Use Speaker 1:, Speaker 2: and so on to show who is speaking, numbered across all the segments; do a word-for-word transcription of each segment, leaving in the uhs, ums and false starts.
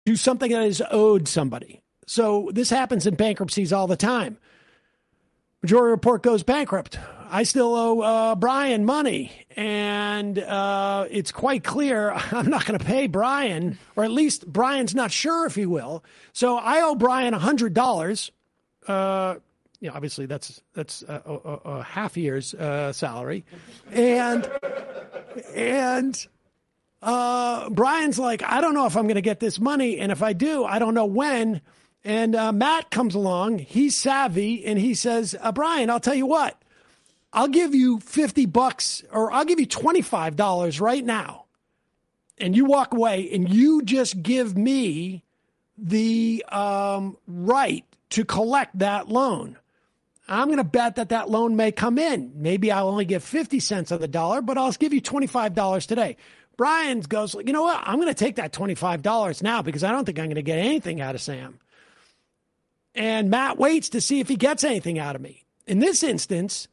Speaker 1: do something that is owed somebody. So this happens in bankruptcies all the time. Majority Report goes bankrupt. I still owe uh, Brian money, and uh, it's quite clear I'm not going to pay Brian, or at least Brian's not sure if he will. So I owe Brian one hundred dollars. Uh, you know, obviously, that's that's a, a, a half year's uh, salary. And, and uh, Brian's like, I don't know if I'm going to get this money, and if I do, I don't know when. And uh, Matt comes along. He's savvy, and he says, uh, Brian, I'll tell you what. I'll give you fifty bucks, or I'll give you twenty-five dollars right now. And you walk away, and you just give me the um, right to collect that loan. I'm going to bet that that loan may come in. Maybe I'll only get fifty cents on the dollar, but I'll give you twenty-five dollars today. Brian goes, you know what? I'm going to take that twenty-five dollars now because I don't think I'm going to get anything out of Sam. And Matt waits to see if he gets anything out of me. In this instance,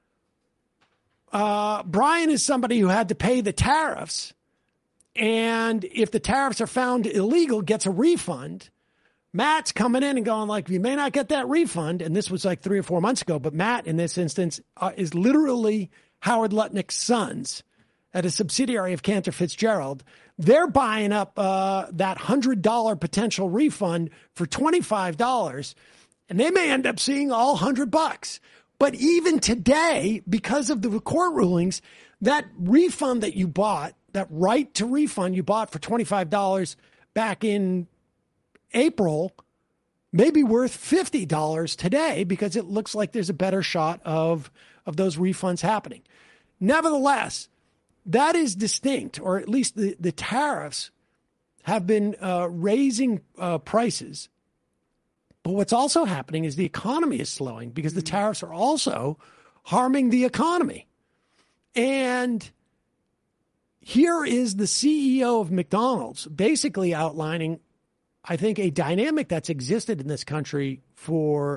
Speaker 1: uh, Brian is somebody who had to pay the tariffs. And if the tariffs are found illegal, gets a refund. Matt's coming in and going like, you may not get that refund. And this was like three or four months ago. But Matt, in this instance, uh, is literally Howard Lutnick's sons at a subsidiary of Cantor Fitzgerald. They're buying up uh, that one hundred dollars potential refund for twenty-five dollars, and they may end up seeing all one hundred bucks. But even today, because of the court rulings, that refund that you bought, that right to refund you bought for twenty-five dollars back in April, may be worth fifty dollars today because it looks like there's a better shot of, of those refunds happening. Nevertheless, that is distinct, or at least the, the tariffs have been uh, raising uh, prices. But what's also happening is the economy is slowing because the tariffs are also harming the economy. And here is the C E O of McDonald's basically outlining, I think, a dynamic that's existed in this country for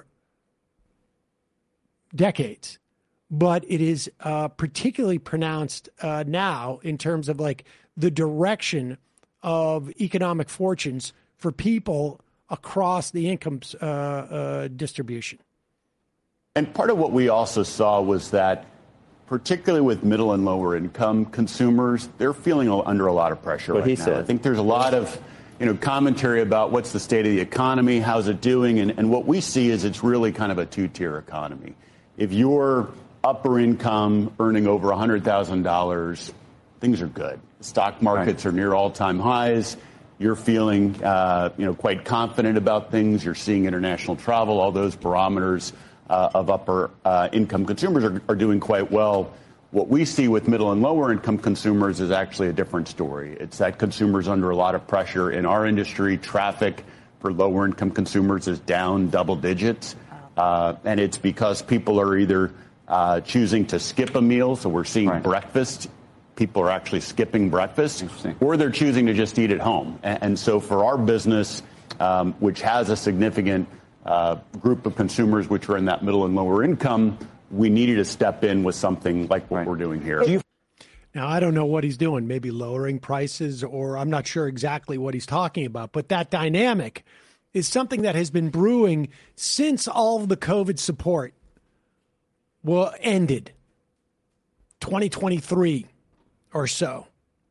Speaker 1: decades. But it is uh, particularly pronounced uh, now in terms of like the direction of economic fortunes for people across the income uh, uh, distribution.
Speaker 2: And part of what we also saw was that, particularly with middle and lower income consumers, they're feeling under a lot of pressure
Speaker 3: what
Speaker 2: right
Speaker 3: he
Speaker 2: now.
Speaker 3: said.
Speaker 2: I think there's a lot of you know, commentary about what's the state of the economy, how's it doing, and, and what we see is it's really kind of a two-tier economy. If you're upper income, earning over one hundred thousand dollars, things are good. Stock markets right. are near all-time highs. You're feeling, uh, you know, quite confident about things. You're seeing international travel. All those barometers uh, of upper uh, income consumers are, are doing quite well. What we see with middle and lower income consumers is actually a different story. It's that consumers under a lot of pressure in our industry. Traffic for lower income consumers is down double digits. Uh, and it's because people are either Uh, choosing to skip a meal, so we're seeing right. breakfast. People are actually skipping breakfast, or they're choosing to just eat at home. And, and so for our business, um, which has a significant uh, group of consumers which are in that middle and lower income, we needed to step in with something like what right. we're doing here.
Speaker 1: Now, I don't know what he's doing, maybe lowering prices, or I'm not sure exactly what he's talking about, but that dynamic is something that has been brewing since all of the COVID support well, ended twenty twenty-three or so.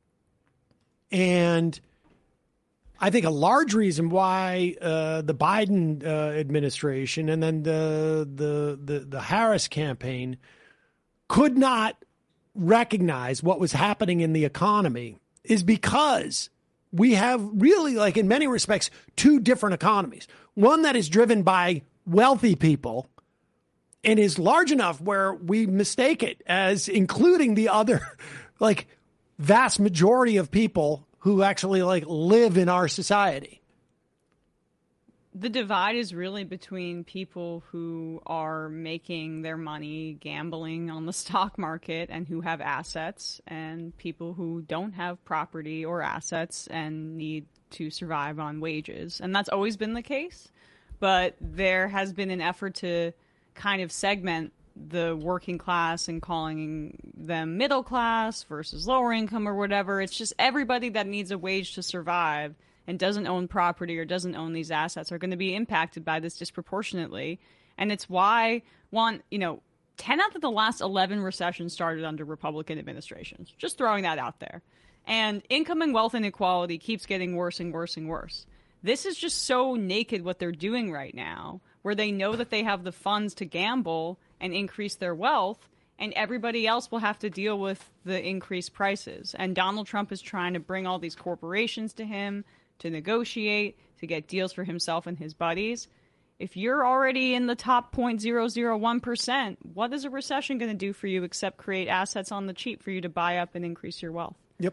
Speaker 1: And I think a large reason why uh, the Biden uh, administration and then the, the the the Harris campaign could not recognize what was happening in the economy is because we have really, like in many respects, two different economies. One that is driven by wealthy people and is large enough where we mistake it as including the other, like, vast majority of people who actually, like, live in our society.
Speaker 4: The divide is really between people who are making their money gambling on the stock market and who have assets, and people who don't have property or assets and need to survive on wages. And that's always been the case. But there has been an effort to kind of segment the working class and calling them middle class versus lower income or whatever. It's just everybody that needs a wage to survive and doesn't own property or doesn't own these assets are going to be impacted by this disproportionately. And it's why, one, you know, ten out of the last eleven recessions started under Republican administrations. Just throwing that out there. And income and wealth inequality keeps getting worse and worse and worse. This is just so naked what they're doing right now, where they know that they have the funds to gamble and increase their wealth, and everybody else will have to deal with the increased prices. And Donald Trump is trying to bring all these corporations to him to negotiate, to get deals for himself and his buddies. If you're already in the top zero point zero zero one percent, what is a recession going to do for you except create assets on the cheap for you to buy up and increase your wealth?
Speaker 1: Yep.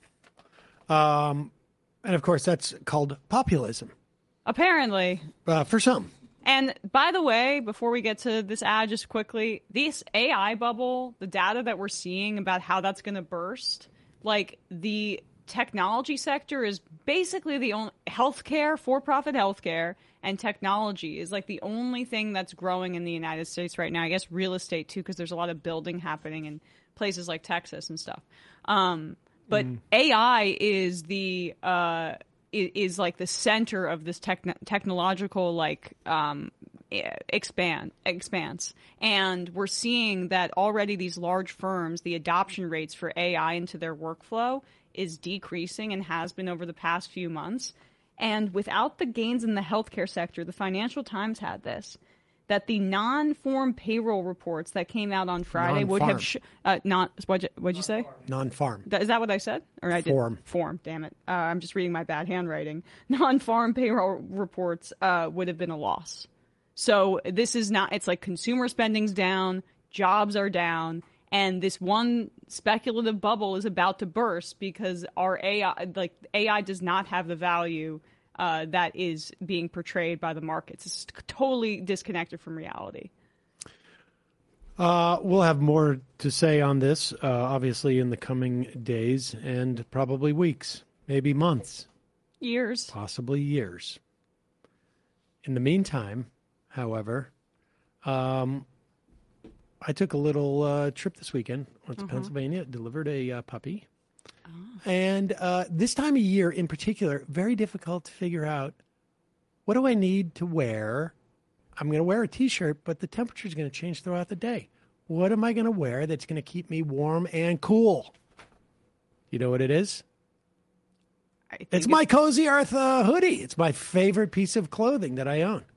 Speaker 1: Um, and of course, that's called populism.
Speaker 4: Apparently.
Speaker 1: Uh, for some.
Speaker 4: And by the way, before we get to this ad, just quickly, this A I bubble, the data that we're seeing about how that's going to burst, like the technology sector is basically the only healthcare, for-profit healthcare, and technology is like the only thing that's growing in the United States right now. I guess real estate too, because there's a lot of building happening in places like Texas and stuff. Um, but mm. A I is the uh, is, is like the center of this techn- technological like um, expand expanse, and we're seeing that already. These large firms, the adoption rates for A I into their workflow is decreasing and has been over the past few months. And without the gains in the healthcare sector, the Financial Times had this, that the non-farm payroll reports that came out on Friday
Speaker 1: non-farm.
Speaker 4: would have sh- uh, not what'd you, what'd you say?
Speaker 1: Non-farm.
Speaker 4: Is that what I said? Or I did
Speaker 1: Form.
Speaker 4: Form. Damn it! Uh, I'm just reading my bad handwriting. Non-farm payroll reports uh, would have been a loss. So this is not. It's like consumer spending's down, jobs are down. And this one speculative bubble is about to burst because our A I, like A I, does not have the value uh, that is being portrayed by the markets. It's totally disconnected from reality.
Speaker 1: Uh, we'll have more to say on this, uh, obviously, in the coming days and probably weeks, maybe months,
Speaker 4: years,
Speaker 1: possibly years. In the meantime, however, um. I took a little uh, trip this weekend. Went to uh-huh. Pennsylvania, delivered a uh, puppy. Oh. And uh, this time of year in particular, very difficult to figure out, what do I need to wear? I'm going to wear a T-shirt, but the temperature is going to change throughout the day. What am I going to wear that's going to keep me warm and cool? You know what it is? It's, it's my Cozy Earth uh, hoodie. It's my favorite piece of clothing that I own.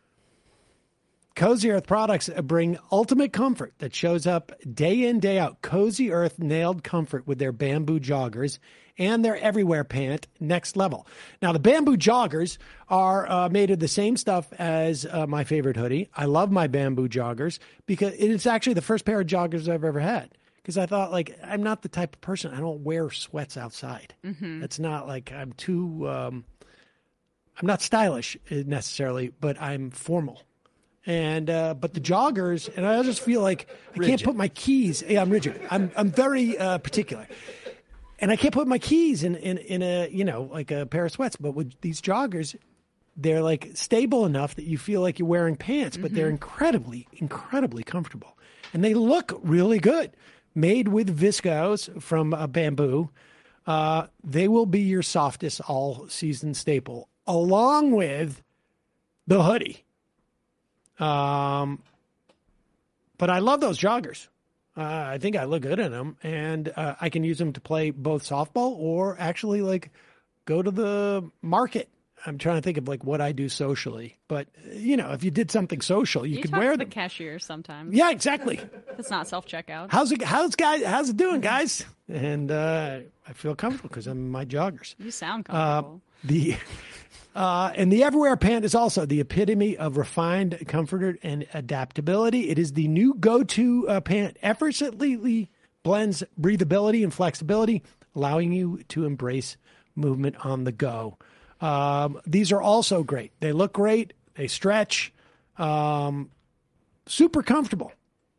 Speaker 1: Cozy Earth products bring ultimate comfort that shows up day in, day out. Cozy Earth nailed comfort with their bamboo joggers and their everywhere pant, next level. Now, the bamboo joggers are uh, made of the same stuff as uh, my favorite hoodie. I love my bamboo joggers because it's actually the first pair of joggers I've ever had. Because I thought, like, I'm not the type of person, I don't wear sweats outside. Mm-hmm. It's not like I'm too, um, I'm not stylish necessarily, but I'm formal. And uh, but the joggers, and I just feel like I rigid. can't put my keys. Yeah, I'm rigid. I'm I'm very uh, particular, and I can't put my keys in, in in a you know like a pair of sweats. But with these joggers, they're like stable enough that you feel like you're wearing pants, but mm-hmm. they're incredibly incredibly comfortable, and they look really good. Made with viscose from uh, bamboo, uh, they will be your softest all season staple, along with the hoodie. Um, but I love those joggers. Uh, I think I look good in them, and uh, I can use them to play both softball or actually like go to the market. I'm trying to think of like what I do socially, but you know, if you did something social, you,
Speaker 4: you
Speaker 1: could
Speaker 4: talk
Speaker 1: wear
Speaker 4: to
Speaker 1: them.
Speaker 4: The cashier sometimes.
Speaker 1: Yeah, exactly.
Speaker 4: It's not self checkout.
Speaker 1: How's it? How's guys? How's it doing, guys? And uh, I feel comfortable because I'm in my joggers.
Speaker 4: You sound comfortable.
Speaker 1: Uh, the. Uh, and the Everywhere pant is also the epitome of refined comfort and adaptability. It is the new go-to uh, pant, effortlessly blends breathability and flexibility, allowing you to embrace movement on the go. Um, these are also great. They look great. They stretch. Um, super comfortable.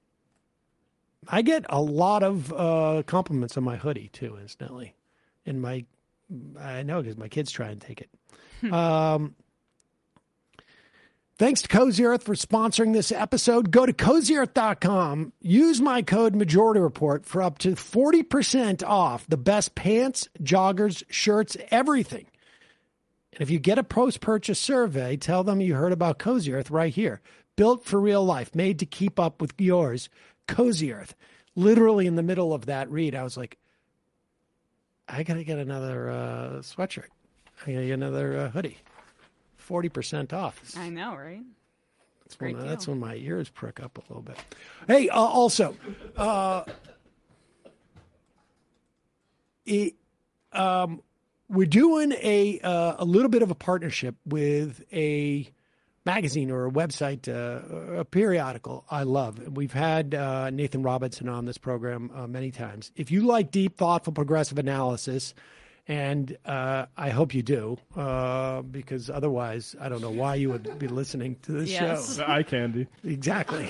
Speaker 1: I get a lot of uh, compliments on my hoodie, too, incidentally. And my, I know because my kids try and take it. Um, thanks to Cozy Earth for sponsoring this episode. Go to cozy earth dot com. Use my code Majority Report for up to forty percent off the best pants, joggers, shirts, everything. And if you get a post-purchase survey, tell them you heard about Cozy Earth right here. Built for real life, made to keep up with yours. Cozy Earth. Literally in the middle of that read, I was like, I got to get another uh, sweatshirt. I got to get another uh, hoodie. forty percent off.
Speaker 4: I know, right?
Speaker 1: That's when, that's when my ears prick up a little bit. Hey, uh, also, uh, it, um, we're doing a uh, a little bit of a partnership with a magazine or a website, uh, a periodical I love. We've had uh, Nathan Robinson on this program uh, many times. If you like deep, thoughtful, progressive analysis, and uh, I hope you do, uh, because otherwise I don't know why you would be listening to this
Speaker 4: yes.
Speaker 1: show.
Speaker 3: Eye candy.
Speaker 1: Exactly.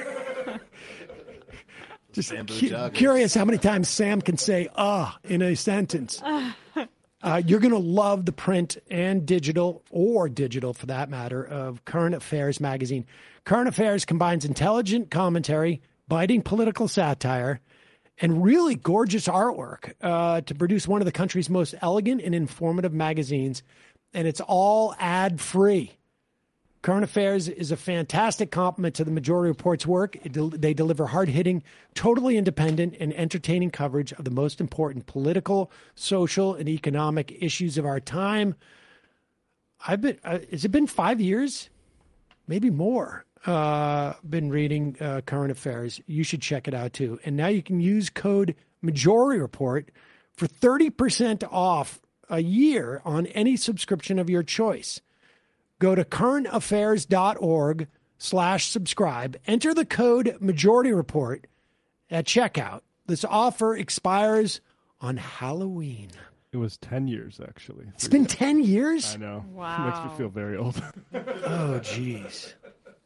Speaker 1: Just cu- curious how many times Sam can say "ah" in a sentence. Uh, you're going to love the print and digital, or digital for that matter, of Current Affairs magazine. Current Affairs combines intelligent commentary, biting political satire, and really gorgeous artwork uh, to produce one of the country's most elegant and informative magazines, and it's all ad-free. Current Affairs is a fantastic complement to the Majority Report's work. It del- they deliver hard-hitting, totally independent, and entertaining coverage of the most important political, social, and economic issues of our time. I've been, uh, has it been five years? Maybe more. Uh, been reading uh, Current Affairs. You should check it out too. And now you can use code Majority Report for thirty percent off a year on any subscription of your choice. Go to currentaffairs.org slash subscribe. Enter the code Majority Report at checkout. This offer expires on Halloween.
Speaker 3: It was ten years, actually.
Speaker 1: It's been ten years?
Speaker 3: I know.
Speaker 4: Wow.
Speaker 3: Makes me feel very old.
Speaker 1: Oh, geez.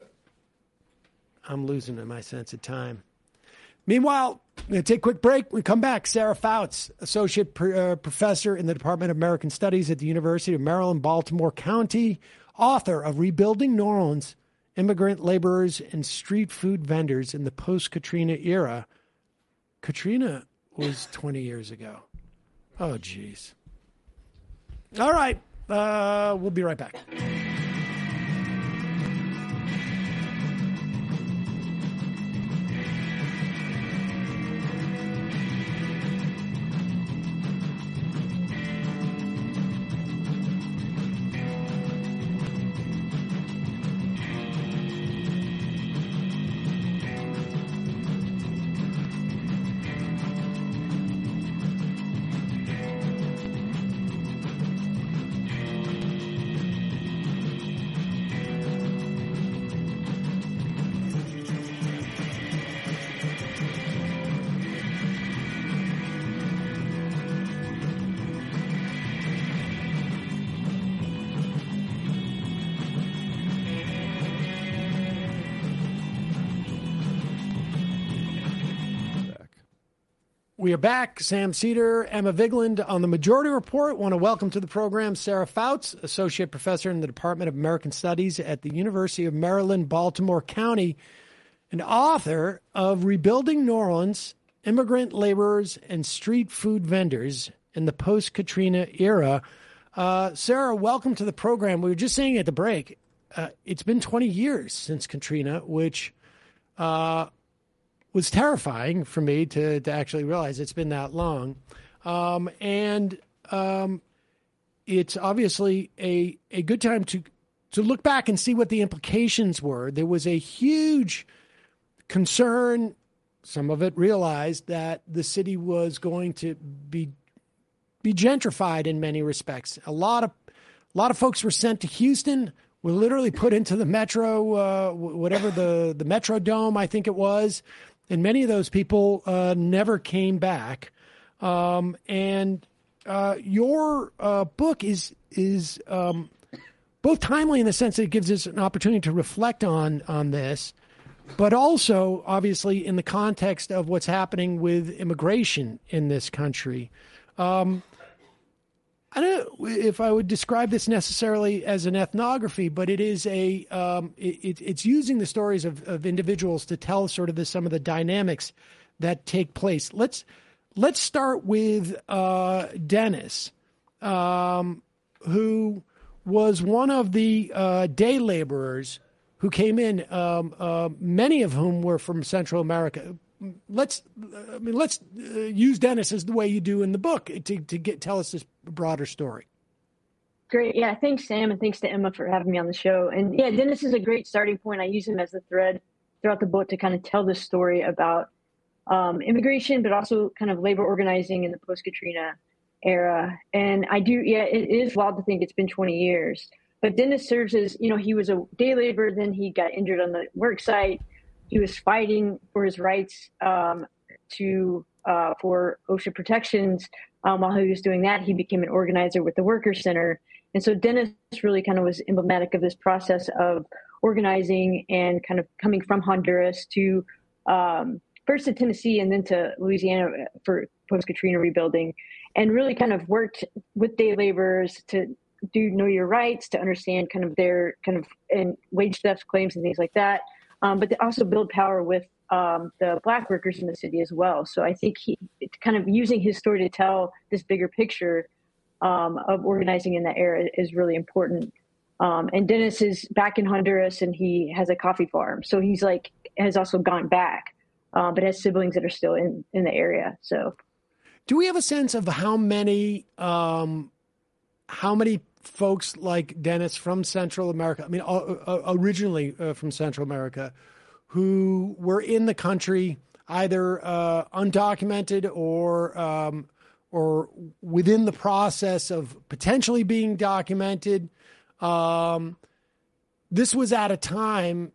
Speaker 1: I'm losing my sense of time. Meanwhile, we're going to take a quick break. When we come back, Sarah Fouts, Associate P- uh, Professor in the Department of American Studies at the University of Maryland, Baltimore County, author of Rebuilding New Orleans, Immigrant Laborers and Street Food Vendors in the Post-Katrina Era. Katrina was twenty years ago. Oh, geez. All right. Uh, we'll be right back. We are back. Sam Cedar, Emma Vigeland on the Majority Report. Want to welcome to the program Sarah Fouts, Associate Professor in the Department of American Studies at the University of Maryland, Baltimore County, and author of Rebuilding New Orleans, Immigrant Laborers and Street Food Vendors in the Post-Katrina Era. Uh, Sarah, welcome to the program. We were just saying at the break, uh, it's been twenty years since Katrina, which uh, was terrifying for me to, to actually realize it's been that long. Um, and um, it's obviously a, a good time to, to look back and see what the implications were. There was a huge concern, some of it realized, that the city was going to be be gentrified in many respects. A lot of a lot of folks were sent to Houston, were literally put into the metro, uh, whatever the, the Metro Dome, I think it was. And many of those people uh, never came back. Um, and uh, your uh, book is is um, both timely in the sense that it gives us an opportunity to reflect on on this, but also, obviously, in the context of what's happening with immigration in this country. Um, I don't know if I would describe this necessarily as an ethnography, but it is a um, it, it's using the stories of, of individuals to tell sort of the, some of the dynamics that take place. Let's let's start with uh, Dennis, um, who was one of the uh, day laborers who came in, um, uh, many of whom were from Central America. Let's, I mean, let's uh, use Dennis as the way you do in the book to to get tell us this broader story.
Speaker 5: Great, yeah. Thanks, Sam, and thanks to Emma for having me on the show. And yeah, Dennis is a great starting point. I use him as the thread throughout the book to kind of tell this story about um, immigration, but also kind of labor organizing in the post-Katrina era. And I do, yeah, it is wild to think it's been twenty years. But Dennis serves as, you know, he was a day laborer, then he got injured on the work site. He was fighting for his rights um, to uh, for OSHA protections. Um, while he was doing that, he became an organizer with the Workers Center. And so Dennis really kind of was emblematic of this process of organizing and kind of coming from Honduras to um, first to Tennessee and then to Louisiana for post-Katrina rebuilding, and really kind of worked with day laborers to do know your rights, to understand kind of their kind of and wage theft claims and things like that, um, but to also build power with um, the Black workers in the city as well. So I think he kind of using his story to tell this bigger picture um, of organizing in that era is really important. Um, and Dennis is back in Honduras and he has a coffee farm. So he's like, has also gone back, uh, but has siblings that are still in, in the area. So
Speaker 1: do we have a sense of how many, um, how many folks like Dennis from Central America, I mean, uh, uh, originally uh, from Central America, who were in the country either uh, undocumented or um, or within the process of potentially being documented? Um, this was at a time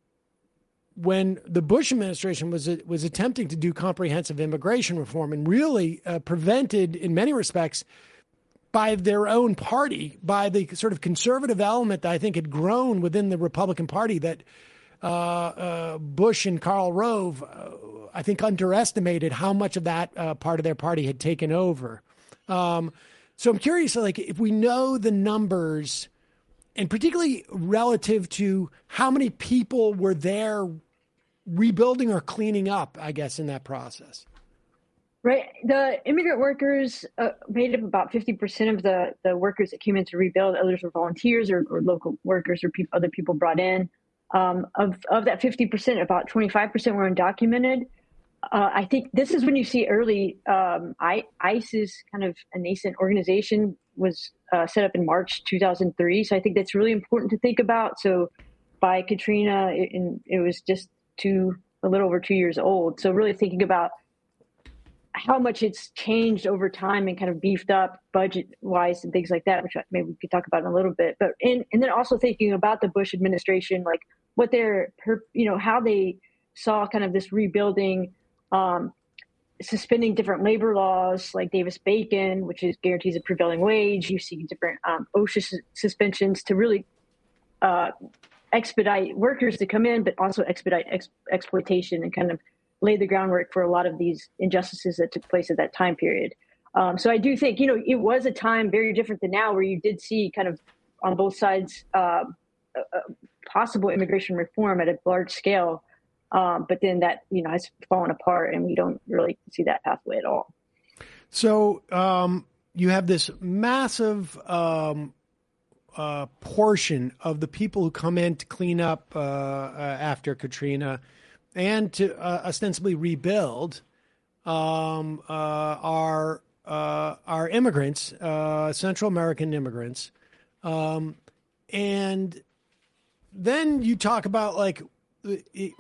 Speaker 1: when the Bush administration was was attempting to do comprehensive immigration reform and really uh, prevented, in many respects, by their own party, by the sort of conservative element that I think had grown within the Republican Party that uh, uh, Bush and Karl Rove, uh, I think, underestimated how much of that uh, part of their party had taken over. Um, so I'm curious, like, if we know the numbers, and particularly relative to how many people were there rebuilding or cleaning up, I guess, in that process.
Speaker 5: Right. The immigrant workers uh, made up about fifty percent of the, the workers that came in to rebuild. Others were volunteers or, or local workers or pe- other people brought in. Um, of, of that fifty percent, about twenty-five percent were undocumented. Uh, I think this is when you see early um, I, ICE, kind of a nascent organization, was uh, set up in March two thousand three. So I think that's really important to think about. So by Katrina, it, it was just two, a little over two years old. So really thinking about how much it's changed over time and kind of beefed up budget wise and things like that, which maybe we could talk about in a little bit. But in, and then also thinking about the Bush administration, like what their, you know, how they saw kind of this rebuilding, um, suspending different labor laws like Davis-Bacon, which is guarantees a prevailing wage. You see different um, OSHA su- suspensions to really uh, expedite workers to come in, but also expedite ex- exploitation and kind of lay the groundwork for a lot of these injustices that took place at that time period. Um, so I do think, you know, it was a time very different than now where you did see kind of on both sides uh, uh, possible immigration reform at a large scale. Um, but then that, you know, has fallen apart and we don't really see that pathway at all.
Speaker 1: So um, you have this massive um, uh, portion of the people who come in to clean up uh, uh, after Katrina and to uh, ostensibly rebuild um, uh, are uh, are immigrants, uh, Central American immigrants, um, and then you talk about like it,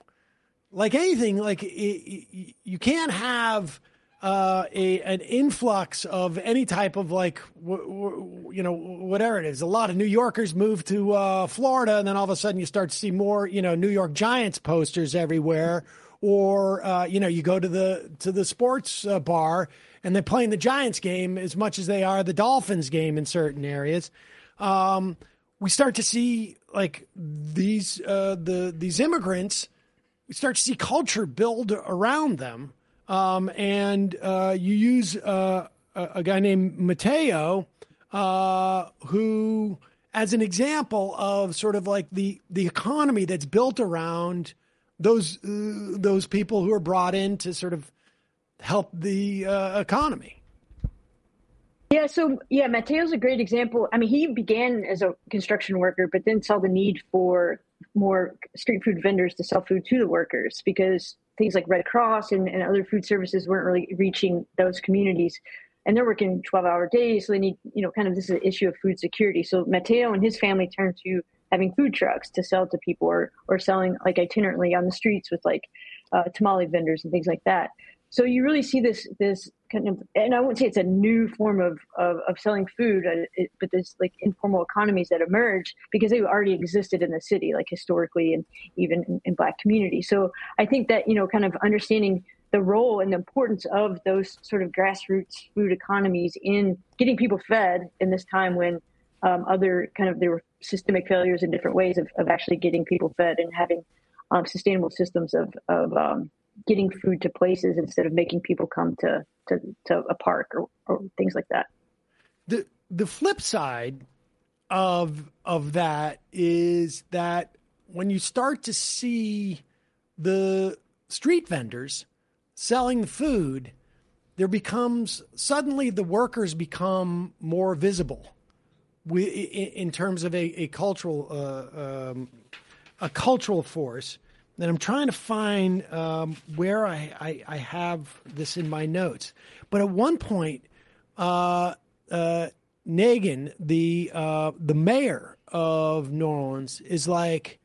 Speaker 1: like anything, like it, it, you can't have uh, a an influx of any type of like w- w- you know whatever it is. A lot of New Yorkers move to uh, Florida, and then all of a sudden you start to see more you know New York Giants posters everywhere, or uh, you know you go to the to the sports uh, bar and they're playing the Giants game as much as they are the Dolphins game in certain areas. Um, we start to see like these uh, the these immigrants. We start to see culture build around them. Um, and uh, you use uh, a, a guy named Mateo, uh, who, as an example of sort of like the, the economy that's built around those uh, those people who are brought in to sort of help the uh, economy.
Speaker 5: Yeah, so yeah, Mateo's a great example. I mean, he began as a construction worker, but then saw the need for more street food vendors to sell food to the workers because things like Red Cross and, and other food services weren't really reaching those communities. And they're working twelve hour days. So they need, you know, kind of this is an issue of food security. So Mateo and his family turned to having food trucks to sell to people or, or selling like itinerantly on the streets with like uh, tamale vendors and things like that. So you really see this this kind of, and I won't say it's a new form of of, of selling food, uh, it, but there's like informal economies that emerge because they already existed in the city, like historically and even in, in Black communities. So I think that, you know, kind of understanding the role and the importance of those sort of grassroots food economies in getting people fed in this time when um, other kind of there were systemic failures in different ways of, of actually getting people fed and having um, sustainable systems of of um, getting food to places instead of making people come to, to, to a park or, or things like that.
Speaker 1: The the flip side of of that is that when you start to see the street vendors selling the food, there becomes suddenly the workers become more visible. We in terms of a, a cultural uh, um, a cultural force. And I'm trying to find um, where I, I, I have this in my notes. But at one point, uh, uh, Nagin, the uh, the mayor of New Orleans, is like,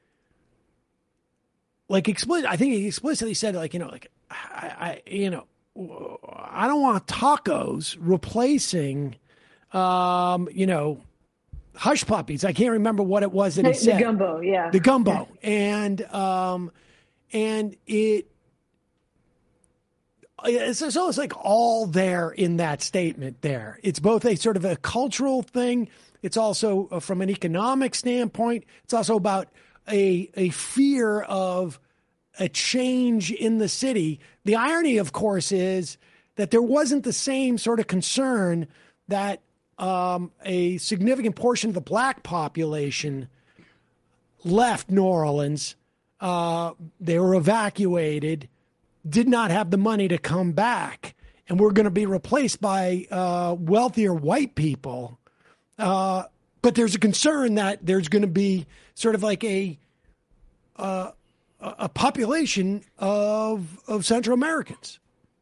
Speaker 1: like explicit. I think he explicitly said, like, you know, like I, I you know, I don't want tacos replacing, um, you know, hush puppies. I can't remember what it was that he
Speaker 5: the,
Speaker 1: said.
Speaker 5: The gumbo, yeah.
Speaker 1: The gumbo. And um, and it it's, it's almost like all there in that statement there. It's both a sort of a cultural thing. It's also uh, from an economic standpoint. It's also about a a fear of a change in the city. The irony, of course, is that there wasn't the same sort of concern that Um, a significant portion of the Black population left New Orleans. Uh, they were evacuated, did not have the money to come back, and were going to be replaced by uh, wealthier white people. Uh, but there's a concern that there's going to be sort of like a uh, a population of of Central Americans.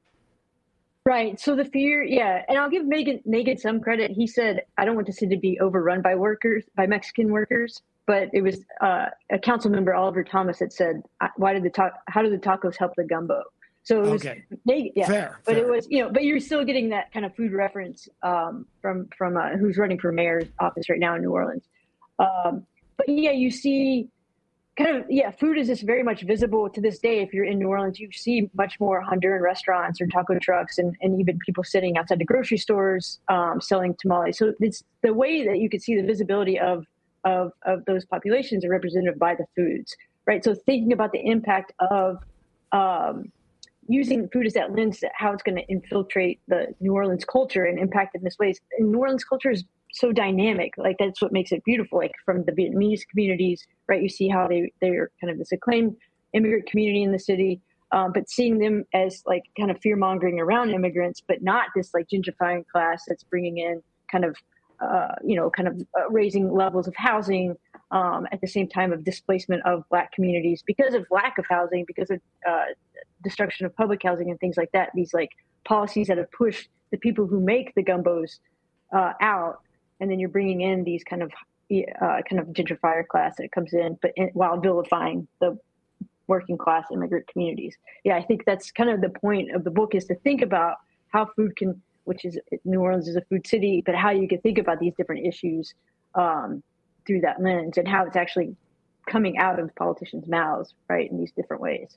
Speaker 5: Right. So the fear, yeah. And I'll give Megan, Megan some credit. He said, I don't want the city to be overrun by workers, by Mexican workers. But it was uh, a council member, Oliver Thomas, that said, why did the ta- how did the tacos help the gumbo? So it was,
Speaker 1: okay.
Speaker 5: Megan, yeah.
Speaker 1: Fair,
Speaker 5: but
Speaker 1: fair.
Speaker 5: it was, you know, but you're still getting that kind of food reference um, from, from uh, who's running for mayor's office right now in New Orleans. Um, but yeah, you see kind of, yeah, food is just very much visible to this day. If you're in New Orleans, you see much more Honduran restaurants or taco trucks and, and even people sitting outside the grocery stores um, selling tamales. So it's the way that you could see the visibility of, of, of those populations are represented by the foods, right? So thinking about the impact of um, using food as that lens, how it's going to infiltrate the New Orleans culture and impact it in this ways. And New Orleans culture is so dynamic. Like that's what makes it beautiful. Like from the Vietnamese communities, right? You see how they, they're kind of this acclaimed immigrant community in the city, um, but seeing them as like kind of fear mongering around immigrants, but not this like gentrifying class that's bringing in kind of, uh, you know, kind of uh, raising levels of housing um, at the same time of displacement of Black communities because of lack of housing, because of uh, destruction of public housing and things like that. These like policies that have pushed the people who make the gumbos uh, out. And then you're bringing in these kind of uh, kind of gentrifier class that comes in, but in, while vilifying the working class immigrant communities. Yeah, I think that's kind of the point of the book is to think about how food can, which is New Orleans is a food city, but how you can think about these different issues um, through that lens and how it's actually coming out of politicians' mouths, right, in these different ways.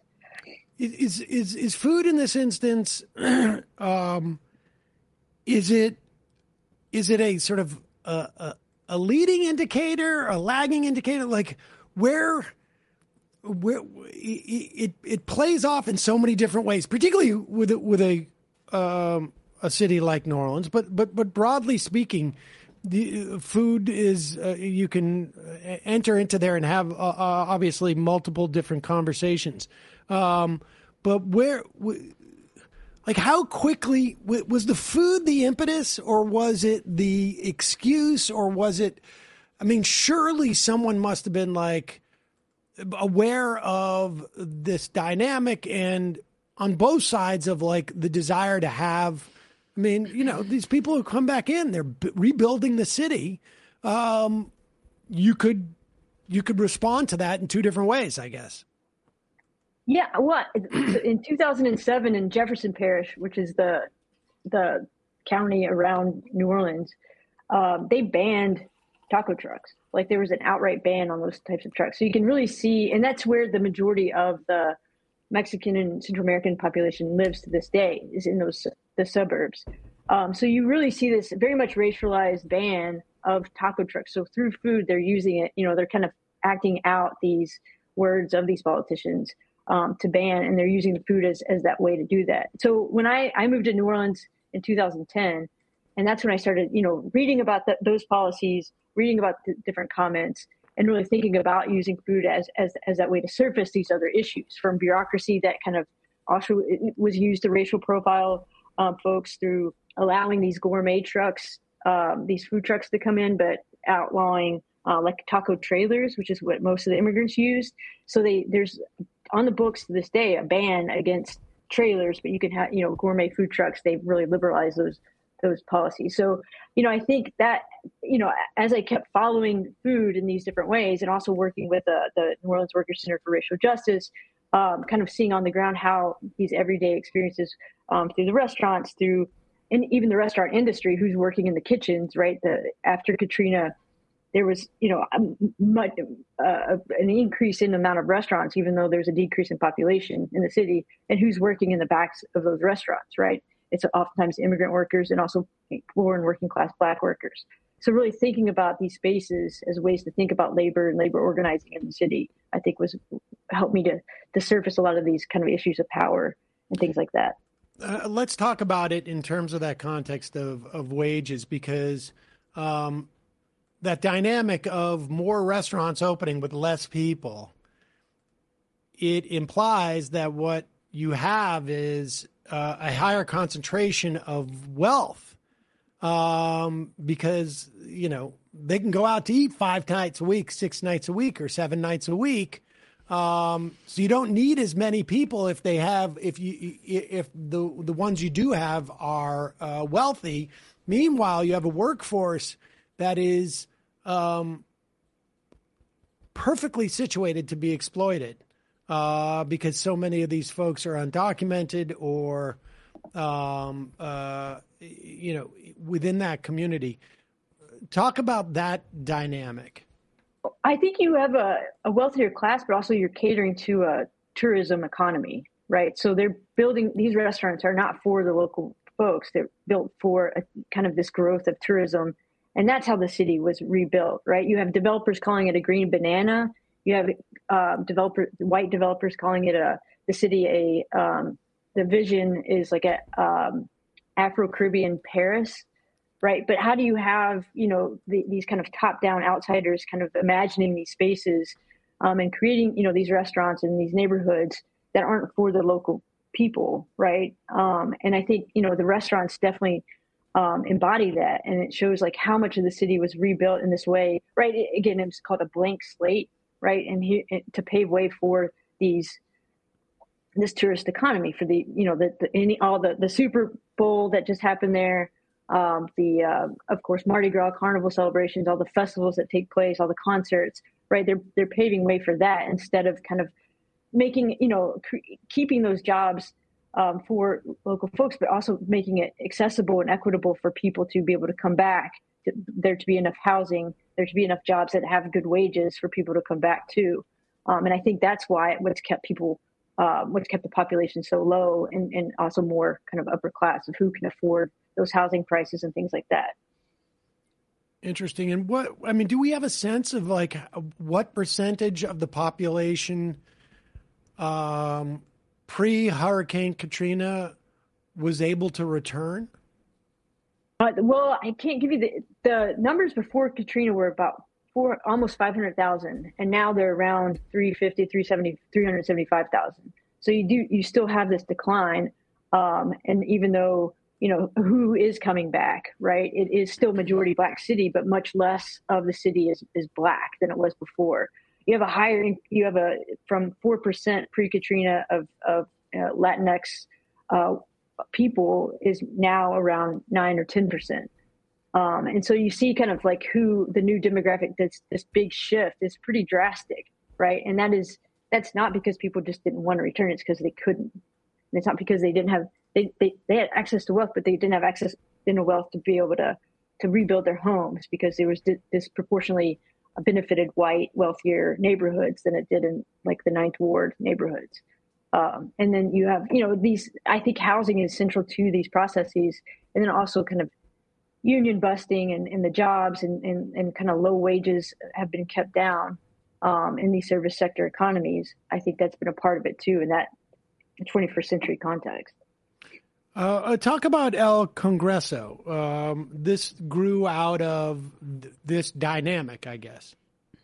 Speaker 1: Is is is food in this instance? um, is it is it a sort of A, a, a leading indicator, a lagging indicator, like where, where it, it it plays off in so many different ways, particularly with a, with a um, a city like New Orleans. But but but broadly speaking, the food is uh, you can enter into there and have uh, uh, obviously multiple different conversations. Um, but where like how quickly was the food the impetus, or was it the excuse, or was it, I mean, surely someone must have been like aware of this dynamic and on both sides of like the desire to have, I mean, you know, these people who come back in, they're b- rebuilding the city. Um, you could, you could respond to that in two different ways, I guess.
Speaker 5: Yeah, well, in two thousand seven in Jefferson Parish, which is the the county around New Orleans, um, they banned taco trucks. Like there was an outright ban on those types of trucks. So you can really see, and that's where the majority of the Mexican and Central American population lives to this day, is in those the suburbs. Um, so you really see this very much racialized ban of taco trucks. So through food, they're using it. You know, they're kind of acting out these words of these politicians. Um, to ban, and they're using the food as, as that way to do that. So when I, I moved to New Orleans in two thousand ten, and that's when I started, you know, reading about the, those policies, reading about the different comments, and really thinking about using food as, as, as that way to surface these other issues, from bureaucracy that kind of also was used to racial profile um, folks through allowing these gourmet trucks, um, these food trucks to come in, but outlawing uh, like taco trailers, which is what most of the immigrants used. So they there's on the books to this day a ban against trailers, but you can have, you know, gourmet food trucks. They've really liberalized those those policies. So, you know, I think that, you know, as I kept following food in these different ways, and also working with the, the New Orleans Workers Center for Racial Justice, um, kind of seeing on the ground how these everyday experiences um, through the restaurants, through, and even the restaurant industry, who's working in the kitchens, right? The after Katrina, there was, you know, much, uh, an increase in the amount of restaurants, even though there's a decrease in population in the city, and who's working in the backs of those restaurants, right? It's oftentimes immigrant workers and also poor and working class Black workers. So really thinking about these spaces as ways to think about labor and labor organizing in the city, I think was helped me to, to surface a lot of these kind of issues of power and things like that.
Speaker 1: Uh, let's talk about it in terms of that context of, of wages, because um, that dynamic of more restaurants opening with less people, it implies that what you have is uh, a higher concentration of wealth, um, because, you know, they can go out to eat five nights a week, six nights a week, or seven nights a week. Um, so you don't need as many people if they have, if you, if the, the ones you do have are uh, wealthy. Meanwhile, you have a workforce that is um, perfectly situated to be exploited uh, because so many of these folks are undocumented or, um, uh, you know, within that community. Talk about that dynamic.
Speaker 5: I think you have a, a wealthier class, but also you're catering to a tourism economy, right? So they're building, these restaurants are not for the local folks. They're built for a, kind of this growth of tourism. And that's how the city was rebuilt, right? You have developers calling it a green banana. You have uh, developer, white developers calling it a, the city, a, um, the vision is like a um, Afro-Caribbean Paris. Right. But how do you have, you know, the, these kind of top down outsiders kind of imagining these spaces um, and creating, you know, these restaurants in these neighborhoods that aren't for the local people. Right. Um, and I think, you know, the restaurants definitely um, embody that. And it shows like how much of the city was rebuilt in this way. Right. It, again, it's called a blank slate. Right. And he, to pave way for these this tourist economy for the, you know, the, the any all the, the Super Bowl that just happened there. Um, the, uh, of course, Mardi Gras, carnival celebrations, all the festivals that take place, all the concerts, right? They're, they're paving way for that instead of kind of making, you know, cre- keeping those jobs um, for local folks, but also making it accessible and equitable for people to be able to come back, to, there to be enough housing, there to be enough jobs that have good wages for people to come back to. Um, and I think that's why what's kept people, uh, what's kept the population so low and, and also more kind of upper class of who can afford those housing prices and things like that.
Speaker 1: Interesting. And what, I mean, do we have a sense of like what percentage of the population um, pre-Hurricane Katrina was able to return?
Speaker 5: Uh, well, I can't give you the, the numbers before Katrina were about four, almost five hundred thousand. And now they're around three fifty, three seventy, three hundred seventy-five thousand. So you do, you still have this decline. Um, and even though, you know, who is coming back, right? It is still majority black city, but much less of the city is, is black than it was before. You have a higher, you have a, from four percent pre-Katrina of, of uh, Latinx uh, people is now around nine or ten percent. Um, and so you see kind of like who the new demographic, this, this big shift is pretty drastic, right? And that is, that's not because people just didn't want to return. It's because they couldn't. And it's not because they didn't have, they, they, they had access to wealth, but they didn't have access to wealth to be able to, to rebuild their homes because there was di- disproportionately benefited white, wealthier neighborhoods than it did in like the Ninth Ward neighborhoods. Um, and then you have, you know, these, I think housing is central to these processes. And then also kind of union busting and, and the jobs and, and, and kind of low wages have been kept down um, in these service sector economies. I think that's been a part of it too, in that twenty-first century context.
Speaker 1: Uh, talk about El Congreso. Um, this grew out of th- this dynamic, I guess.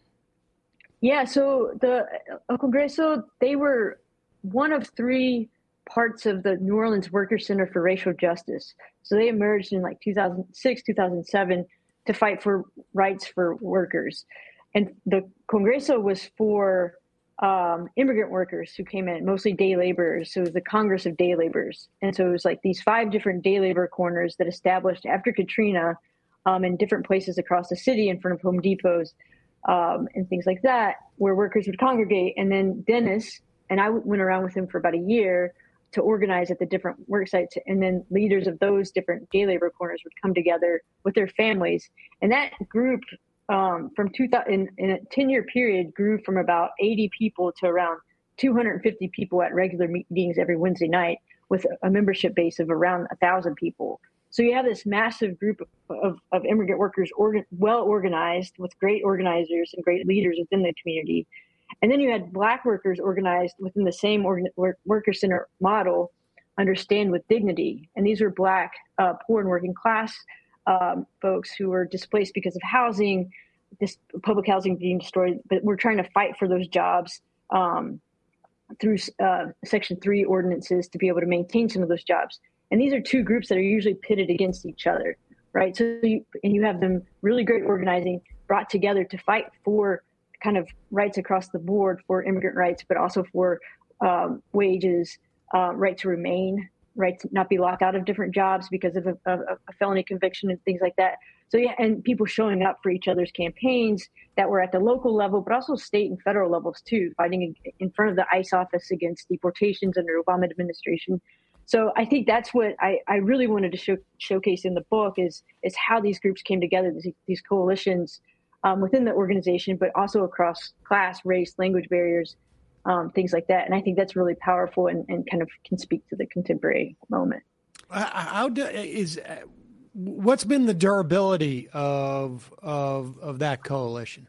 Speaker 5: Yeah, so the El Congreso, they were one of three parts of the New Orleans Workers Center for Racial Justice. So they emerged in like two thousand six, two thousand seven to fight for rights for workers. And the Congreso was for um, immigrant workers who came in, mostly day laborers. So it was the Congress of Day Laborers. And so it was like these five different day labor corners that established after Katrina um, in different places across the city in front of Home Depots um, and things like that, where workers would congregate. And then Dennis, and I went around with him for about a year to organize at the different work sites. And then leaders of those different day labor corners would come together with their families. And that group um, from two thousand, in, in a ten year period grew from about eighty people to around two hundred fifty people at regular meetings every Wednesday night with a membership base of around a thousand people. So you have this massive group of, of, of immigrant workers, organ, well organized with great organizers and great leaders within the community. And then you had Black workers organized within the same organ, work, worker center model under Stand with Dignity. And these were Black, uh, poor and working class um, folks who were displaced because of housing, this public housing being destroyed, but we're trying to fight for those jobs um, through uh, Section three ordinances to be able to maintain some of those jobs. And these are two groups that are usually pitted against each other, right? So, you, and you have them really great organizing brought together to fight for kind of rights across the board for immigrant rights, but also for um, wages, uh, right to remain, right to not be locked out of different jobs because of a, of a felony conviction and things like that. So yeah, and people showing up for each other's campaigns that were at the local level, but also state and federal levels too, fighting in front of the ICE office against deportations under the Obama administration. So I think that's what I, I really wanted to show, showcase in the book is, is how these groups came together, these, these coalitions um, within the organization, but also across class, race, language barriers, um, things like that. And I think that's really powerful and, and kind of can speak to the contemporary moment.
Speaker 1: Uh, how do, is what's been the durability of of of that coalition?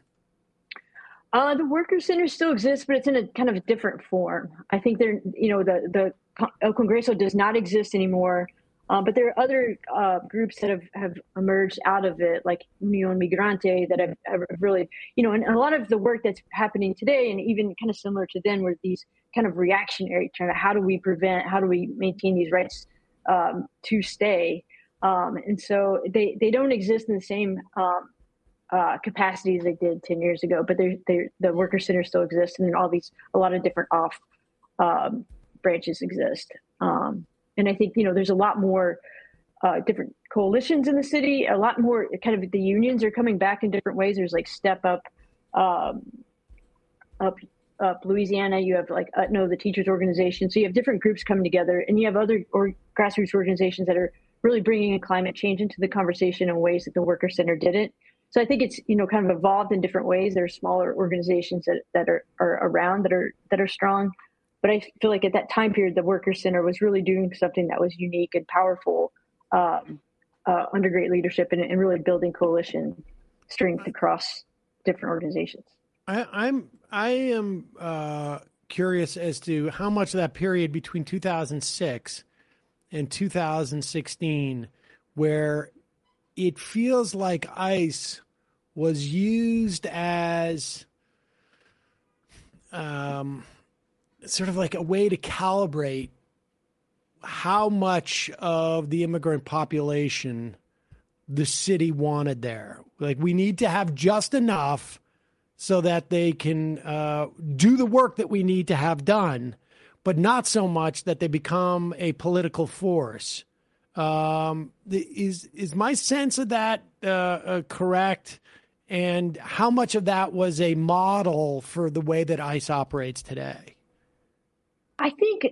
Speaker 5: Uh, the Worker Center still exists, but it's in a kind of a different form. I think they're, you know, the, the El Congreso does not exist anymore, uh, but there are other uh, groups that have, have emerged out of it, like Unión Migrante, that have, have really, you know, and a lot of the work that's happening today, and even kind of similar to then, were these kind of reactionary, trying to how do we prevent, how do we maintain these rights um, to stay? Um, and so they, they don't exist in the same um, uh, capacities they did ten years ago, but they're, they're, the Worker Center still exists, and then all these, a lot of different off um, branches exist. Um, and I think, you know, there's a lot more uh, different coalitions in the city, a lot more kind of the unions are coming back in different ways. There's like Step Up, um, up, up Louisiana, you have like U T N O, the teachers organization. So you have different groups coming together, and you have other or grassroots organizations that are really bringing climate change into the conversation in ways that the Worker Center didn't. So I think it's, you know, kind of evolved in different ways. There are smaller organizations that, that are, are around that are, that are strong. But I feel like at that time period, the Worker Center was really doing something that was unique and powerful um, uh, under great leadership and, and really building coalition strength across different organizations.
Speaker 1: I, I'm I am uh, curious as to how much of that period between two thousand six and two thousand sixteen, where it feels like ICE was used as um, sort of like a way to calibrate how much of the immigrant population the city wanted there. Like, we need to have just enough so that they can uh, do the work that we need to have done, but not so much that they become a political force. Um, the, is is my sense of that uh, uh, correct? And how much of that was a model for the way that ICE operates today?
Speaker 5: I think,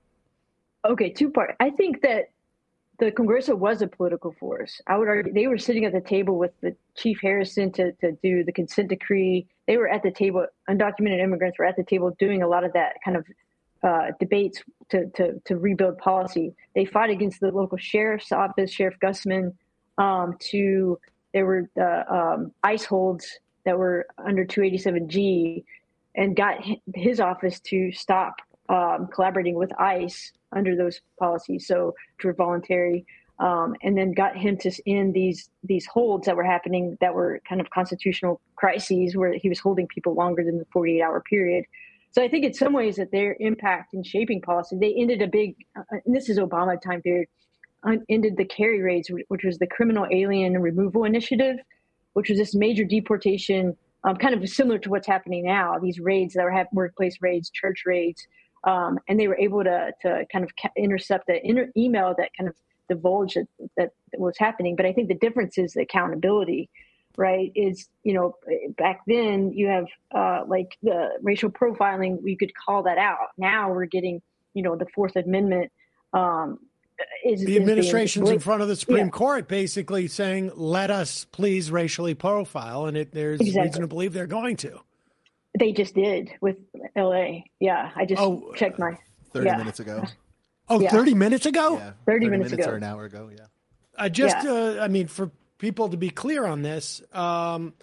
Speaker 5: okay, two part. I think that the Congreso was a political force. I would argue they were sitting at the table with the Chief Harrison to, to do the consent decree. They were at the table, undocumented immigrants were at the table doing a lot of that kind of uh, debates to, to, to rebuild policy. They fought against the local sheriff's office, Sheriff Gussman, um, to, there were uh, um, ICE holds that were under two eighty-seven G, and got his office to stop um, collaborating with ICE under those policies, so which were voluntary, um, and then got him to end these these holds that were happening that were kind of constitutional crises where he was holding people longer than the forty-eight hour period. So I think in some ways that their impact in shaping policy, they ended a big, uh, and this is Obama time period, ended the Kerry raids, which was the Criminal Alien Removal Initiative, which was this major deportation, um, kind of similar to what's happening now, these raids that were having workplace raids, church raids. Um, and they were able to to kind of intercept the inter- email that kind of divulged that, that was happening. But I think the difference is the accountability, right? Is, you know, back then you have uh, like the racial profiling, we could call that out. Now we're getting, you know, the Fourth Amendment. Um, is
Speaker 1: the administration's
Speaker 5: is
Speaker 1: in front of the Supreme
Speaker 5: yeah.
Speaker 1: Court basically saying, let us please racially profile. And it, there's
Speaker 5: exactly.
Speaker 1: reason to believe they're going to.
Speaker 5: They just did with L A. Yeah, I just
Speaker 1: oh,
Speaker 5: checked my
Speaker 6: thirty
Speaker 5: yeah.
Speaker 6: minutes ago.
Speaker 1: Oh,
Speaker 5: yeah.
Speaker 1: thirty minutes ago?
Speaker 6: Yeah,
Speaker 5: thirty, thirty minutes, minutes ago.
Speaker 6: or an hour ago, yeah.
Speaker 1: I just,
Speaker 5: yeah.
Speaker 1: uh, I mean, for people to be clear on this, um,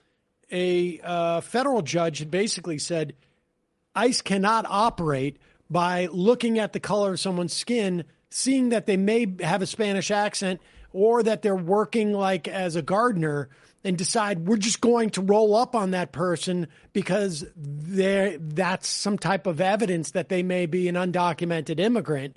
Speaker 1: a uh, federal judge had basically said ICE cannot operate by looking at the color of someone's skin, seeing that they may have a Spanish accent or that they're working like as a gardener, and decide we're just going to roll up on that person because they're, that's some type of evidence that they may be an undocumented immigrant.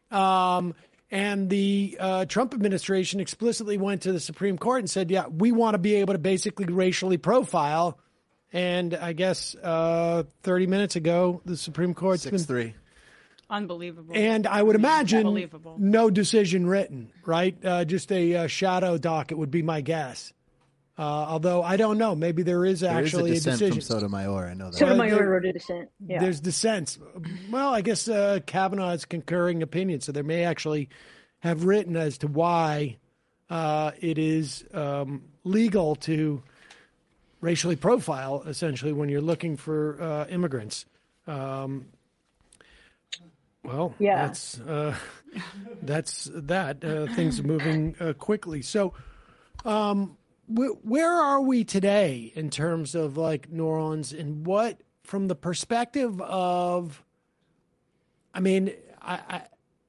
Speaker 1: Um, and the uh, Trump administration explicitly went to the Supreme Court and said, yeah, we want to be able to basically racially profile. And I guess uh, thirty minutes ago, the Supreme Court's
Speaker 6: six
Speaker 1: been
Speaker 6: three.
Speaker 4: Unbelievable.
Speaker 1: And I would imagine
Speaker 4: Unbelievable.
Speaker 1: no decision written, right? Uh, just a uh, shadow docket would be my guess. Uh, although I don't know, maybe there is
Speaker 6: There
Speaker 1: actually
Speaker 6: is a dissent
Speaker 1: a decision.
Speaker 6: from Sotomayor. I know that.
Speaker 5: Sotomayor
Speaker 1: there-
Speaker 5: wrote a dissent. Yeah.
Speaker 1: There's dissents. Well, I guess uh, Kavanaugh has concurring opinion, so they may actually have written as to why uh, it is um, legal to racially profile, essentially, when you're looking for uh, immigrants. Um, well,
Speaker 5: Yeah.
Speaker 1: that's uh, that's that. Uh, things are moving uh, quickly. So, um, wh- where are we today in terms of like New Orleans, and what, from the perspective of, I mean, I, I,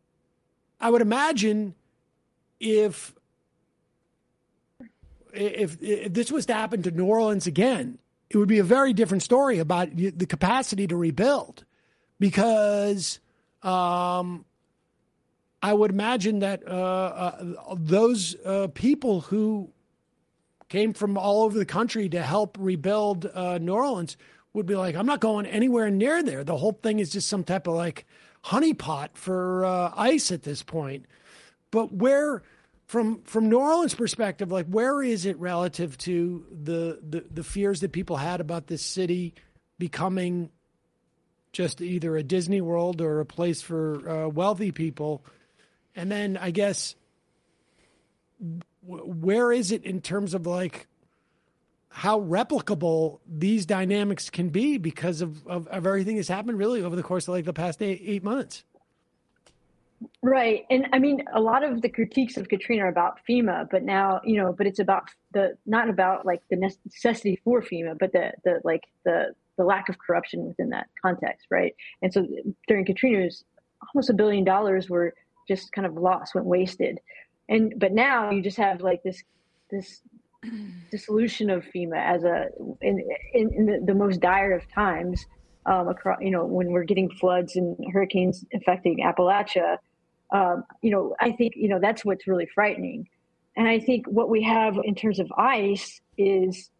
Speaker 1: I would imagine if, if if this was to happen to New Orleans again, it would be a very different story about the capacity to rebuild, because um, I would imagine that uh, uh, those uh, people who came from all over the country to help rebuild uh, New Orleans would be like, I'm not going anywhere near there. The whole thing is just some type of like honeypot for uh, ICE at this point. But where, from from New Orleans' perspective, like where is it relative to the the, the fears that people had about this city becoming just either a Disney World or a place for uh, wealthy people? And then I guess, w- where is it in terms of like how replicable these dynamics can be because of, of, of everything that's happened really over the course of like the past eight, eight months?
Speaker 5: Right. And I mean, a lot of the critiques of Katrina are about FEMA, but now, you know, but it's about the, not about like the necessity for FEMA, but the, the, like the, the lack of corruption within that context. Right. And so during Katrina, it was almost a billion dollars were just kind of lost, went wasted. And, but now you just have like this, this dissolution of FEMA as a, in, in, in the, the most dire of times, um, across, you know, when we're getting floods and hurricanes affecting Appalachia. um, you know, I think, you know, that's what's really frightening. And I think what we have in terms of ICE is,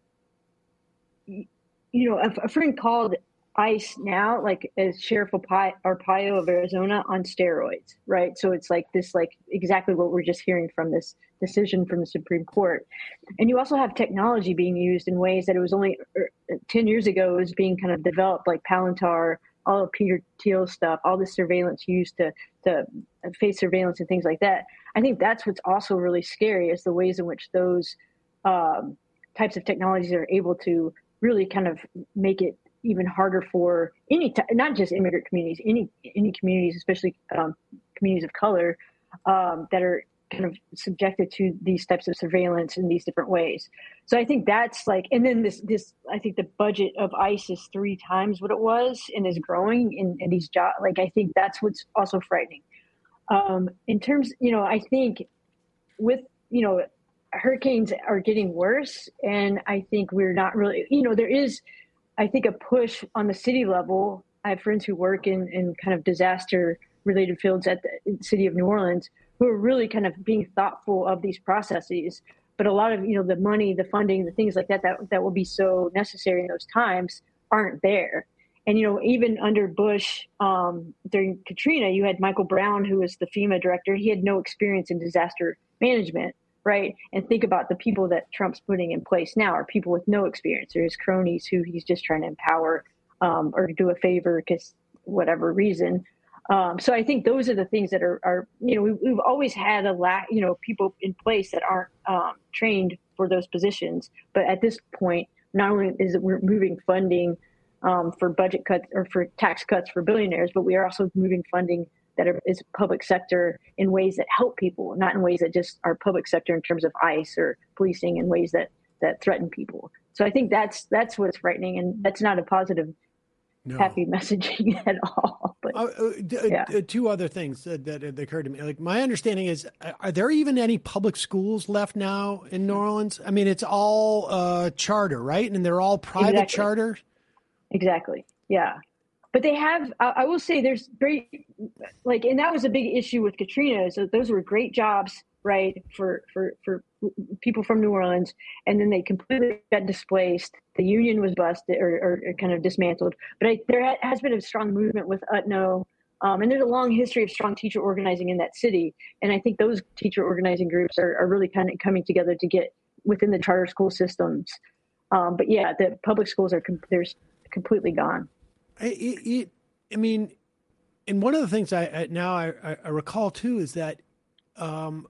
Speaker 5: you know, a, a friend called ICE now, like as Sheriff Arpaio of Arizona on steroids, right? So it's like this, like exactly what we're just hearing from this decision from the Supreme Court. And you also have technology being used in ways that it was only ten years ago, it was being kind of developed, like Palantir, all of Peter Thiel stuff, all the surveillance used to, to face surveillance and things like that. I think that's what's also really scary is the ways in which those um, types of technologies are able to really kind of make it even harder for any, t- not just immigrant communities, any any communities, especially um, communities of color, um, that are kind of subjected to these types of surveillance in these different ways. So I think that's like, and then this, this I think the budget of ICE is three times what it was and is growing in, in these jobs. Like, I think that's what's also frightening. Um, in terms, you know, I think with, you know, hurricanes are getting worse, and I think we're not really, you know, there is, I think, a push on the city level. I have friends who work in, in kind of disaster related fields at the city of New Orleans who are really kind of being thoughtful of these processes. But a lot of, you know, the money, the funding, the things like that, that, that will be so necessary in those times aren't there. And, you know, even under Bush, um, during Katrina, you had Michael Brown, who was the FEMA director. He had no experience in disaster management, right? And think about the people that Trump's putting in place now are people with no experience. Or his cronies who he's just trying to empower um, or do a favor because whatever reason. Um, so I think those are the things that are, are you know, we, we've always had a lack, you know, people in place that aren't um, trained for those positions. But at this point, not only is it we're moving funding um, for budget cuts or for tax cuts for billionaires, but we are also moving funding that are, is public sector in ways that help people, not in ways that just are public sector in terms of ICE or policing in ways that, that threaten people. So I think that's that's what's frightening, and that's not a positive, no. happy messaging at all. But
Speaker 1: uh, uh, d-
Speaker 5: yeah.
Speaker 1: uh, two other things that, that, that occurred to me. Like, my understanding is, are there even any public schools left now in New Orleans? I mean, it's all uh, charter, right? And they're all private
Speaker 5: exactly.
Speaker 1: charter.
Speaker 5: Exactly. Yeah. But they have, I, I will say there's great, like, and that was a big issue with Katrina. So those were great jobs, right, for, for, for people from New Orleans. And then they completely got displaced. The union was busted or, or kind of dismantled. But I, there has been a strong movement with U T N O. Um, and there's a long history of strong teacher organizing in that city. And I think those teacher organizing groups are, are really kind of coming together to get within the charter school systems. Um, but yeah, the public schools are, they're completely gone.
Speaker 1: It, it, I mean, and one of the things I, I now I, I recall too is that um,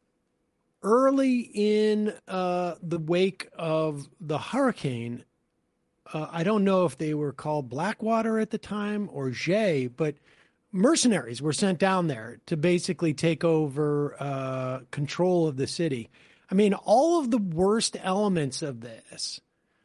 Speaker 1: early in uh, the wake of the hurricane, uh, I don't know if they were called Blackwater at the time or Jay, but mercenaries were sent down there to basically take over uh, control of the city. I mean, all of the worst elements of this.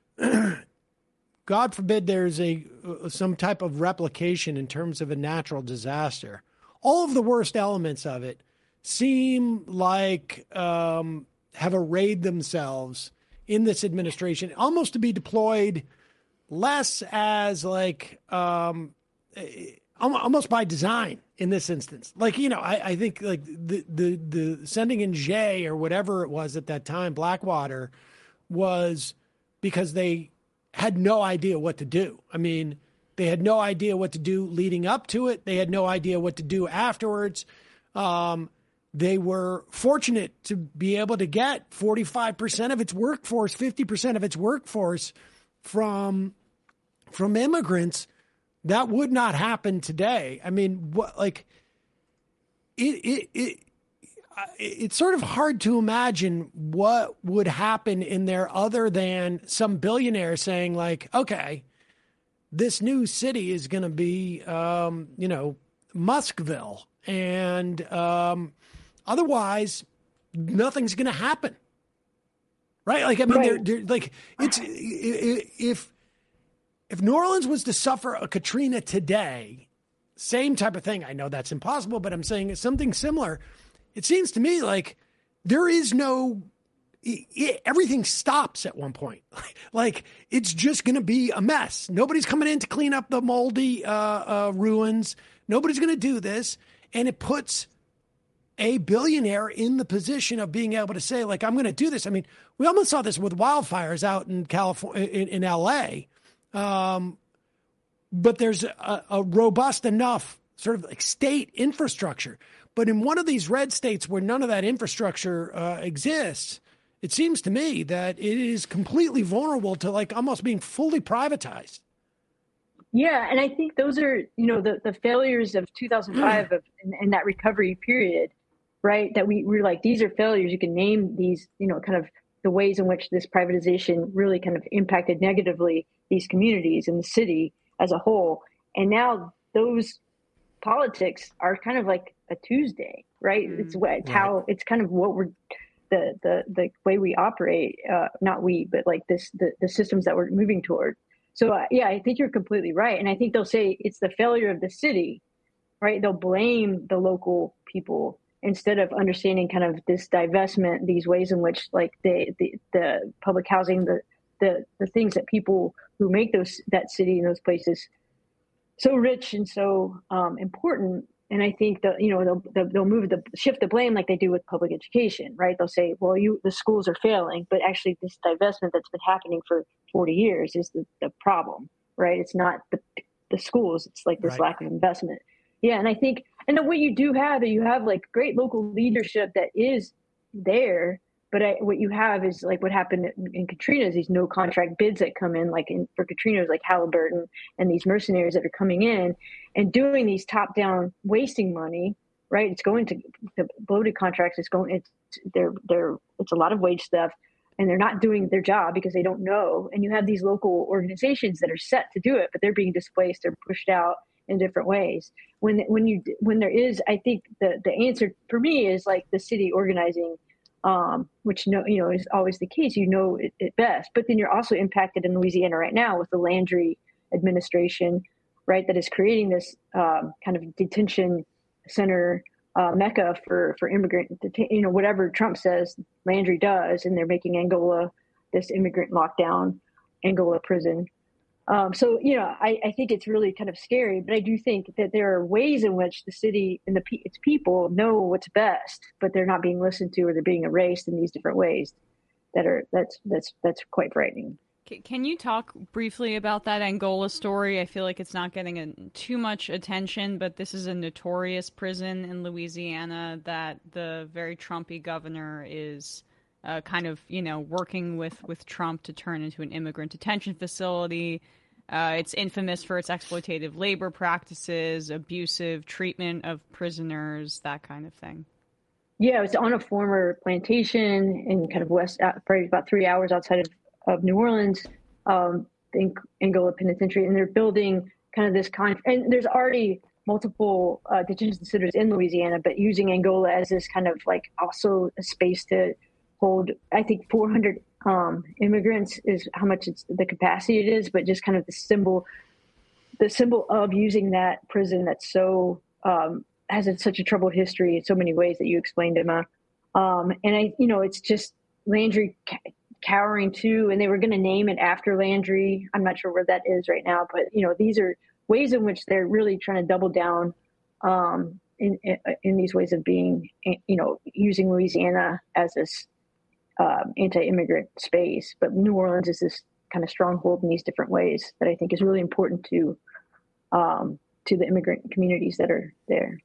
Speaker 1: God forbid there's a some type of replication in terms of a natural disaster. All of the worst elements of it seem like um, have arrayed themselves in this administration, almost to be deployed less as like um, almost by design in this instance. Like, you know, I, I think like the, the the sending in Jay or whatever it was at that time, Blackwater, was because they had no idea what to do. I mean, they had no idea what to do leading up to it. They had no idea what to do afterwards. Um, they were fortunate to be able to get forty-five percent of its workforce, fifty percent of its workforce from, from immigrants. That would not happen today. I mean, what, like it, it, it, it's sort of hard to imagine what would happen in there other than some billionaire saying like, okay, this new city is going to be, um, you know, Muskville. And um, otherwise nothing's going to happen. Right. Like, I mean,
Speaker 5: right.
Speaker 1: they're, they're like, it's, if, if New Orleans was to suffer a Katrina today, same type of thing. I know that's impossible, but I'm saying it's something similar. It seems to me like there is no, it, it, everything stops at one point. Like, it's just going to be a mess. Nobody's coming in to clean up the moldy uh, uh, ruins. Nobody's going to do this. And it puts a billionaire in the position of being able to say, like, I'm going to do this. I mean, we almost saw this with wildfires out in California, in, in L A. Um, but there's a, a robust enough sort of like state infrastructure. But in one of these red states where none of that infrastructure uh, exists, it seems to me that it is completely vulnerable to like almost being fully privatized.
Speaker 5: Yeah, and I think those are, you know, the, the failures of two thousand five of, and, and that recovery period, right? That we were like, these are failures. You can name these, you know, kind of the ways in which this privatization really kind of impacted negatively these communities and the city as a whole. And now those politics are kind of like a Tuesday, right? Mm, it's, it's how, right. It's kind of what we're, the the the way we operate, uh, not we, but like this, the, the systems that we're moving toward. So, uh, yeah, I think you're completely right. And I think they'll say it's the failure of the city, right? They'll blame the local people instead of understanding kind of this divestment, these ways in which like the, the, the public housing, the, the, the things that people who make those, that city and those places so rich and so um, important. And I think that, you know, they'll, they'll move the shift the blame like they do with public education, right? They'll say, well, you, the schools are failing, but actually this divestment that's been happening for forty years is the, the problem, right? It's not the, the schools. It's like this right. lack of investment. Yeah. And I think, and then what you do have, you have like great local leadership that is there, but I, what you have is like what happened in Katrina is these no contract bids that come in, like in, for Katrina, like Halliburton and these mercenaries that are coming in and doing these top down wasting money, right? It's going to the bloated contracts. It's going, it's, they're, they're, it's a lot of wage stuff and they're not doing their job because they don't know. And you have these local organizations that are set to do it, but they're being displaced. They're pushed out in different ways. When, when you, when there is, I think the, the answer for me is like the city organizing, Um, which no, you know is always the case. You know it, it best, but then you're also impacted in Louisiana right now with the Landry administration, right? That is creating this um, kind of detention center uh, mecca for for immigrant, deta- you know, whatever Trump says, Landry does, and they're making Angola this immigrant lockdown, Angola prison. Um, so, you know, I, I think it's really kind of scary, but I do think that there are ways in which the city and the its people know what's best, but they're not being listened to or they're being erased in these different ways that are that's that's that's quite frightening.
Speaker 4: Can you talk briefly about that Angola story? I feel like it's not getting a, too much attention, but this is a notorious prison in Louisiana that the very Trumpy governor is Uh, kind of, you know, working with, with Trump to turn into an immigrant detention facility. Uh, it's infamous for its exploitative labor practices, abusive treatment of prisoners, that kind of thing.
Speaker 5: Yeah, it's on a former plantation in kind of west, probably about three hours outside of, of New Orleans, um, in Angola Penitentiary, and they're building kind of this kind. And there's already multiple uh, detention centers in Louisiana, but using Angola as this kind of like also a space to hold, I think four hundred um, immigrants is how much it's the capacity it is, but just kind of the symbol, the symbol of using that prison that's so um, has a, such a troubled history in so many ways that you explained, Emma. Um, and I, you know, it's just Landry cowering too, and they were going to name it after Landry. I'm not sure where that is right now, but you know, these are ways in which they're really trying to double down um, in, in in these ways of being, you know, using Louisiana as this Um, anti-immigrant space, but New Orleans is this kind of stronghold in these different ways that I think is really important to um, to the immigrant communities that are there.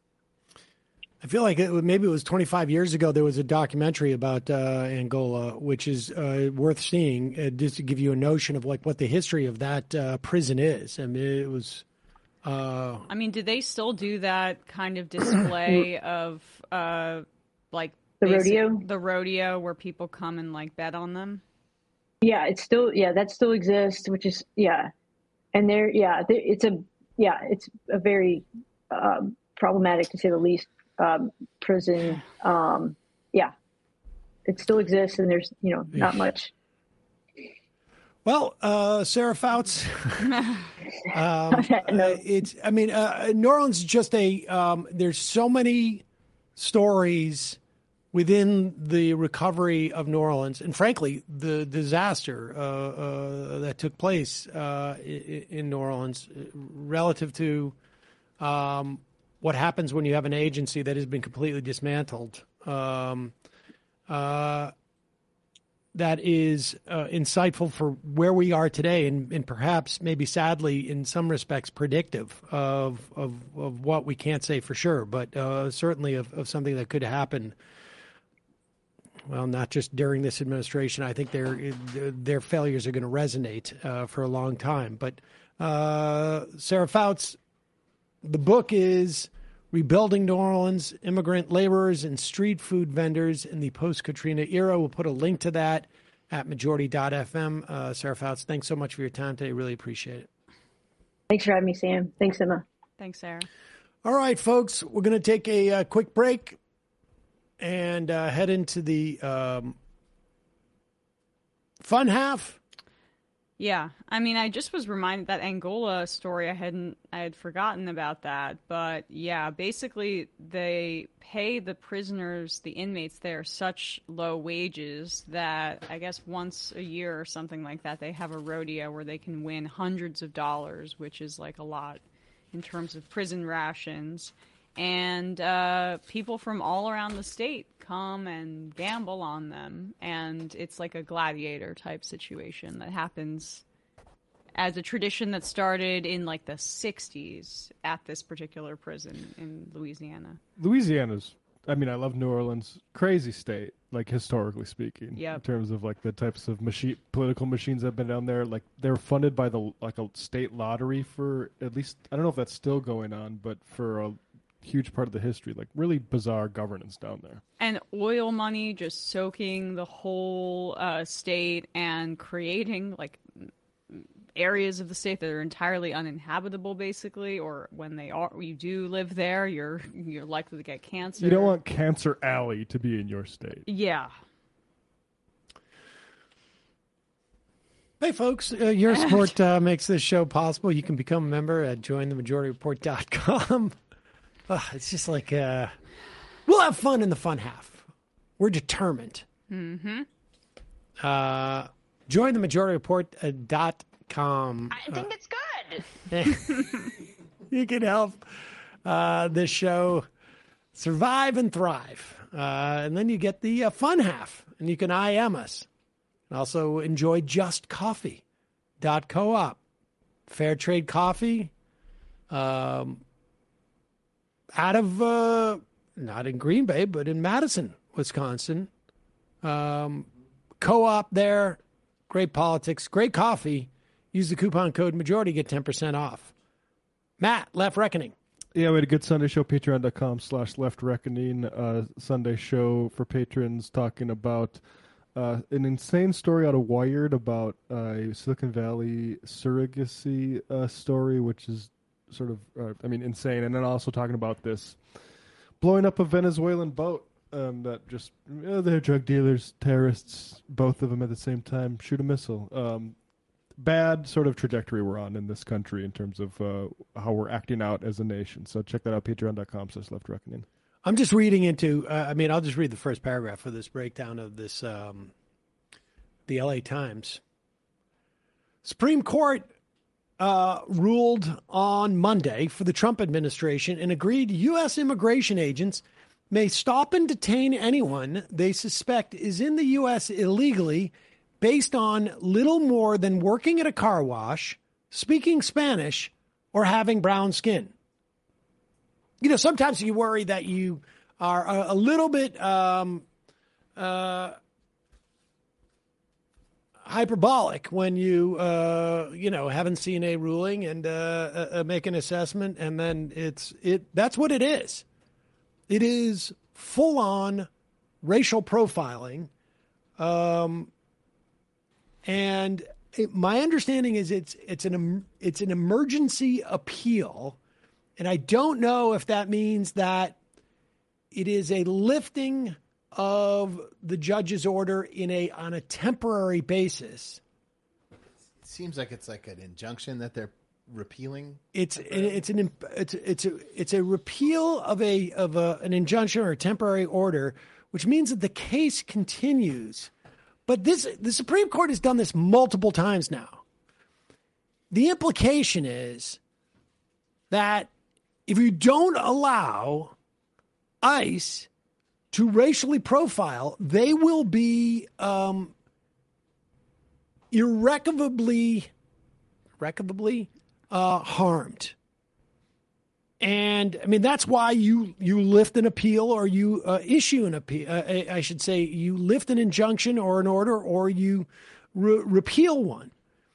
Speaker 1: I feel like it, maybe it was twenty-five years ago there was a documentary about uh, Angola, which is uh, worth seeing, uh, just to give you a notion of like what the history of that uh, prison is. I mean, it was. Uh,
Speaker 4: I mean, did they still do that kind of display of uh, like?
Speaker 5: The rodeo?
Speaker 4: The rodeo where people come and like bet on them?
Speaker 5: Yeah, it's still, yeah, that still exists, which is, yeah. And there, yeah, it's a, yeah, it's a very um, problematic, to say the least, um, prison. Um, yeah, it still exists and there's, you know, not much.
Speaker 1: Well, uh, Sarah Fouts, um, no. it's, I mean, uh, New Orleans is just a, um, there's so many stories within the recovery of New Orleans, and frankly, the disaster uh, uh, that took place uh, in New Orleans relative to um, what happens when you have an agency that has been completely dismantled. Um, uh, that is uh, insightful for where we are today, and, and perhaps, maybe sadly, in some respects, predictive of of, of what we can't say for sure, but uh, certainly of, of something that could happen. Well, not just during this administration. I think their their failures are going to resonate uh, for a long time. But uh, Sarah Fouts, the book is Rebuilding New Orleans, Immigrant Laborers and Street Food Vendors in the Post-Katrina Era. We'll put a link to that at majority dot f m. Uh, Sarah Fouts, thanks so much for your time today. Really appreciate it.
Speaker 5: Thanks for having me, Sam. Thanks, Emma.
Speaker 4: Thanks, Sarah.
Speaker 1: All right, folks, we're going to take a, a quick break and uh, head into the um, fun half.
Speaker 4: Yeah, I mean, I just was reminded that Angola story. I hadn't, I had forgotten about that. But yeah, basically, they pay the prisoners, the inmates there, such low wages that I guess once a year or something like that, they have a rodeo where they can win hundreds of dollars, which is like a lot in terms of prison rations. And uh, people from all around the state come and gamble on them. And it's like a gladiator type situation that happens as a tradition that started in like the sixties at this particular prison in Louisiana.
Speaker 3: Louisiana's, I mean, I love New Orleans. Crazy state, like historically speaking.
Speaker 4: Yep.
Speaker 3: In terms of like the types of machine, political machines that have been down there. Like they're funded by the like a state lottery for at least, I don't know if that's still going on, but for a huge part of the history, like really bizarre governance down there.
Speaker 4: And oil money just soaking the whole uh, state and creating like areas of the state that are entirely uninhabitable, basically. Or when they are, you do live there, you're you're likely to get cancer.
Speaker 3: You don't want Cancer Alley to be in your state.
Speaker 4: Yeah.
Speaker 1: Hey, folks, uh, your support uh, makes this show possible. You can become a member at join the majority report dot com. Uh, it's just like, uh, we'll have fun in the fun half. We're determined.
Speaker 4: Mm-hmm.
Speaker 1: Uh, join the majority report dot com.
Speaker 6: I think uh, it's good.
Speaker 1: You can help uh, this show survive and thrive. Uh, and then you get the uh, fun half, and you can I M us. And also enjoy just coffee dot coop. Fair trade coffee. Um, out of, uh, not in Green Bay, but in Madison, Wisconsin. Um, co-op there. Great politics. Great coffee. Use the coupon code majority, get ten percent off. Matt, Left Reckoning.
Speaker 3: Yeah, we had a good Sunday show, patreon dot com slash left reckoning. Uh, Sunday show for patrons talking about uh, an insane story out of Wired about uh, a Silicon Valley surrogacy uh, story, which is sort of, uh, I mean, insane. And then also talking about this blowing up a Venezuelan boat um, that just, uh, they're drug dealers, terrorists, both of them at the same time, shoot a missile. Um, bad sort of trajectory we're on in this country in terms of uh, how we're acting out as a nation. So check that out, patreon dot com slash left reckoning.
Speaker 1: I'm just reading into, uh, I mean, I'll just read the first paragraph of this breakdown of this, um, the L A Times. Supreme Court uh, ruled on Monday for the Trump administration and agreed U S immigration agents may stop and detain anyone they suspect is in the U S illegally based on little more than working at a car wash, speaking Spanish, or having brown skin. You know, sometimes you worry that you are a, a little bit um, uh, hyperbolic when you, uh, you know, haven't seen a ruling and uh, uh, make an assessment, and then it's it. That's what it is. It is full-on racial profiling. Um, And it, my understanding is it's it's an it's an emergency appeal, and I don't know if that means that it is a lifting of the judge's order in a on a temporary basis.
Speaker 7: It seems like it's like an injunction that they're repealing.
Speaker 1: It's it's an it's it's a it's a repeal of a of a, an injunction or a temporary order, which means that the case continues. But this, the Supreme Court has done this multiple times now. The implication is that if you don't allow ICE to racially profile, they will be um, irrecoverably, irrecoverably uh, harmed. And I mean, that's why you, you lift an appeal or you uh, issue an appeal. Uh, I should say you lift an injunction or an order or you re- repeal one.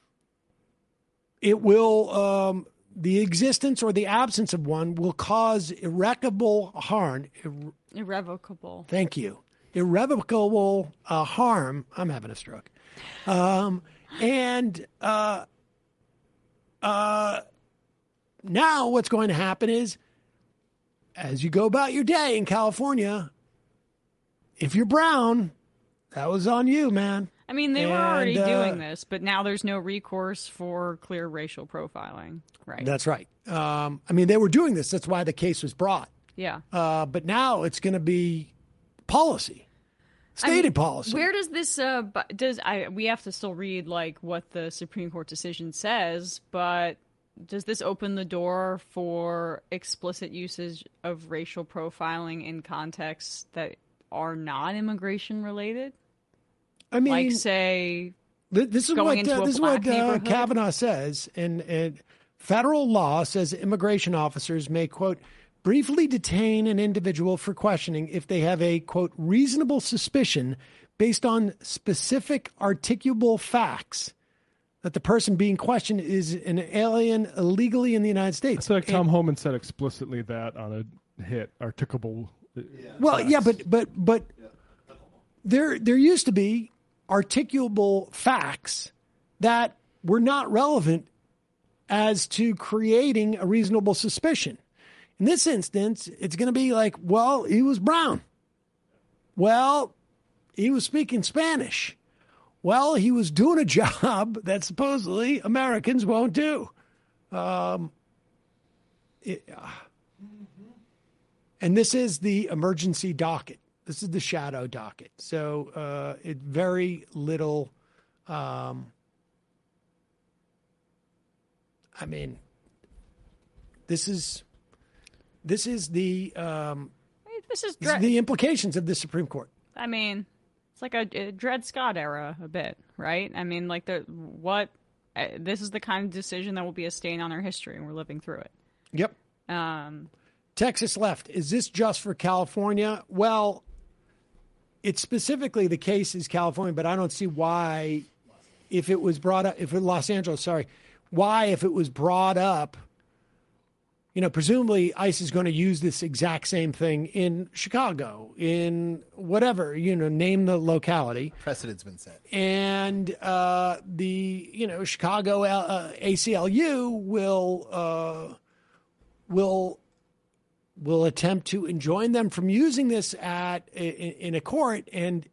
Speaker 1: It will, um, the existence or the absence of one will cause irreparable harm. Ir-
Speaker 4: Irrevocable.
Speaker 1: Thank you. Irrevocable uh, harm. I'm having a stroke. Um, and uh, uh, now what's going to happen is, as you go about your day in California, if you're brown, that was on you, man.
Speaker 4: I mean, they
Speaker 1: and,
Speaker 4: were already
Speaker 1: uh,
Speaker 4: doing this, but now there's no recourse for clear racial profiling, right?
Speaker 1: That's right. Um, I mean, they were doing this. That's why the case was brought.
Speaker 4: Yeah.
Speaker 1: Uh, but now it's going to be policy, stated I mean, policy.
Speaker 4: Where does this, uh, does I, we have to still read like what the Supreme Court decision says, but does this open the door for explicit usage of racial profiling in contexts that are not immigration related?
Speaker 1: I mean,
Speaker 4: like say,
Speaker 1: th- this is
Speaker 4: going
Speaker 1: what
Speaker 4: into
Speaker 1: uh,
Speaker 4: a
Speaker 1: this is
Speaker 4: black
Speaker 1: what uh,
Speaker 4: neighborhood?
Speaker 1: Kavanaugh says, and, and federal law says immigration officers may, quote, briefly detain an individual for questioning if they have a, quote, reasonable suspicion based on specific articulable facts that the person being questioned is an alien illegally in the United States.
Speaker 3: So like Tom
Speaker 1: and,
Speaker 3: Homan said explicitly that on a hit, articulable.
Speaker 1: Yeah. Well, facts. yeah, but but but yeah. there there used to be articulable facts that were not relevant as to creating a reasonable suspicion. In this instance, it's going to be like, well, he was brown. Well, he was speaking Spanish. Well, he was doing a job that supposedly Americans won't do. Um, it, uh, and this is the emergency docket. This is the shadow docket. So uh, it very little, um, I mean, this is this is the um,
Speaker 4: this is,
Speaker 1: this is the implications of the Supreme Court.
Speaker 4: I mean, it's like a, a Dred Scott era a bit, right? I mean, like the what uh, this is the kind of decision that will be a stain on our history, and we're living through it.
Speaker 1: Yep.
Speaker 4: Um,
Speaker 1: Texas left. Is this just for California? Well, it's specifically the case is California, but I don't see why, if it was brought up, if it Los Angeles, sorry, why if it was brought up, you know, presumably ICE is going to use this exact same thing in Chicago, in whatever, you know, name the locality.
Speaker 7: Precedent's been set.
Speaker 1: And uh, the, you know, Chicago uh, A C L U will uh, will will attempt to enjoin them from using this at in, in a court, and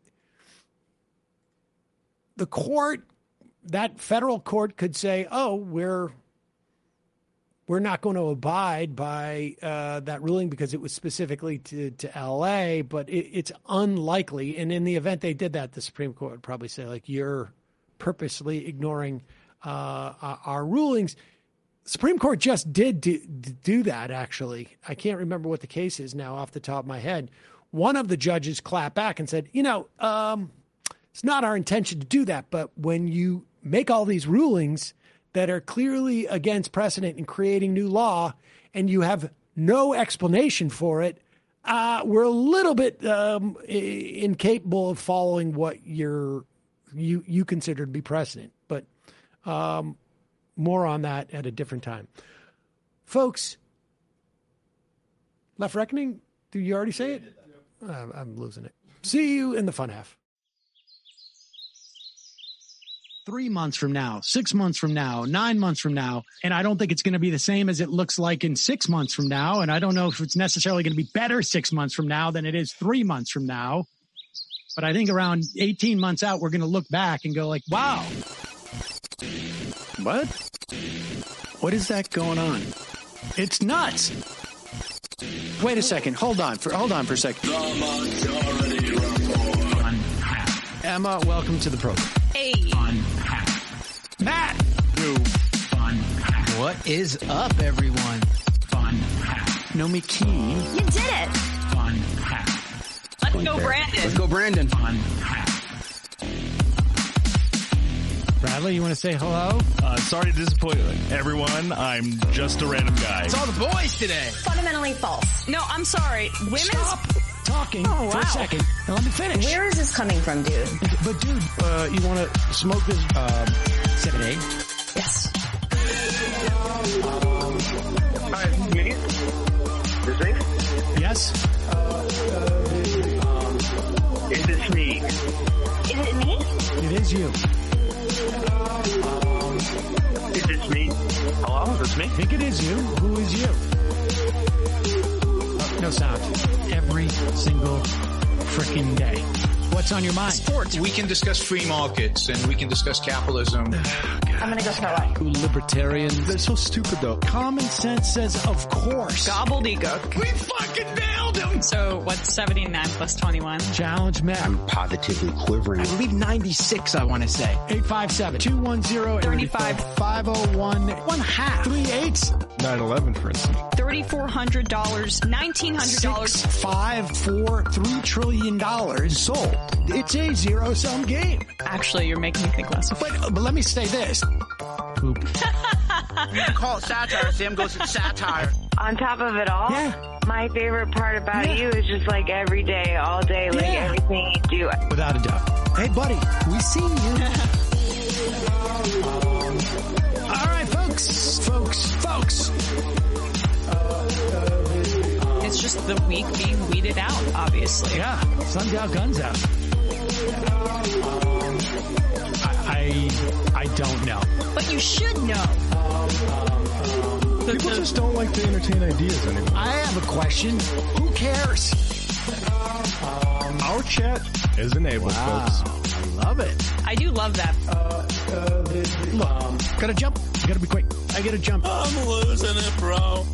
Speaker 1: the court, that federal court, could say, "Oh, we're." We're not going to abide by uh, that ruling because it was specifically to, to L A, but it, it's unlikely. And in the event they did that, the Supreme Court would probably say, like, you're purposely ignoring uh, our rulings. Supreme Court just did do, do that, actually. I can't remember what the case is now off the top of my head. One of the judges clapped back and said, you know, um, it's not our intention to do that, but when you make all these rulings that are clearly against precedent and creating new law, and you have no explanation for it, uh, we're a little bit um, incapable of following what you're, you you consider to be precedent. But um, more on that at a different time. Folks, Left Reckoning, did you already say it? Uh, I'm losing it. See you in the fun half.
Speaker 8: Three months from now, six months from now, nine months from now. And I don't think it's going to be the same as it looks like in six months from now. And I don't know if it's necessarily going to be better six months from now than it is three months from now. But I think around eighteen months out, we're going to look back and go like, wow. What? What is that going on? It's nuts. Wait a second. Hold on for, hold on for a second. Emma, welcome to the program.
Speaker 4: Hey.
Speaker 8: Matt.
Speaker 9: Fun. What is up, everyone? Fun.
Speaker 8: Nomi Key.
Speaker 6: You did it.
Speaker 8: Fun half.
Speaker 4: Let's go, Brandon.
Speaker 9: Let's go, Brandon.
Speaker 8: Fun half.
Speaker 1: Bradley, you want to say hello?
Speaker 10: Uh, sorry to disappoint everyone. I'm just a random guy.
Speaker 9: It's all the boys today.
Speaker 6: Fundamentally false.
Speaker 4: No, I'm sorry. Women's
Speaker 1: Stop talking
Speaker 6: Oh,
Speaker 1: for
Speaker 6: wow.
Speaker 1: a second. Now let me finish.
Speaker 6: Where is this coming from, dude?
Speaker 1: But dude, uh, you want to smoke this um, seven A?
Speaker 6: Yes.
Speaker 11: Hi, is this me? Is this?
Speaker 1: Yes.
Speaker 11: Is this me?
Speaker 6: Is it me?
Speaker 1: It is you.
Speaker 11: Is this me? Hello, is this me?
Speaker 1: I think it is you. Who is you? Oh, no sound.
Speaker 8: Every single frickin' day. What's on your mind?
Speaker 9: Sports. We can discuss free markets and we can discuss capitalism.
Speaker 6: I'm gonna go smell it.
Speaker 8: Who libertarians?
Speaker 3: They're so stupid, though.
Speaker 1: Common sense says, of course.
Speaker 4: gobbledygook.
Speaker 8: We fucking nailed him!
Speaker 4: So what's seventy-nine plus twenty-one?
Speaker 1: Challenge Matt.
Speaker 9: Positively quivering. I believe ninety-six, I want to say.
Speaker 1: eight five seven, two one zero,
Speaker 4: thirty-five.
Speaker 1: five oh one, one half. Three eights.
Speaker 3: nine eleven, for instance.
Speaker 4: thirty-four hundred dollars, nineteen hundred dollars.
Speaker 1: Six, five, four, three trillion dollars sold. It's a zero sum game.
Speaker 4: Actually, you're making me think less of it.
Speaker 1: But, but let me say this.
Speaker 9: You can call it satire. Sam goes with satire.
Speaker 12: On top of it all,
Speaker 1: Yeah.
Speaker 12: my favorite part about
Speaker 1: Yeah.
Speaker 12: you is just like every day, all day, like
Speaker 1: Yeah.
Speaker 12: everything you do.
Speaker 1: Without a doubt. Hey, buddy, we see you. All right, folks, folks, folks.
Speaker 4: It's just the week being weeded out, obviously.
Speaker 1: Yeah, sun's out, guns out. I, I, I don't know.
Speaker 4: But you should know. The-
Speaker 3: People
Speaker 4: the-
Speaker 3: just don't like to entertain ideas anymore.
Speaker 1: I have a question. Who cares?
Speaker 3: Our chat is enabled, folks.
Speaker 1: I love it.
Speaker 4: I do love that.
Speaker 1: Look, gotta jump. Gotta be quick. I gotta jump.
Speaker 10: I'm losing it, bro.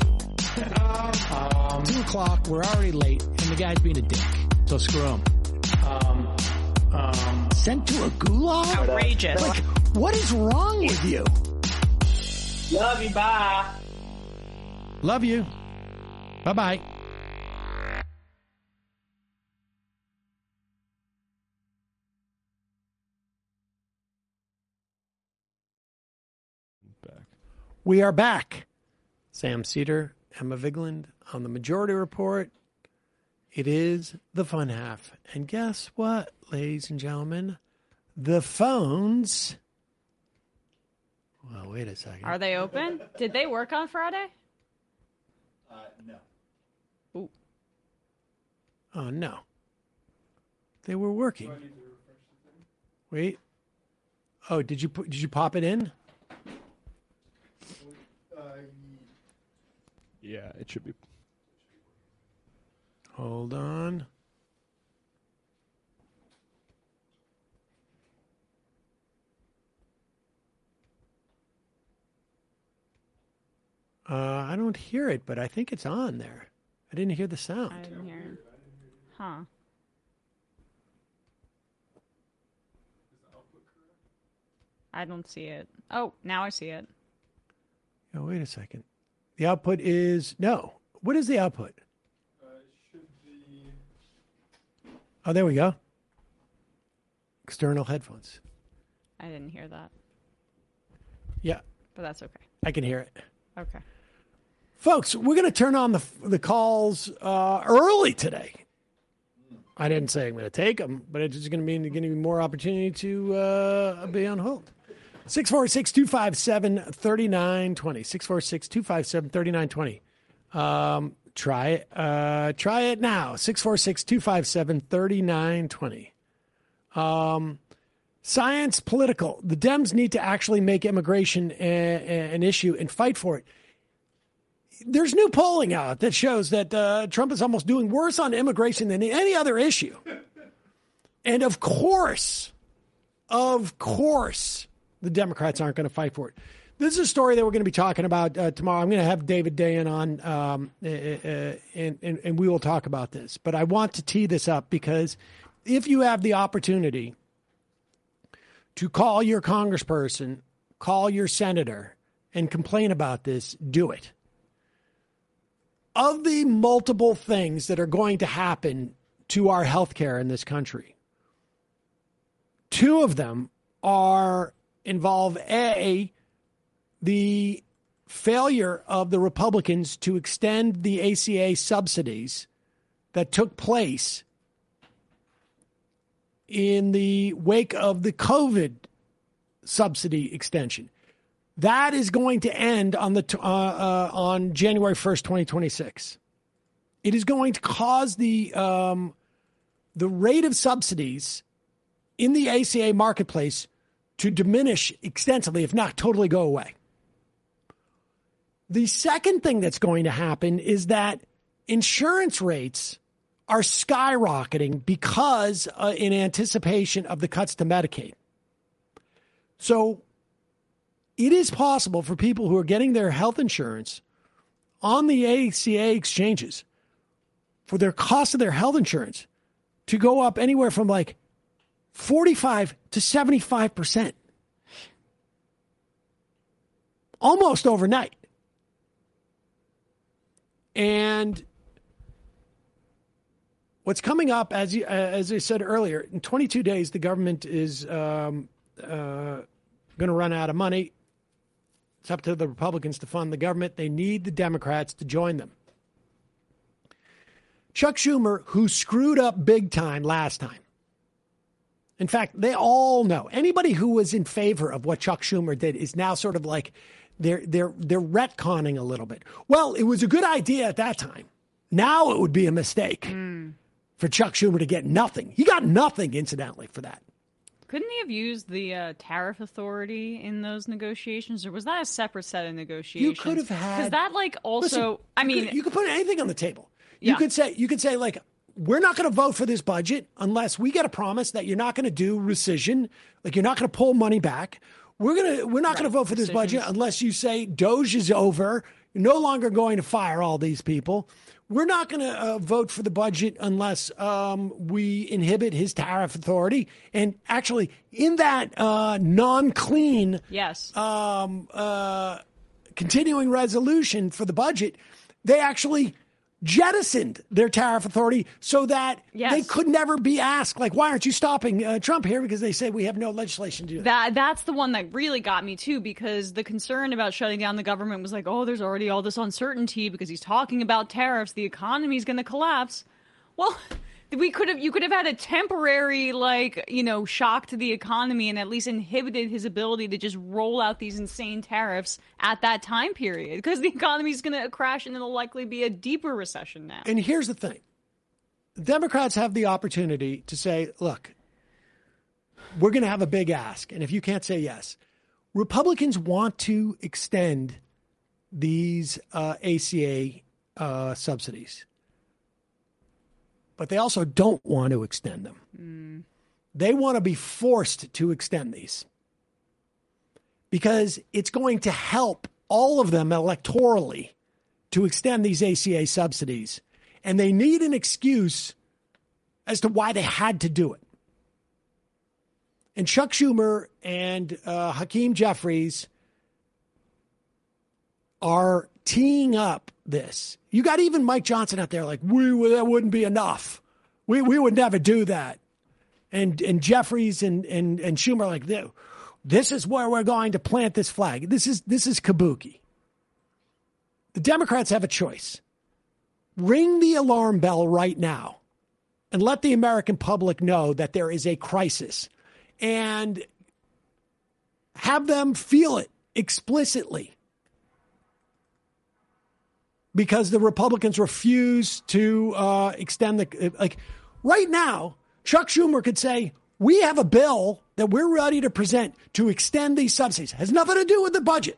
Speaker 1: Two o'clock. We're already late, and the guy's being a dick. So screw him.
Speaker 11: Um, um,
Speaker 1: Sent to a gulag?
Speaker 4: Outrageous.
Speaker 1: Like, what is wrong with you?
Speaker 11: love you, bye.
Speaker 1: Love you. Bye bye.
Speaker 3: Back.
Speaker 1: We are back. Sam Cedar, Emma Vigland on the Majority Report. It is the fun half. And guess what, ladies and gentlemen? The phones. Well, wait a second.
Speaker 4: Are they open? Did they work on Friday?
Speaker 7: Uh, no.
Speaker 4: Ooh.
Speaker 1: Oh, no. They were working. Wait. Oh, did you pu- did you pop it in?
Speaker 3: Yeah, it should be.
Speaker 1: Hold on. Uh, I don't hear it, but I think it's on there. I didn't hear the sound.
Speaker 4: I didn't hear it. Huh. I don't see it. Oh, now I see it.
Speaker 1: Oh, wait a second. The output is no. What is the output?
Speaker 3: Uh, should be.
Speaker 1: Oh, there we go. External headphones.
Speaker 4: I didn't hear that,
Speaker 1: Yeah,
Speaker 4: but that's okay.
Speaker 1: I can hear it.
Speaker 4: Okay.
Speaker 1: Folks, we're going to turn on the the calls uh, early today. I didn't say I'm going to take them, but it's just going to be going to be more opportunity to uh, be on hold. six four six, two five seven, three nine two zero. six four six, two five seven, three nine two zero. Um, try it. Uh, try it now. six four six, two five seven, three nine two zero. Um, science political. The Dems need to actually make immigration a, a, an issue and fight for it. There's new polling out that shows that uh, Trump is almost doing worse on immigration than any other issue. And of course, of course, the Democrats aren't going to fight for it. This is a story that we're going to be talking about uh, tomorrow. I'm going to have David Dayen on, um, uh, uh, and, and, and we will talk about this. But I want to tee this up because if you have the opportunity to call your congressperson, call your senator, and complain about this, do it. of the multiple things that are going to happen to our healthcare in this country, two of them are involve A, the failure of the Republicans to extend the A C A subsidies that took place in the wake of the COVID subsidy extension. That is going to end on the uh, uh, on January first, twenty twenty-six. It is going to cause the um, the rate of subsidies in the A C A marketplace to diminish extensively, if not totally go away. The second thing that's going to happen is that insurance rates are skyrocketing because uh, in anticipation of the cuts to Medicaid. So it is possible for people who are getting their health insurance on the A C A exchanges for their cost of their health insurance to go up anywhere from like forty-five to seventy-five percent. Almost overnight. And what's coming up, as you, uh, as I said earlier, in twenty-two days, the government is um, uh, going to run out of money. It's up to the Republicans to fund the government. They need the Democrats to join them. Chuck Schumer, who screwed up big time last time. In fact, they all know. Anybody who was in favor of what Chuck Schumer did is now sort of like they're they're they're retconning a little bit. Well, it was a good idea at that time. Now it would be a mistake mm. for Chuck Schumer to get nothing. He got nothing, incidentally, for that.
Speaker 4: Couldn't he have used the uh, tariff authority in those negotiations, or was that a separate set of negotiations?
Speaker 1: You could have had.
Speaker 4: Because that, like, also,
Speaker 1: listen,
Speaker 4: I
Speaker 1: you
Speaker 4: mean,
Speaker 1: could, you could put anything on the table.
Speaker 4: Yeah.
Speaker 1: You could say, you could say, like, we're not going to vote for this budget unless we get a promise that you're not going to do rescission, like you're not going to pull money back. We're gonna, we're not right. going to vote for this Decisions. budget unless you say Doge is over. You're no longer going to fire all these people. We're not going to uh, vote for the budget unless um, we inhibit his tariff authority. And actually, in that uh, non-clean
Speaker 4: yes.
Speaker 1: um, uh, continuing resolution for the budget, they actually jettisoned their tariff authority so that
Speaker 4: yes.
Speaker 1: they could never be asked, like, why aren't you stopping uh, Trump here? Because they say we have no legislation to do that.
Speaker 4: that. That's the one that really got me, too, because the concern about shutting down the government was like, oh, there's already all this uncertainty because he's talking about tariffs. The economy is going to collapse. Well, we could have, you could have had a temporary, like, you know, shock to the economy and at least inhibited his ability to just roll out these insane tariffs at that time period because the economy is going to crash and it'll likely be a deeper recession now.
Speaker 1: And here's the thing. The Democrats have the opportunity to say, look, we're going to have a big ask. And if you can't say yes, Republicans want to extend these uh, A C A uh, subsidies. But they also don't want to extend them. Mm. They want to be forced to extend these because it's going to help all of them electorally to extend these A C A subsidies. And they need an excuse as to why they had to do it. And Chuck Schumer and uh, Hakeem Jeffries are teeing up this. You got even Mike Johnson out there like, we that wouldn't be enough. We we would never do that. And and Jeffries and and, and Schumer are like, this is where we're going to plant this flag. This is this is kabuki. The Democrats have a choice. Ring the alarm bell right now and let the American public know that there is a crisis and have them feel it explicitly. Because the Republicans refuse to uh, extend the, like, right now, Chuck Schumer could say, we have a bill that we're ready to present to extend these subsidies. Has nothing to do with the budget.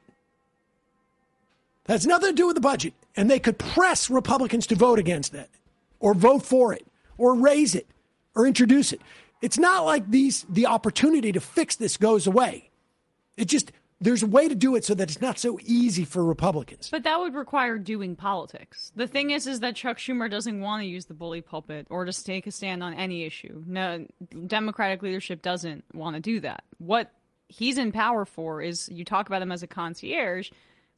Speaker 1: Has nothing to do with the budget. And they could press Republicans to vote against it or vote for it or raise it or introduce it. It's not like these the opportunity to fix this goes away. It just... There's a way to do it so that it's not so easy for Republicans.
Speaker 4: But that would require doing politics. The thing is, is that Chuck Schumer doesn't want to use the bully pulpit or to take a stand on any issue. No, Democratic leadership doesn't want to do that. What he's in power for is, you talk about him as a concierge,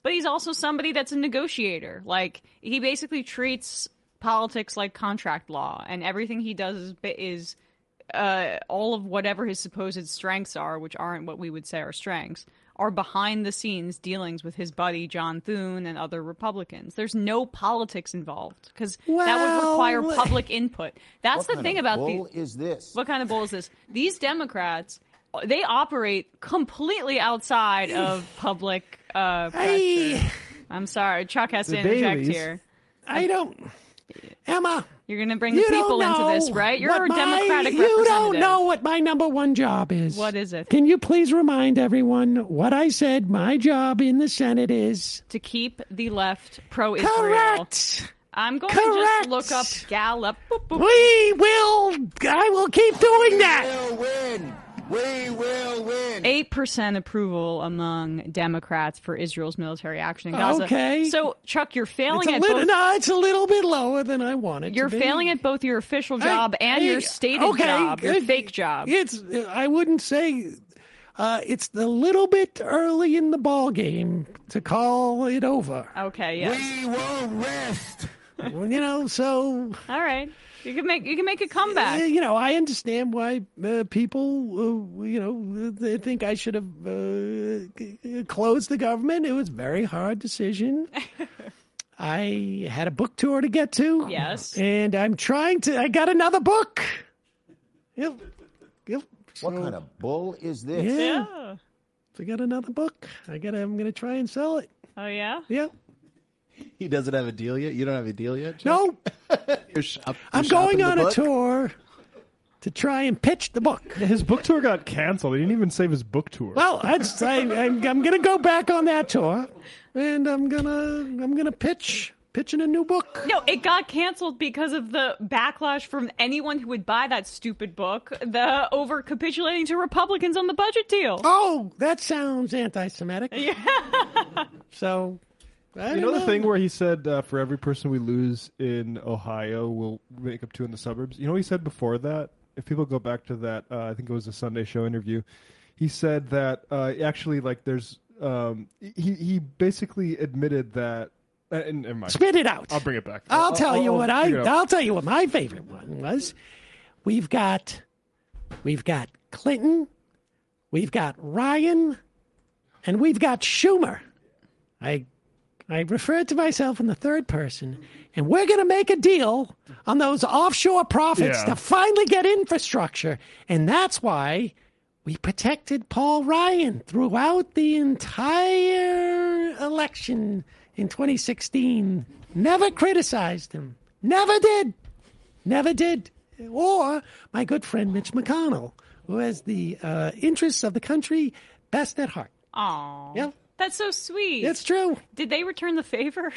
Speaker 4: but he's also somebody that's a negotiator. Like, he basically treats politics like contract law, and everything he does is, is uh, all of whatever his supposed strengths are, which aren't what we would say are strengths, are behind the scenes dealings with his buddy John Thune and other Republicans. There's no politics involved because
Speaker 1: well,
Speaker 4: that would require public input. That's the thing about
Speaker 13: bull
Speaker 4: the,
Speaker 13: is this?
Speaker 4: What kind of bull is this? These Democrats, they operate completely outside of public uh, pressure.
Speaker 1: I,
Speaker 4: I'm sorry, Chuck has
Speaker 3: the
Speaker 4: to interject
Speaker 3: Baileys.
Speaker 4: here.
Speaker 1: I don't, Emma.
Speaker 4: You're going to bring the
Speaker 1: you
Speaker 4: people
Speaker 1: don't know
Speaker 4: into this, right? You're
Speaker 1: what
Speaker 4: a
Speaker 1: my-
Speaker 4: Democratic
Speaker 1: You
Speaker 4: representative.
Speaker 1: don't know what my number one job is.
Speaker 4: What is it?
Speaker 1: Can you please remind everyone what I said my job in the Senate is?
Speaker 4: To keep the left pro-Israel.
Speaker 1: Correct.
Speaker 4: I'm going
Speaker 1: Correct.
Speaker 4: to just look up Gallup. Boop, boop.
Speaker 1: We will, I will keep doing that.
Speaker 13: We will win. We will win.
Speaker 4: eight percent approval among Democrats for Israel's military action in Gaza.
Speaker 1: Okay.
Speaker 4: So, Chuck, you're failing
Speaker 1: It's a
Speaker 4: at
Speaker 1: little,
Speaker 4: both.
Speaker 1: no, it's a little bit lower than I wanted
Speaker 4: You're
Speaker 1: to be.
Speaker 4: failing at both your official job
Speaker 1: Hey,
Speaker 4: and
Speaker 1: hey,
Speaker 4: your stated
Speaker 1: okay,
Speaker 4: job, your
Speaker 1: it-
Speaker 4: fake job.
Speaker 1: It's, I wouldn't say, uh, it's a little bit early in the ball game to call it over.
Speaker 4: Okay, yes.
Speaker 13: We won't rest.
Speaker 1: Well, you know, so
Speaker 4: All right. You can make you can make a comeback.
Speaker 1: Uh, you know, I understand why uh, people, uh, you know, they think I should have uh, c- closed the government. It was a very hard decision. I had a book tour to get to.
Speaker 4: Yes.
Speaker 1: And I'm trying to, I got another book. Yep. Yep.
Speaker 13: What
Speaker 1: So,
Speaker 13: kind of bull is this?
Speaker 1: Yeah.
Speaker 4: Yeah.
Speaker 1: I got another book. I got. I'm going to try and sell it.
Speaker 4: Oh, yeah?
Speaker 1: Yep.
Speaker 7: He doesn't have a deal yet. You don't have a deal yet. Chuck?
Speaker 1: No.
Speaker 7: You're shop,
Speaker 1: I'm
Speaker 7: you're
Speaker 1: going
Speaker 7: shopping
Speaker 1: on
Speaker 7: the
Speaker 1: a
Speaker 7: book?
Speaker 1: tour to try and pitch the book.
Speaker 3: His book tour got canceled. He didn't even save his book tour.
Speaker 1: Well, that's, I, I'm, I'm going to go back on that tour, and I'm gonna I'm gonna pitch pitching a new book.
Speaker 4: No, it got canceled because of the backlash from anyone who would buy that stupid book, the over capitulating to Republicans on the budget deal.
Speaker 1: Oh, that sounds anti-Semitic.
Speaker 4: Yeah.
Speaker 1: So, I
Speaker 3: You know
Speaker 1: don't
Speaker 3: the thing where he said, uh, for every person we lose in Ohio, we'll make up two in the suburbs? You know what he said before that? If people go back to that, uh, I think it was a Sunday Show interview, he said that uh, actually, like, there's, um, he, he basically admitted that, uh, and, never mind.
Speaker 1: Spit it out.
Speaker 3: I'll bring it back.
Speaker 1: I'll tell you what I
Speaker 3: figure it out.
Speaker 1: I'll tell you what my favorite one was. We've got we've got Clinton, we've got Ryan, and we've got Schumer. I I referred to myself in the third person, and we're going to make a deal on those offshore profits
Speaker 3: Yeah.
Speaker 1: to finally get infrastructure, and that's why we protected Paul Ryan throughout the entire election in twenty sixteen. Never criticized him. Never did. Never did. Or my good friend Mitch McConnell, who has the uh, interests of the country best at heart.
Speaker 4: Aw.
Speaker 1: Yeah.
Speaker 4: That's so sweet.
Speaker 1: It's true.
Speaker 4: Did they return the favor?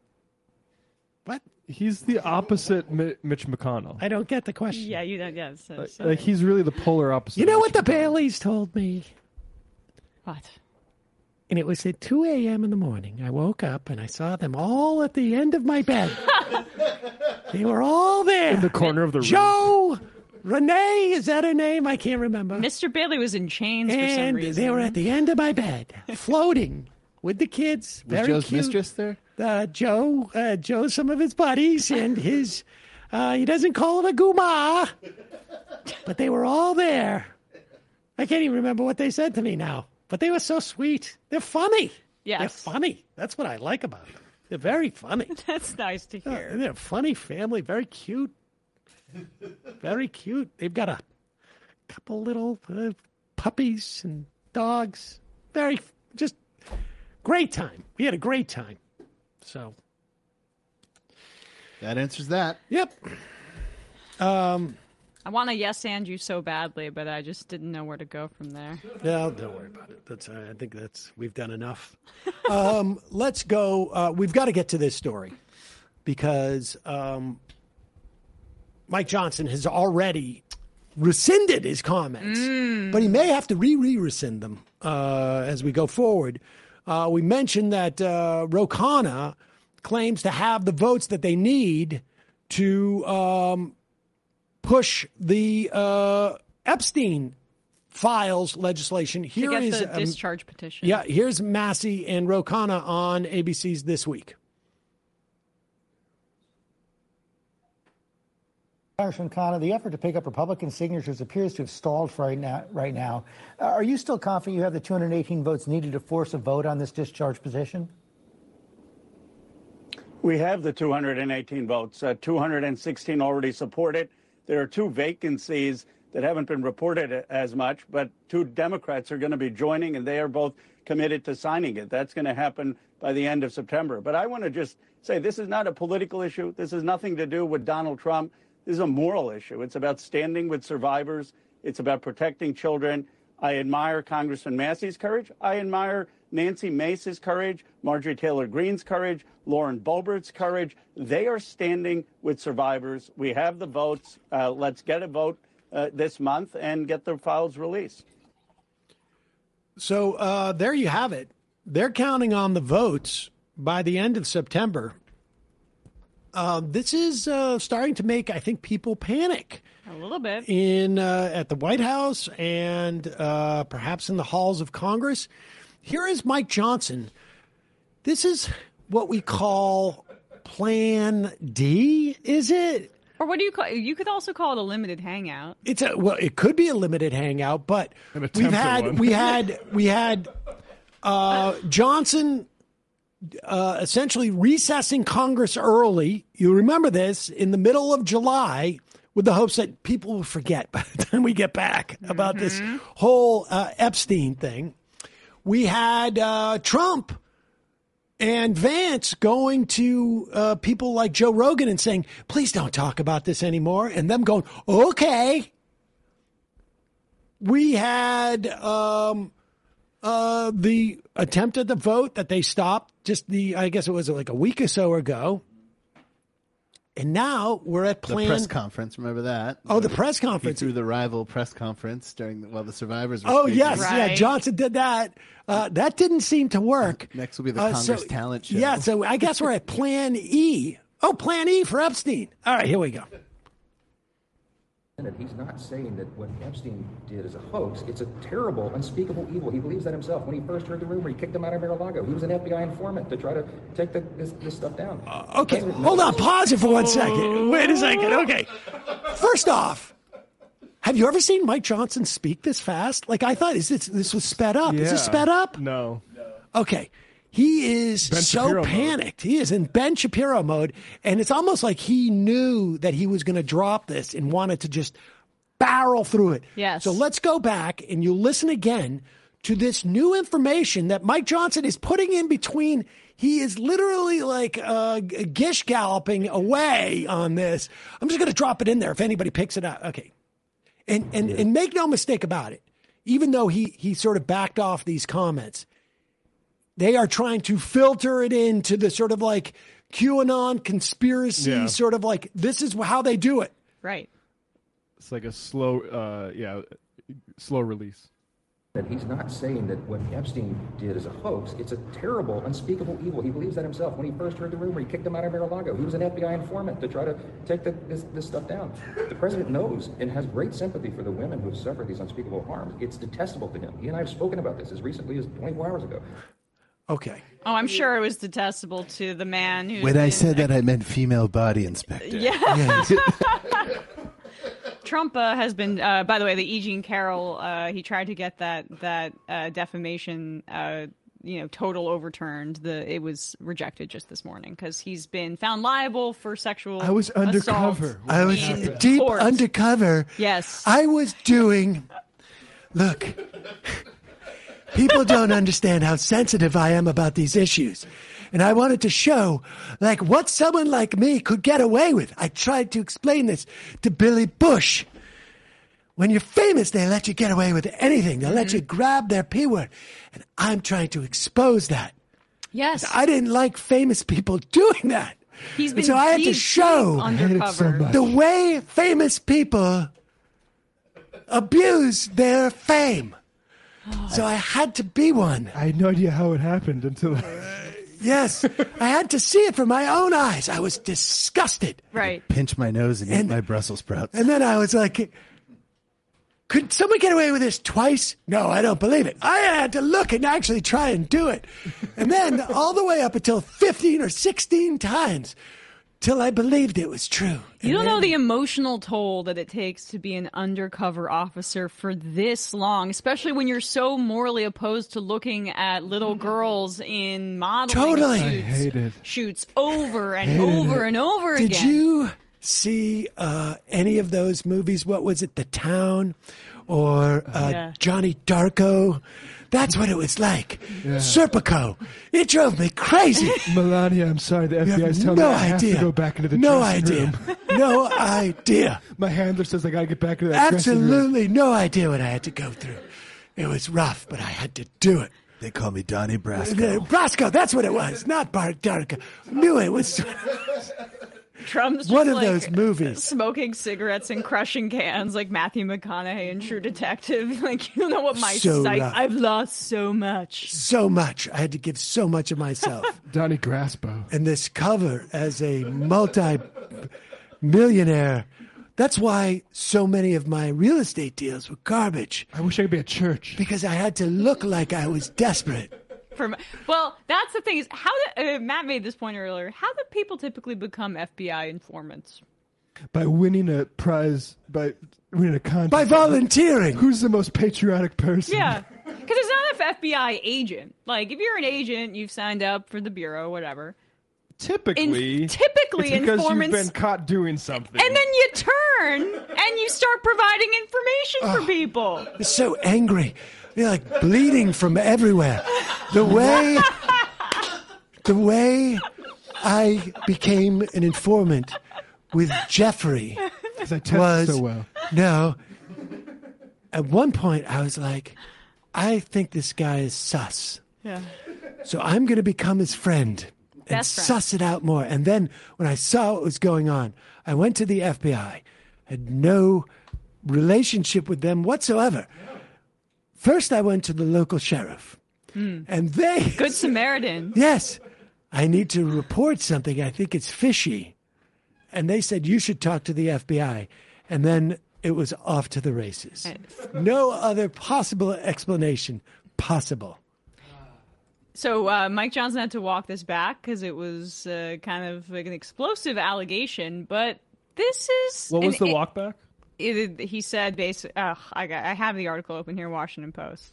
Speaker 1: What?
Speaker 3: He's the opposite Mi- Mitch McConnell.
Speaker 1: I don't get the question.
Speaker 4: Yeah, you don't. Yeah, so,
Speaker 3: Like,
Speaker 4: so-
Speaker 3: like, he's really the polar opposite.
Speaker 1: You know
Speaker 3: of
Speaker 1: what the
Speaker 3: Mitch McConnell.
Speaker 1: Baileys told me?
Speaker 4: What?
Speaker 1: And it was at two a.m. in the morning. I woke up and I saw them all at the end of my bed. They were all there.
Speaker 3: In the corner of the room.
Speaker 1: Joe, Renee, is that her name? I can't remember.
Speaker 4: Mister Bailey was in chains for some
Speaker 1: And
Speaker 4: reason.
Speaker 1: they were at the end of my bed, floating with the kids.
Speaker 7: Was
Speaker 1: Very
Speaker 7: Joe's
Speaker 1: cute.
Speaker 7: mistress there?
Speaker 1: Uh, Joe, uh, Joe, some of his buddies, and his, uh, he doesn't call it a guma, but they were all there. I can't even remember what they said to me now, but they were so sweet. They're funny.
Speaker 4: Yes.
Speaker 1: They're funny. That's what I like about them. They're very funny.
Speaker 4: That's nice to
Speaker 1: Uh,
Speaker 4: hear.
Speaker 1: they're a funny family, very cute. Very cute. They've got a couple little uh, puppies and dogs. Very, just great time. We had a great time. So,
Speaker 7: That answers that.
Speaker 1: yep. Um,
Speaker 4: I want to yes and you so badly, but I just didn't know where to go from there.
Speaker 1: no, don't worry about it. That's. I think that's. We've done enough. um, let's go. Uh, we've got to get to this story because um, Mike Johnson has already rescinded his comments, but he may have to re-re-rescind them uh, as we go forward. Uh, we mentioned that uh, Ro Khanna claims to have the votes that they need to um, push the uh, Epstein files legislation. Here
Speaker 4: to get
Speaker 1: is
Speaker 4: the
Speaker 1: um,
Speaker 4: discharge petition.
Speaker 1: Yeah, here's Massey and Ro Khanna on A B C's This Week.
Speaker 14: Congressman Khanna, the effort to pick up Republican signatures appears to have stalled for right now. Right now. Uh, are you still confident you have the two hundred eighteen votes needed to force a vote on this discharge petition?
Speaker 15: We have the two hundred eighteen votes. Uh, two hundred sixteen already support it. There are two vacancies that haven't been reported as much, but two Democrats are going to be joining, and they are both committed to signing it. That's going to happen by the end of September. But I want to just say this is not a political issue. This has nothing to do with Donald Trump. This is a moral issue. It's about standing with survivors. It's about protecting children. I admire Congressman Massey's courage. I admire Nancy Mace's courage, Marjorie Taylor Greene's courage, Lauren Boebert's courage. They are standing with survivors. We have the votes. Uh, let's get a vote uh, this month and get the files released.
Speaker 1: So uh, there you have it. They're counting on the votes by the end of September. Uh, this is uh, starting to make, I think, people panic.
Speaker 4: A little bit.
Speaker 1: In uh, at the White House and uh, perhaps in the halls of Congress. Here is Mike Johnson. This is what we call Plan D, is it?
Speaker 4: Or what do you call it? You could also call it a limited hangout.
Speaker 1: It's a well, it could be a limited hangout, but we've had we had we had uh, Johnson uh, essentially recessing Congress early. You remember this in the middle of July, with the hopes that people will forget by the time we get back about mm-hmm. this whole uh, Epstein thing. We had uh, Trump and Vance going to uh, people like Joe Rogan and saying, please don't talk about this anymore. And them going, okay. We had um, uh, the attempt at the vote that they stopped just the, I guess it was like a week or so ago. And now we're at plan.
Speaker 7: The press conference, remember that?
Speaker 1: Oh, the press conference.
Speaker 7: He threw the rival press conference during the, while the survivors were
Speaker 1: Oh,
Speaker 7: speaking.
Speaker 1: yes.
Speaker 4: Right.
Speaker 1: Yeah, Johnson did that. Uh, that didn't seem to work.
Speaker 7: Next will be the
Speaker 1: Uh,
Speaker 7: Congress
Speaker 1: so-
Speaker 7: talent show.
Speaker 1: Yeah, so I guess we're at Plan E. Oh, Plan E for Epstein. All right, here we go.
Speaker 16: He's not saying that what Epstein did is a hoax. It's a terrible, unspeakable evil. He believes that himself. When he first heard the rumor, he kicked him out of Mar-a-Lago. He was an F B I informant to try to take the, this, this stuff down.
Speaker 1: Uh, okay, hold on. Pause it for one second. Wait a second. Okay. First off, have you ever seen Mike Johnson speak this fast? Like, I thought is this, this was sped up. Is
Speaker 3: Yeah.
Speaker 1: this sped up?
Speaker 3: No.
Speaker 1: Okay. He is
Speaker 3: Ben
Speaker 1: so
Speaker 3: Shapiro
Speaker 1: panicked. He is in Ben Shapiro mode. And it's almost like he knew that he was going to drop this and wanted to just barrel through it.
Speaker 4: Yes.
Speaker 1: So let's go back and you listen again to this new information that Mike Johnson is putting in between. He is literally like uh, gish galloping away on this. I'm just going to drop it in there if anybody picks it up. Okay. And, and, and make no mistake about it. Even though he, he sort of backed off these comments, they are trying to filter it into the sort of like QAnon conspiracy,
Speaker 3: Yeah.
Speaker 1: sort of like this is how they do it.
Speaker 4: Right.
Speaker 3: It's like a slow, uh, yeah, slow release.
Speaker 16: That he's not saying that what Epstein did is a hoax. It's a terrible, unspeakable evil. He believes that himself. When he first heard the rumor, he kicked him out of Mar-a-Lago. He was an F B I informant to try to take the, this, this stuff down. The president knows and has great sympathy for the women who have suffered these unspeakable harms. It's detestable to him. He and I have spoken about this as recently as twenty-four hours ago.
Speaker 1: Okay.
Speaker 4: Oh, I'm sure it was detestable to the man who.
Speaker 7: When I said that, I meant female body inspector.
Speaker 4: Yeah. Trump uh, has been, uh, by the way, the E. Jean Carroll, uh, he tried to get that that uh, defamation, uh, you know, total overturned. The it was rejected just this morning because he's been found liable for sexual.
Speaker 1: I was
Speaker 4: assault
Speaker 1: undercover. I was
Speaker 4: in
Speaker 1: deep
Speaker 4: court.
Speaker 1: undercover.
Speaker 4: Yes.
Speaker 1: I was doing. Look, people don't understand how sensitive I am about these issues. And I wanted to show, like, what someone like me could get away with. I tried to explain this to Billy Bush. When you're famous, they let you get away with anything. They'll let you grab their P word. And I'm trying to expose that.
Speaker 4: Yes.
Speaker 1: I didn't like famous people doing that.
Speaker 4: He's
Speaker 1: And
Speaker 4: been
Speaker 1: so I had to
Speaker 4: deep,
Speaker 1: show
Speaker 4: deep undercover.
Speaker 1: the way famous people abuse their fame. So I had to be one.
Speaker 3: I had no idea how it happened until.
Speaker 1: Yes, I had to see it from my own eyes. I was disgusted.
Speaker 4: Right.
Speaker 7: Pinch my nose and,
Speaker 1: And-
Speaker 7: eat my Brussels sprouts.
Speaker 1: And then I was like, Could someone get away with this twice? No, I don't believe it. I had to look and actually try and do it. And then all the way up until fifteen or sixteen times till I believed it was true.
Speaker 4: You don't know the emotional toll that it takes to be an undercover officer for this long, especially when you're so morally opposed to looking at little girls in modeling
Speaker 1: Totally.
Speaker 4: shoots,
Speaker 1: I hate it.
Speaker 4: shoots over and
Speaker 1: Hated
Speaker 4: over
Speaker 1: it.
Speaker 4: and over
Speaker 1: Did
Speaker 4: again.
Speaker 1: you see uh, any of those movies? What was it, The Town or uh,
Speaker 4: Yeah.
Speaker 1: Johnny Darko? That's what it was like.
Speaker 3: Yeah.
Speaker 1: Serpico. It drove me crazy.
Speaker 3: Melania, I'm sorry. The F B I is
Speaker 1: have
Speaker 3: telling
Speaker 1: no
Speaker 3: me I have
Speaker 1: idea.
Speaker 3: to go back into the
Speaker 1: No
Speaker 3: dressing
Speaker 1: idea.
Speaker 3: room.
Speaker 1: No idea.
Speaker 3: My handler says I got to get back into that dressing room.
Speaker 1: Absolutely no idea what I had to go through. It was rough, but I had to do it.
Speaker 17: They call me Donnie Brasco.
Speaker 1: Uh, Brasco, that's what it was, not Bart Darko. Knew it was.
Speaker 4: Trump's just
Speaker 1: One of
Speaker 4: like
Speaker 1: those movies.
Speaker 4: smoking cigarettes and crushing cans like Matthew McConaughey in True Detective. Like, you don't know what my
Speaker 1: So
Speaker 4: sight.
Speaker 1: rough.
Speaker 4: I've lost so much.
Speaker 1: So much. I had to give so much of myself.
Speaker 3: Donnie Graspo.
Speaker 1: And this cover as a multi-millionaire. That's why so many of my real estate deals were garbage.
Speaker 3: I wish I could be at church.
Speaker 1: Because I had to look like I was desperate.
Speaker 4: For my, well, that's the thing is how did, uh, Matt made this point earlier. How do people typically become F B I informants?
Speaker 3: By winning a prize, by winning a contest.
Speaker 1: By volunteering.
Speaker 3: Who's the most patriotic person?
Speaker 4: Yeah, because it's not an F B I agent. Like, if you're an agent, you've signed up for the bureau, whatever.
Speaker 3: Typically,
Speaker 4: In- typically,
Speaker 3: it's because
Speaker 4: informants-
Speaker 3: you've been caught doing something.
Speaker 4: And then you turn and you start providing information for people.
Speaker 1: I'm so angry. You're like bleeding from everywhere. The way, the way I became an informant with Jeffrey
Speaker 3: Because I tested
Speaker 1: was
Speaker 3: so well.
Speaker 1: no. At one point, I was like, I think this guy is sus.
Speaker 4: Yeah.
Speaker 1: So I'm going to become his friend and
Speaker 4: Best friend.
Speaker 1: suss it out more. And then when I saw what was going on, I went to the F B I. Had no relationship with them whatsoever. First, I went to the local sheriff.
Speaker 4: Mm.
Speaker 1: And they...
Speaker 4: Good Samaritan.
Speaker 1: Yes. I need to report something. I think it's fishy. And they said, you should talk to the F B I. And then it was off to the races. No other possible explanation possible.
Speaker 4: So uh, Mike Johnson had to walk this back because it was uh, kind of like an explosive allegation. But this is...
Speaker 3: What was
Speaker 4: and
Speaker 3: the
Speaker 4: it-
Speaker 3: walk back?
Speaker 4: It, he said basically, uh, I, got, I have the article open here, Washington Post.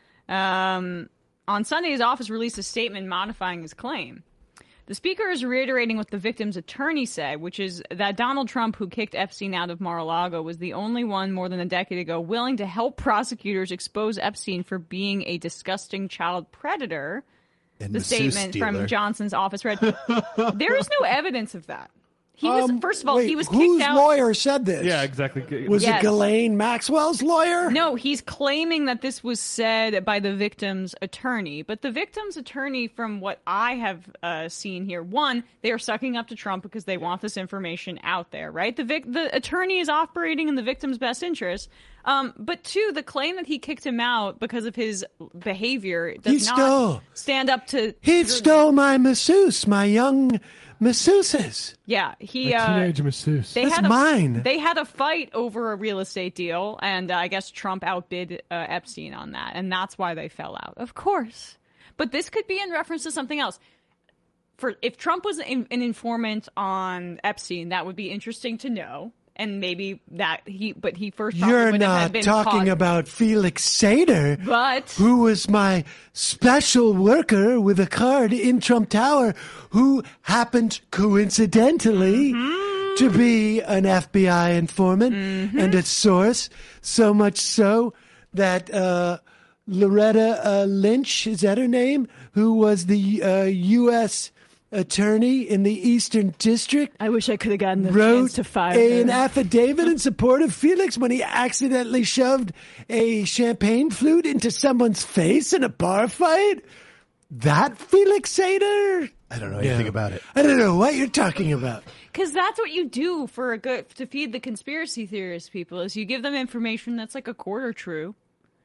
Speaker 4: Um, on Sunday, his office released a statement modifying his claim. The speaker is reiterating what the victim's attorney said, which is that Donald Trump, who kicked Epstein out of Mar-a-Lago, was the only one more than a decade ago willing to help prosecutors expose Epstein for being a disgusting child predator.
Speaker 17: And
Speaker 4: the
Speaker 17: masseuse
Speaker 4: statement
Speaker 17: dealer.
Speaker 4: from Johnson's office read. There is no evidence of that. He was,
Speaker 1: Um,
Speaker 4: first of all,
Speaker 1: wait,
Speaker 4: he was
Speaker 1: whose
Speaker 4: kicked out.
Speaker 1: lawyer said this?
Speaker 3: Yeah, exactly.
Speaker 1: Was
Speaker 4: Yes.
Speaker 1: it Ghislaine Maxwell's lawyer?
Speaker 4: No, he's claiming that this was said by the victim's attorney. But the victim's attorney, from what I have uh, seen here, one, they are sucking up to Trump because they want this information out there, right? The vic- the attorney is operating in the victim's best interest. Um, but two, the claim that he kicked him out because of his behavior does
Speaker 1: He
Speaker 4: not
Speaker 1: stole.
Speaker 4: stand up to...
Speaker 1: He stole my masseuse, my young masseuses.
Speaker 4: Yeah, he...
Speaker 3: My
Speaker 4: uh,
Speaker 3: teenage masseuse.
Speaker 4: They
Speaker 1: That's
Speaker 4: had a,
Speaker 1: mine.
Speaker 4: They had a fight over a real estate deal, and uh, I guess Trump outbid uh, Epstein on that, and that's why they fell out. Of course. But this could be in reference to something else. For if Trump was in, an informant on Epstein, that would be interesting to know. And maybe that he, but he first probably
Speaker 1: You're
Speaker 4: would have had
Speaker 1: not
Speaker 4: been
Speaker 1: talking
Speaker 4: caught.
Speaker 1: about Felix Sater,
Speaker 4: But-
Speaker 1: who was my special worker with a card in Trump Tower, who happened coincidentally
Speaker 4: Mm-hmm.
Speaker 1: to be an F B I informant
Speaker 4: Mm-hmm.
Speaker 1: and a source, so much so that uh, Loretta uh, Lynch, is that her name, who was the uh, U S attorney in the Eastern District.
Speaker 4: I wish I could have gotten the
Speaker 1: wrote
Speaker 4: chance to fire
Speaker 1: an
Speaker 4: her.
Speaker 1: affidavit in support of Felix when he accidentally shoved a champagne flute into someone's face in a bar fight. That Felix Sater?
Speaker 17: I don't know anything
Speaker 1: No.
Speaker 17: about it.
Speaker 1: I don't know what you're talking about.
Speaker 4: Because that's what you do for a good to feed the conspiracy theorist people is you give them information that's like a quarter true.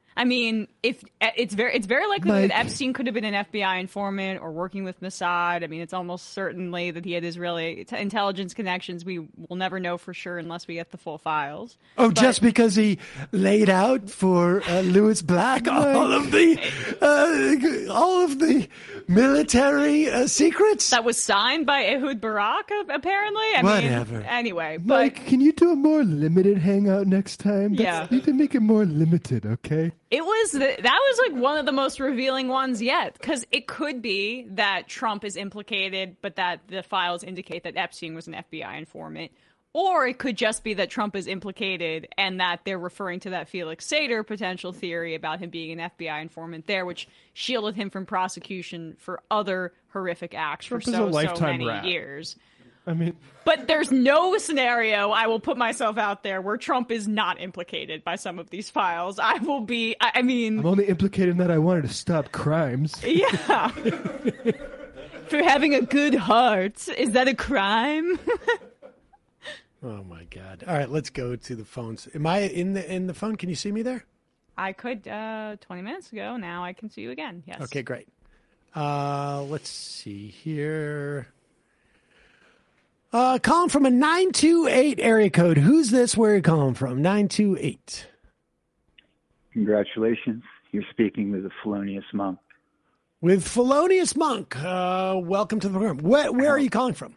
Speaker 4: I mean, if it's very, it's very likely
Speaker 3: Mike.
Speaker 4: that Epstein could have been an F B I informant or working with Mossad. I mean, it's almost certainly that he had Israeli t- intelligence connections. We will never know for sure unless we get the full files.
Speaker 1: Oh,
Speaker 4: But-
Speaker 1: just because he laid out for uh, Louis Black all of the uh, all of the military uh, secrets.
Speaker 4: That was signed by Ehud Barak, apparently. I
Speaker 3: Whatever.
Speaker 4: mean, anyway, but
Speaker 3: Mike, can you do a more limited hangout next time? That's,
Speaker 4: Yeah.
Speaker 3: You need to make it more limited, okay?
Speaker 4: it was the, that was like one of the most revealing ones yet, because it could be that Trump is implicated, but that the files indicate that Epstein was an F B I informant. Or it could just be that Trump is implicated and that they're referring to that Felix Sater potential theory about him being an F B I informant there, which shielded him from prosecution for other horrific acts
Speaker 3: Trump
Speaker 4: for
Speaker 3: is a
Speaker 4: so, so
Speaker 3: lifetime
Speaker 4: many
Speaker 3: rat.
Speaker 4: years.
Speaker 3: I mean,
Speaker 4: But there's no scenario, I will put myself out there, where Trump is not implicated by some of these files. I will be, I, I mean...
Speaker 3: I'm only implicated in that I wanted to stop crimes.
Speaker 4: Yeah. For having a good heart. Is that a crime?
Speaker 1: Oh my God! All right, let's go to the phones. Am I in the in the phone? Can you see me there?
Speaker 4: I could uh, twenty minutes ago. Now I can see you again. Yes.
Speaker 1: Okay, great. Uh, let's see here. Uh, calling from a nine two eight area code. Who's this? Where are you calling from? nine two eight.
Speaker 17: Congratulations. You're speaking with a felonious monk.
Speaker 1: With Felonious Monk. Uh, welcome to the program. Where, where are you calling from?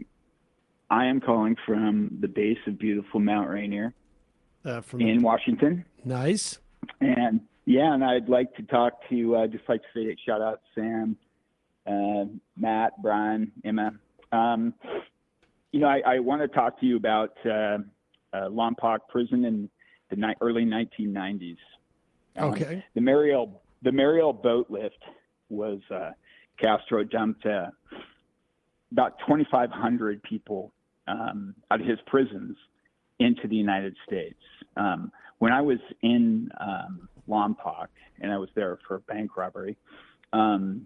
Speaker 17: I am calling from the base of beautiful Mount Rainier
Speaker 1: uh, from
Speaker 17: in Washington.
Speaker 1: Nice.
Speaker 17: And yeah, and I'd like to talk to, uh, just like to say, shout out Sam, uh, Matt, Brian, Emma. Um, you know, I, I want to talk to you about uh, uh, Lompoc Prison in the ni- early nineteen nineties. Um,
Speaker 1: Okay.
Speaker 17: The Mariel, the Mariel boat lift was uh, Castro dumped uh, about twenty-five hundred people um, out of his prisons into the United States. Um, when I was in um, Lompoc, and I was there for a bank robbery, um,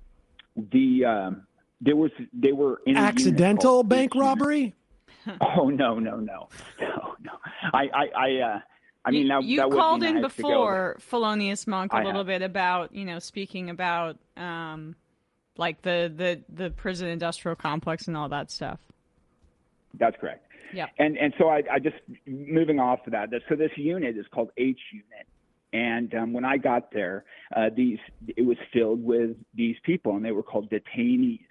Speaker 17: the um, there was they were in a unit
Speaker 1: Accidental
Speaker 17: called
Speaker 1: bank
Speaker 17: H unit.
Speaker 1: robbery?
Speaker 17: Oh no no no no no! I I I, uh, I mean that,
Speaker 4: you
Speaker 17: that would
Speaker 4: called
Speaker 17: be
Speaker 4: in
Speaker 17: nice to go
Speaker 4: before, Felonious Monk, a
Speaker 17: I
Speaker 4: little
Speaker 17: have.
Speaker 4: bit about, you know, speaking about um, like the, the, the prison industrial complex and all that stuff.
Speaker 17: That's correct.
Speaker 4: Yeah.
Speaker 17: And and so I, I just moving off of that. So this unit is called H unit, and um, when I got there, uh, these it was filled with these people, and they were called detainees.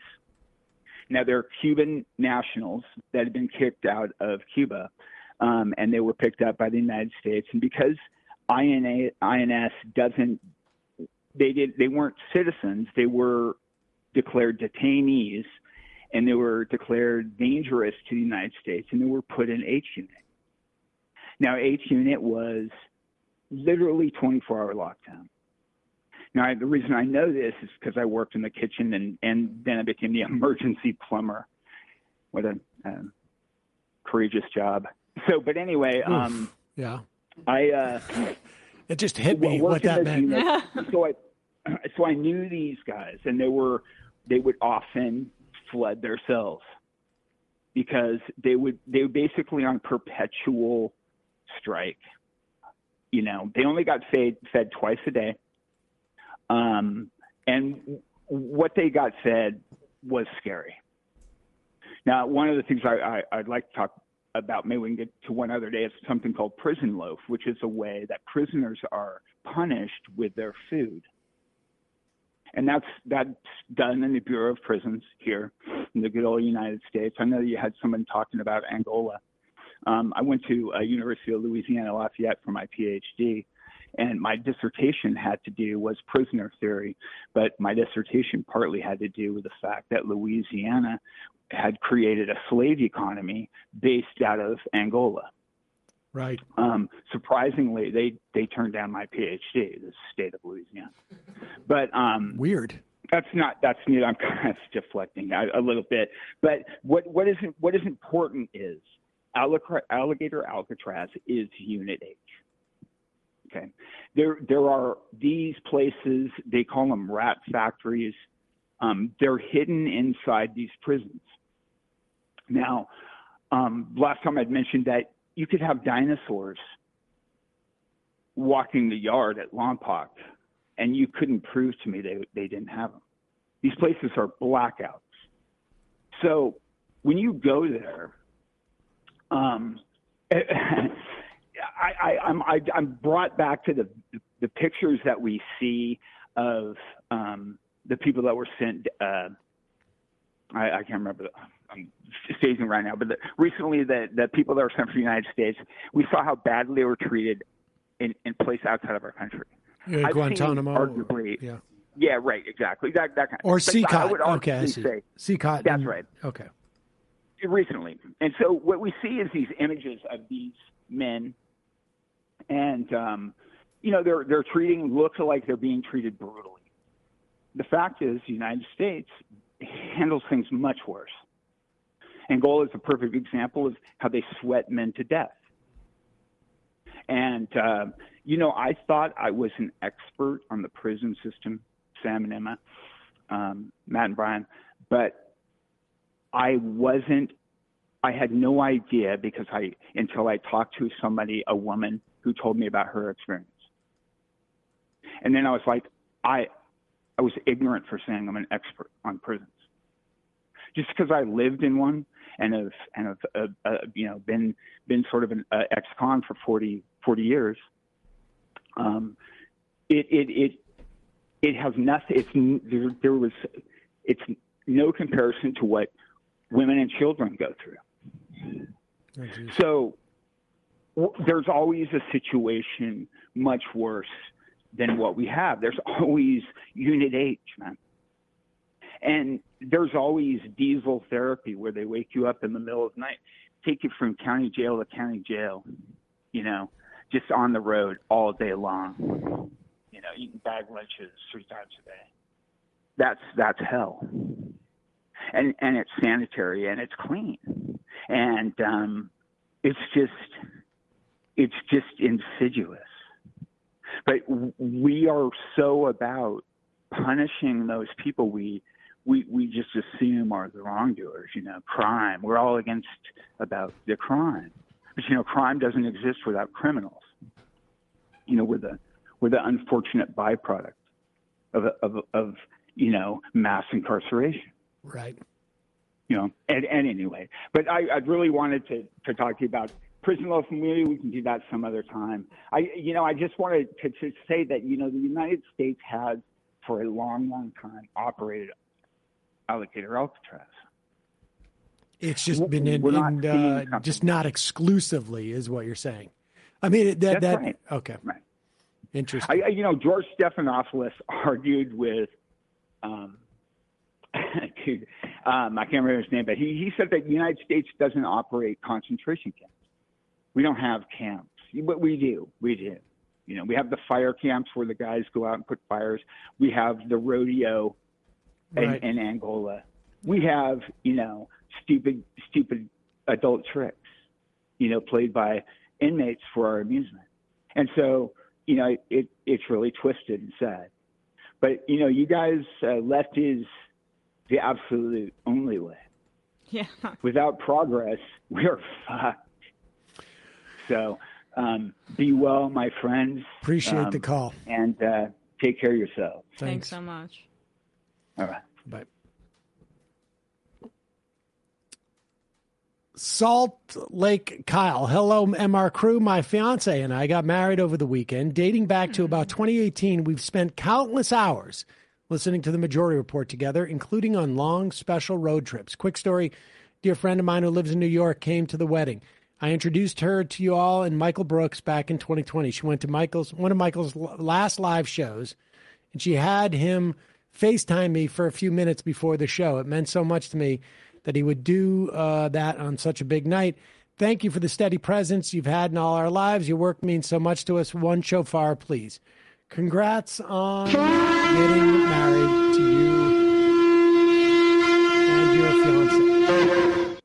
Speaker 17: Now they're Cuban nationals that had been kicked out of Cuba, um, and they were picked up by the United States. And because I N A, I N S doesn't, they did they weren't citizens. They were declared detainees. And they were declared dangerous to the United States, and they were put in H unit. Now, H unit was literally twenty-four hour lockdown. Now, I, the reason I know this is because I worked in the kitchen, and, and then I became the emergency plumber. What a um, courageous job. So, but anyway,
Speaker 1: Oof.
Speaker 17: um,
Speaker 1: Yeah.
Speaker 17: I uh,
Speaker 1: it just hit me
Speaker 17: w-
Speaker 1: what
Speaker 17: worked in
Speaker 1: that
Speaker 17: those
Speaker 1: meant.
Speaker 17: units. so I, so I knew these guys, and they were they would often flood their cells because they would they were basically on perpetual strike. You know, they only got fed fed twice a day, um, and what they got fed was scary. Now, one of the things I, I, I'd like to talk about, maybe we can get to one other day, is something called prison loaf, which is a way that prisoners are punished with their food. And that's that's done in the Bureau of Prisons here in the good old United States. I know you had someone talking about Angola. Um, I went to uh, University of Louisiana Lafayette for my PhD, and my dissertation had to do was prisoner theory, but my dissertation partly had to do with the fact that Louisiana had created a slave economy based out of Angola.
Speaker 1: Right.
Speaker 17: Um, surprisingly, they, they turned down my PhD, the state of Louisiana. But um,
Speaker 1: weird.
Speaker 17: That's not. That's new. I'm kind of deflecting a, a little bit. But what what is what is important is Alligator Alcatraz is Unit H. Okay. There there are these places. They call them rat factories. Um, they're hidden inside these prisons. Now, um, last time I'd mentioned that you could have dinosaurs walking the yard at Lompoc, and you couldn't prove to me they they didn't have them. These places are blackouts. So when you go there, um, I, I, I'm I, I'm brought back to the the pictures that we see of um, the people that were sent. Uh, I, I can't remember. The, I'm phasing right now, but the, recently the the people that were sent from the United States, we saw how badly they were treated in in places outside of our country.
Speaker 1: Yeah,
Speaker 17: I've
Speaker 1: Guantanamo.
Speaker 17: seen arguably,
Speaker 1: yeah.
Speaker 17: Yeah, right, exactly. That that kind of
Speaker 1: Or
Speaker 17: thing. But I
Speaker 1: C-COT.
Speaker 17: would
Speaker 1: Okay, I
Speaker 17: arguably
Speaker 1: see.
Speaker 17: say
Speaker 1: C-COT.
Speaker 17: that's
Speaker 1: and-
Speaker 17: right.
Speaker 1: Okay.
Speaker 17: Recently. And so what we see is these images of these men, and um, you know, they're they're treating looks like they're being treated brutally. The fact is, the United States handles things much worse. Angola is a perfect example of how they sweat men to death. And uh, you know, I thought I was an expert on the prison system, Sam and Emma, um, Matt and Brian, but I wasn't, I had no idea because I, until I talked to somebody, a woman who told me about her experience. And then I was like, I, I was ignorant for saying I'm an expert on prisons. Just because I lived in one and have, and have, uh, uh, you know, been, been sort of an uh, ex-con for forty, forty years. Um, it, it, it, it has nothing, it's, there, there was, it's no comparison to what women and children go through.
Speaker 1: Oh,
Speaker 17: so w- there's always a situation much worse than what we have. There's always unit H, man. And there's always diesel therapy where they wake you up in the middle of the night, take you from county jail to county jail, you know, just on the road all day long, you know, eating bag lunches three times a day. That's, that's hell. And and it's sanitary and it's clean, and um, it's just it's just insidious. But w- we are so about punishing those people we we we just assume are the wrongdoers. You know, crime. We're all against about the crime, but you know, crime doesn't exist without criminals. You know, we're the we're the unfortunate byproduct of of of you know mass incarceration.
Speaker 1: Right.
Speaker 17: You know, and, and anyway, but I, I really wanted to, to talk to you about prison level community. We can do that some other time. I, you know, I just wanted to, to say that, you know, the United States has for a long, long time operated Alligator Alcatraz.
Speaker 1: It's just been in,
Speaker 17: We're not
Speaker 1: in
Speaker 17: seeing
Speaker 1: uh,
Speaker 17: something.
Speaker 1: just not exclusively is what you're saying. I mean, that,
Speaker 17: That's
Speaker 1: that,
Speaker 17: right.
Speaker 1: okay.
Speaker 17: Right.
Speaker 1: Interesting.
Speaker 17: I, you know, George Stephanopoulos argued with, um, dude, um, I can't remember his name, but he, he said that the United States doesn't operate concentration camps. We don't have camps, but we do. We do. You know, we have the fire camps where the guys go out and put fires. We have the rodeo
Speaker 1: Right.
Speaker 17: in, in Angola. We have, you know, stupid, stupid adult tricks, you know, played by inmates for our amusement. And so, you know, it, it's really twisted and sad. But, you know, you guys, uh, left is the absolute only way.
Speaker 4: Yeah.
Speaker 17: Without progress, we're fucked. So, um, be well, my friends.
Speaker 1: Appreciate
Speaker 17: Um,
Speaker 1: the call.
Speaker 17: And uh, take care of yourselves.
Speaker 4: Thanks so much.
Speaker 17: All right.
Speaker 1: Bye. Salt Lake Kyle. Hello, M R crew. My fiance and I got married over the weekend. Dating back to about twenty eighteen, we've spent countless hours listening to the Majority Report together, including on long special road trips. Quick story. Dear friend of mine who lives in New York came to the wedding. I introduced her to you all and Michael Brooks back in twenty twenty. She went to Michael's one of Michael's last live shows, and she had him FaceTime me for a few minutes before the show. It meant so much to me that he would do uh, that on such a big night. Thank you for the steady presence you've had in all our lives. Your work means so much to us. One shofar, please. Congrats on getting married to you and your fiance.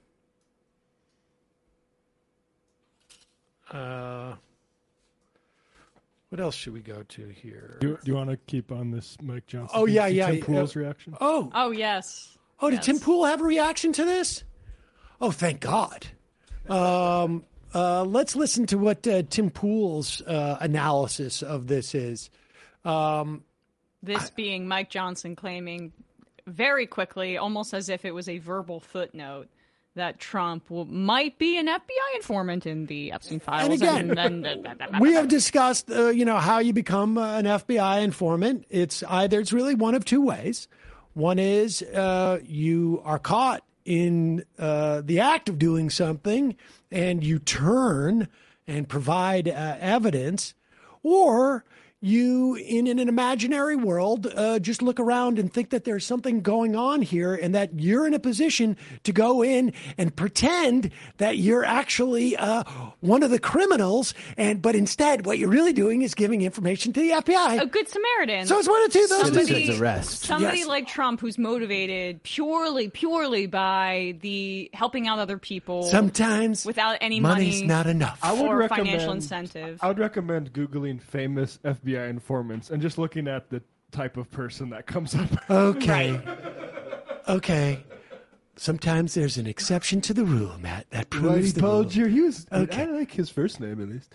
Speaker 1: Uh, what else should we go to here?
Speaker 3: Do, do you want to keep on this Mike Johnson?
Speaker 1: Oh,
Speaker 3: thing?
Speaker 1: yeah,
Speaker 3: See
Speaker 1: yeah.
Speaker 3: Tim
Speaker 1: yeah.
Speaker 3: Pool's reaction?
Speaker 1: Oh.
Speaker 4: Oh, yes.
Speaker 1: Oh, did
Speaker 4: Yes.
Speaker 1: Tim Pool have a reaction to this? Oh, thank God. Um, uh, let's listen to what uh, Tim Pool's uh, analysis of this is. Um,
Speaker 4: this
Speaker 1: I,
Speaker 4: being Mike Johnson claiming very quickly, almost as if it was a verbal footnote, that Trump will, might be an F B I informant in the Epstein files.
Speaker 1: And again,
Speaker 4: and, and, and,
Speaker 1: we have discussed, uh, you know, how you become uh, an F B I informant. It's either it's really one of two ways. One is uh, you are caught in uh, the act of doing something, and you turn and provide uh, evidence, or you, in, in an imaginary world, uh, just look around and think that there's something going on here and that you're in a position to go in and pretend that you're actually uh, one of the criminals. And but instead, what you're really doing is giving information to the F B I.
Speaker 4: A good Samaritan.
Speaker 1: So it's one of two. Those
Speaker 4: somebody,
Speaker 1: two.
Speaker 7: arrest.
Speaker 4: Somebody
Speaker 1: Yes.
Speaker 4: like Trump who's motivated purely, purely by the helping out other people.
Speaker 1: Sometimes
Speaker 4: without any
Speaker 1: money's
Speaker 4: money
Speaker 1: not enough.
Speaker 3: I would
Speaker 4: or
Speaker 3: recommend,
Speaker 4: financial incentive.
Speaker 3: I would recommend Googling famous F B I informants and just looking at the type of person that comes up.
Speaker 1: Okay. Okay. Sometimes there's an exception to the rule, Matt. That proves the rule.
Speaker 3: He was,
Speaker 1: Okay.
Speaker 3: I like his first name at least.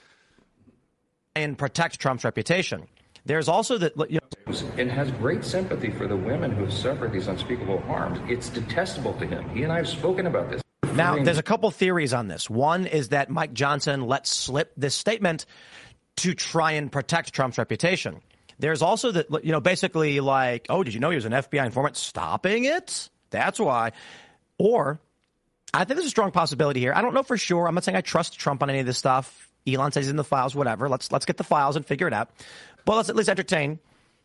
Speaker 18: And protect Trump's reputation. There's also the, you know,
Speaker 16: and has great sympathy for the women who have suffered these unspeakable harms. It's detestable to him. He and I have spoken about this.
Speaker 18: now there's a couple theories on this. One is that Mike Johnson let slip this statement to try and protect Trump's reputation. There's also the, you know, basically like, oh, did you know he was an F B I informant? Stopping it? That's why. Or I think there's a strong possibility here. I don't know for sure. I'm not saying I trust Trump on any of this stuff. Elon says he's in the files, whatever. Let's let's get the files and figure it out. But let's at least entertain.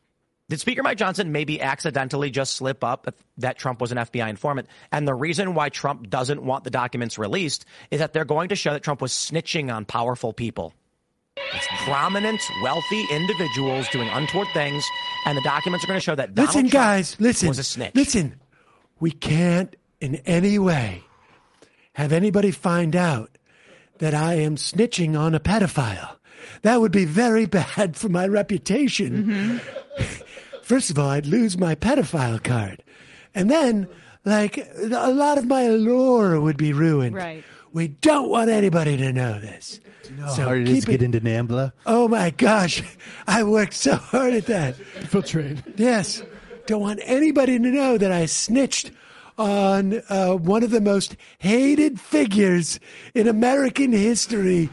Speaker 18: Did Speaker Mike Johnson maybe accidentally just slip up that Trump was an F B I informant? And the reason why Trump doesn't want the documents released is that they're going to show that Trump was snitching on powerful people. It's prominent, wealthy individuals doing untoward things, and the documents are going to show that Donald
Speaker 1: Listen,
Speaker 18: Trump
Speaker 1: guys, listen.
Speaker 18: was a snitch.
Speaker 1: Listen, we can't in any way have anybody find out that I am snitching on a pedophile. That would be very bad for my reputation. Mm-hmm. First of all, I'd lose my pedophile card. And then, like, a lot of my allure would be ruined.
Speaker 4: Right.
Speaker 1: We don't want anybody to know this.
Speaker 7: Do you know how hard it is to get into NAMBLA?
Speaker 1: Oh, my gosh. I worked so hard at that.
Speaker 3: Infiltrate.
Speaker 1: Yes. Don't want anybody to know that I snitched on uh, one of the most hated figures in American history,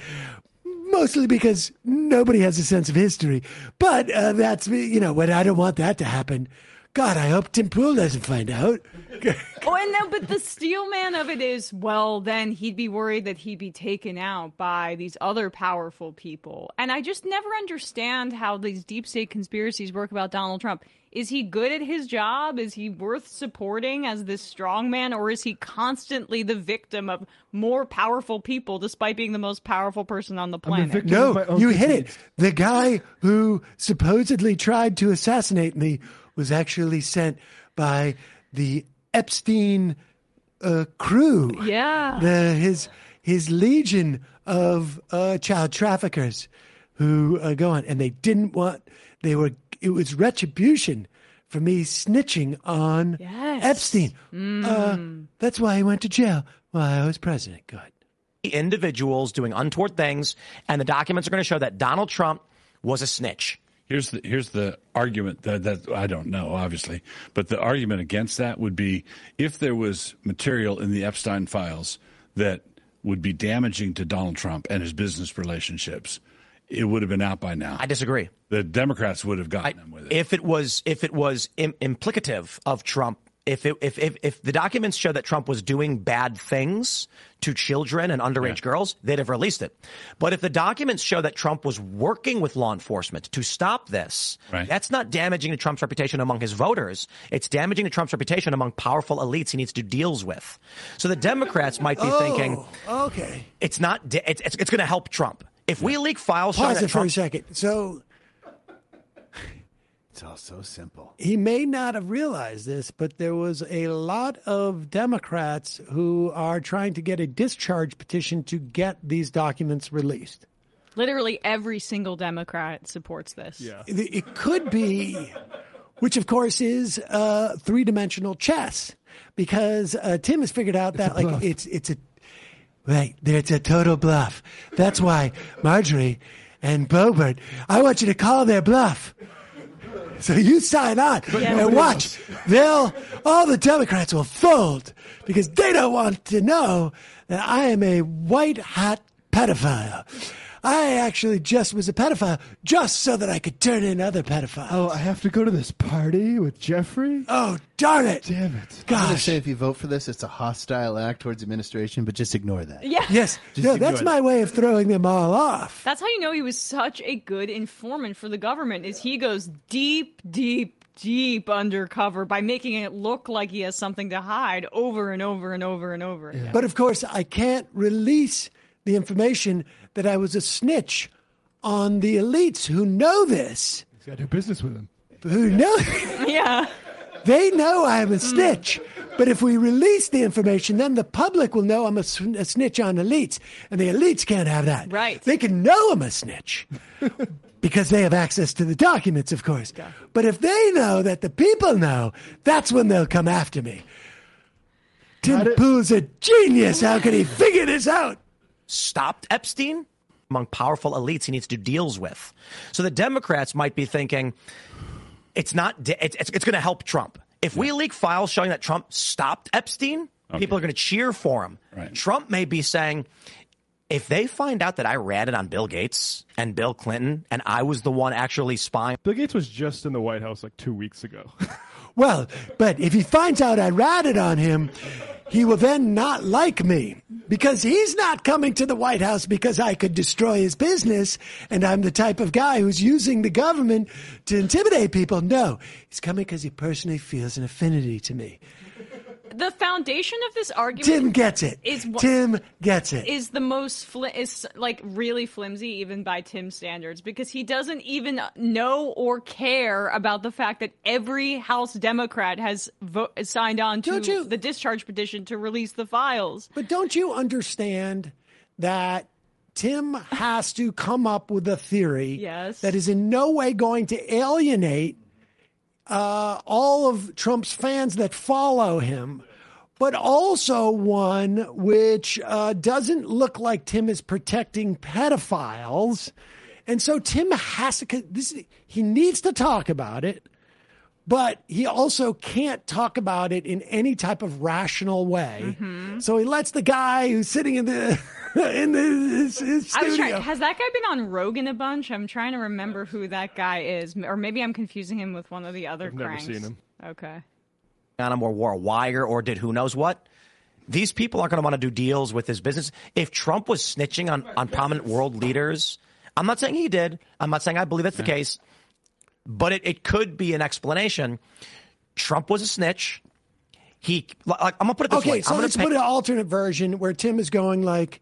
Speaker 1: mostly because nobody has a sense of history. But uh, that's, you know, when I don't want that to happen. God, I hope Tim Pool doesn't find out.
Speaker 4: Oh, and no, but the steel man of it is, well, then he'd be worried that he'd be taken out by these other powerful people. And I just never understand how these deep state conspiracies work about Donald Trump. Is he good at his job? Is he worth supporting as this strong man? Or is he constantly the victim of more powerful people despite being the most powerful person on the planet?
Speaker 1: No, you hit it. The guy who supposedly tried to assassinate me was actually sent by the Epstein uh, crew.
Speaker 4: Yeah.
Speaker 1: The, his his legion of uh, child traffickers who uh, go on. And they didn't want, they were, it was retribution for me snitching on
Speaker 4: Yes.
Speaker 1: Epstein.
Speaker 4: Mm.
Speaker 1: Uh, that's why he went to jail while I was president. Good.
Speaker 18: Individuals doing untoward things, and the documents are going to show that Donald Trump was a snitch.
Speaker 19: Here's the here's the argument that, that I don't know, obviously, but the argument against that would be if there was material in the Epstein files that would be damaging to Donald Trump and his business relationships, it would have been out by now.
Speaker 18: I disagree.
Speaker 19: The Democrats would have gotten
Speaker 18: I,
Speaker 19: them with it.
Speaker 18: If it was if it was im- implicative of Trump, if, it, if if if the documents show that Trump was doing bad things to children and underage yeah. girls, they'd have released it. But if the documents show that Trump was working with law enforcement to stop this,
Speaker 19: right.
Speaker 18: that's not damaging to Trump's reputation among his voters. It's damaging to Trump's reputation among powerful elites he needs to do deals with. So the Democrats might be
Speaker 1: oh,
Speaker 18: thinking,
Speaker 1: okay,
Speaker 18: it's not. Da- it's it's, it's going to help Trump if we leak files.
Speaker 1: Pause
Speaker 18: that
Speaker 1: it
Speaker 18: Trump-
Speaker 1: for a second. So.
Speaker 7: It's all so simple.
Speaker 1: He may not have realized this, but there was a lot of Democrats who are trying to get a discharge petition to get these documents released.
Speaker 4: Literally every single Democrat supports this.
Speaker 3: Yeah.
Speaker 1: It, it could be, which of course is uh, three-dimensional chess, because uh, Tim has figured out that like it's it's a Right, it's a total bluff. That's why Marjorie and Boebert, I want you to call their bluff. So you sign on
Speaker 4: Yeah.
Speaker 1: and watch. They'll, all the Democrats will fold because they don't want to know that I am a white hot pedophile. I actually just was a pedophile just so that I could turn in other pedophiles.
Speaker 3: Oh, I have to go to this party with Jeffrey?
Speaker 1: Oh, darn it.
Speaker 3: Damn it.
Speaker 7: I'm going to
Speaker 1: Gosh.
Speaker 7: say if you vote for this, it's a hostile act towards administration, but just ignore that.
Speaker 4: Yeah.
Speaker 1: Yes.
Speaker 7: Just
Speaker 1: No,
Speaker 7: ignore
Speaker 1: that's
Speaker 7: that.
Speaker 1: my way of throwing them all off.
Speaker 4: That's how you know he was such a good informant for the government. Is he goes deep, deep, deep undercover by making it look like he has something to hide over and over and over and over again.
Speaker 1: But of course, I can't release the information that I was a snitch on the elites who know this.
Speaker 3: He's got to do business with him.
Speaker 1: Who know?
Speaker 4: Yeah.
Speaker 1: They know I'm a snitch. But if we release the information, then the public will know I'm a, sn- a snitch on elites. And the elites can't have that.
Speaker 4: Right.
Speaker 1: They can know I'm a snitch because they have access to the documents, of course. But if they know that the people know, that's when they'll come after me. Tim Pool's a genius. How could he figure this out?
Speaker 18: Stopped Epstein among powerful elites he needs to do deals with. So the Democrats might be thinking it's not di- it's it's, it's going to help Trump. If we leak files showing that Trump stopped Epstein,
Speaker 19: Okay.
Speaker 18: people are going to cheer for him.
Speaker 19: Right.
Speaker 18: Trump may be saying, if they find out that I ratted on Bill Gates and Bill Clinton and I was the one actually spying.
Speaker 3: Bill Gates was just in the White House like two weeks ago.
Speaker 1: Well, but if he finds out I ratted on him, he will then not like me because he's not coming to the White House because I could destroy his business and I'm the type of guy who's using the government to intimidate people. No, he's coming because he personally feels an affinity to me.
Speaker 4: The foundation of this argument
Speaker 1: Tim gets it.
Speaker 4: Is wh-
Speaker 1: Tim gets it.
Speaker 4: Is the most fli- is like really flimsy even by Tim's standards because he doesn't even know or care about the fact that every House Democrat has vo- signed on to
Speaker 1: Don't you-
Speaker 4: the discharge petition to release the files.
Speaker 1: But don't you understand that Tim has to come up with a theory
Speaker 4: Yes.
Speaker 1: that is in no way going to alienate uh, all of Trump's fans that follow him, but also one which uh, doesn't look like Tim is protecting pedophiles. And so Tim has to, this, he needs to talk about it, but he also can't talk about it in any type of rational way.
Speaker 4: Mm-hmm.
Speaker 1: So he lets the guy who's sitting in the in the, his, his
Speaker 4: I was
Speaker 1: studio.
Speaker 4: trying, has that guy been on Rogan a bunch? I'm trying to remember who that guy is, or maybe I'm confusing him with one of the other
Speaker 3: I've never
Speaker 4: cranks.
Speaker 3: seen him.
Speaker 4: Okay.
Speaker 18: on him or wore a wire or did who knows what. These people aren't going to want to do deals with his business. If Trump was snitching on, on prominent world leaders, I'm not saying he did. I'm not saying I believe that's the case. But it, it could be an explanation. Trump was a snitch. He, like, I'm going to put it this
Speaker 1: okay,
Speaker 18: way.
Speaker 1: so
Speaker 18: I'm gonna
Speaker 1: let's
Speaker 18: pick-
Speaker 1: put an alternate version where Tim is going like,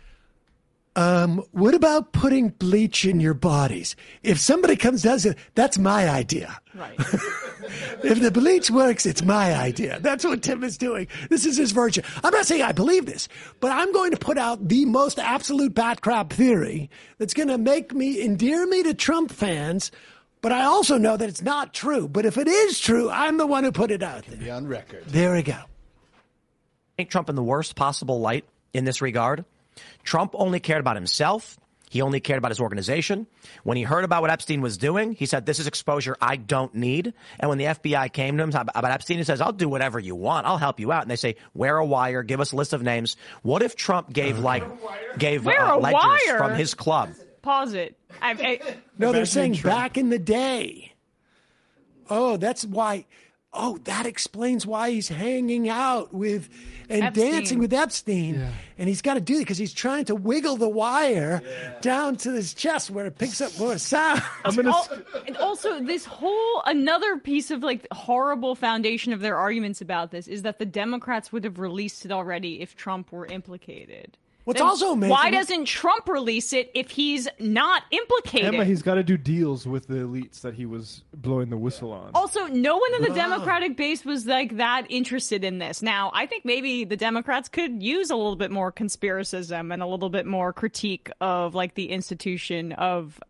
Speaker 1: um, what about putting bleach in your bodies? If somebody comes does it, that's my idea.
Speaker 4: Right.
Speaker 1: If the bleach works, it's my idea. That's what Tim is doing. This is his version. I'm not saying I believe this, but I'm going to put out the most absolute bat crap theory that's going to make me endear me to Trump fans. But I also know that it's not true. But if it is true, I'm the one who put it out there.
Speaker 7: Be on record.
Speaker 1: There we go.
Speaker 18: Paint Trump in the worst possible light in this regard. Trump only cared about himself. He only cared about his organization. When he heard about what Epstein was doing, he said, this is exposure I don't need. And when the F B I came to him about Epstein, he says, I'll do whatever you want. I'll help you out. And they say, wear a wire. Give us a list of names. What if Trump gave like, gave
Speaker 4: Wear
Speaker 18: uh,
Speaker 4: a
Speaker 18: ledgers
Speaker 4: wire?
Speaker 18: from his club?
Speaker 4: Pause it. I've, I,
Speaker 1: No, they're saying back in the day. Oh, that's why. Oh, that explains why he's hanging out with and
Speaker 4: Epstein.
Speaker 1: dancing with Epstein.
Speaker 3: Yeah.
Speaker 1: And he's got to do it because he's trying to wiggle the wire down to his chest where it picks up more sound.
Speaker 3: I'm gonna.
Speaker 4: Al- and also, this whole another piece of like horrible foundation of their arguments about this is that the Democrats would have released it already if Trump were implicated.
Speaker 1: What's
Speaker 4: Then
Speaker 1: also amazing-
Speaker 4: why doesn't Trump release it if he's not implicated?
Speaker 3: Emma, he's got to do deals with the elites that he was blowing the whistle on.
Speaker 4: Also, no one in the Democratic base was like that interested in this. Now, I think maybe the Democrats could use a little bit more conspiracism and a little bit more critique of like the institution of of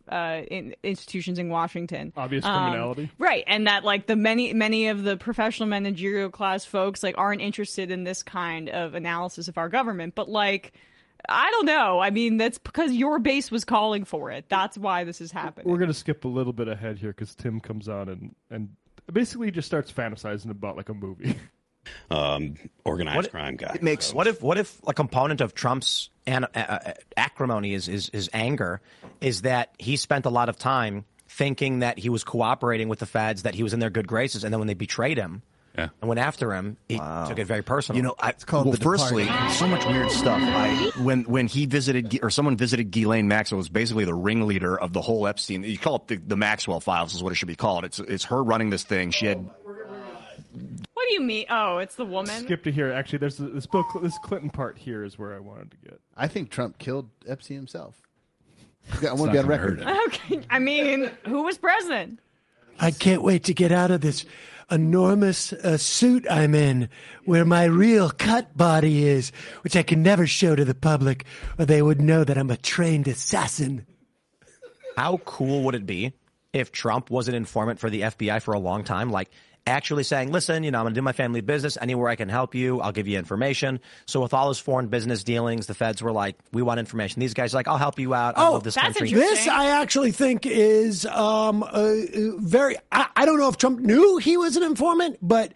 Speaker 4: uh, in, institutions in Washington.
Speaker 3: Obvious
Speaker 4: Um,
Speaker 3: criminality.
Speaker 4: right, and that like the many many of the professional managerial class folks like aren't interested in this kind of analysis of our government. But like, I don't know. I mean, that's because your base was calling for it. That's why this is happening.
Speaker 3: We're going to skip a little bit ahead here because Tim comes on and, and basically just starts fantasizing about like a movie.
Speaker 20: Um, organized
Speaker 18: What-
Speaker 20: crime guy.
Speaker 18: It makes what if what if a component of Trump's an, uh, acrimony is, is is anger is that he spent a lot of time thinking that he was cooperating with the feds, that he was in their good graces, and then when they betrayed him
Speaker 19: yeah.
Speaker 18: and went after him, he took it very personal.
Speaker 21: You know, I, well, firstly, so much weird stuff. I, when when he visited, or someone visited Ghislaine Maxwell, was basically the ringleader of the whole Epstein. You call it the, the Maxwell Files, is what it should be called. It's it's her running this thing. She had.
Speaker 4: What do you mean? Oh, it's the woman.
Speaker 3: Skip to here. Actually, there's this Bill, this Clinton part here is where I wanted to get.
Speaker 7: I think Trump killed Epstein himself. I want to be on record.
Speaker 4: Okay, I mean, who was president?
Speaker 1: I can't wait to get out of this enormous uh, suit I'm in, where my real cut body is, which I can never show to the public, or they would know that I'm a trained assassin.
Speaker 18: How cool would it be if Trump was an informant for the F B I for a long time? Like, actually saying, listen, you know, I'm going to do my family business. Anywhere I can help you, I'll give you information. So with all his foreign business dealings, the feds were like, we want information. These guys are like, I'll help you out. I
Speaker 1: Oh,
Speaker 18: love this
Speaker 1: that's
Speaker 18: country.
Speaker 1: This I actually think is um, uh, very. I, I don't know if Trump knew he was an informant, but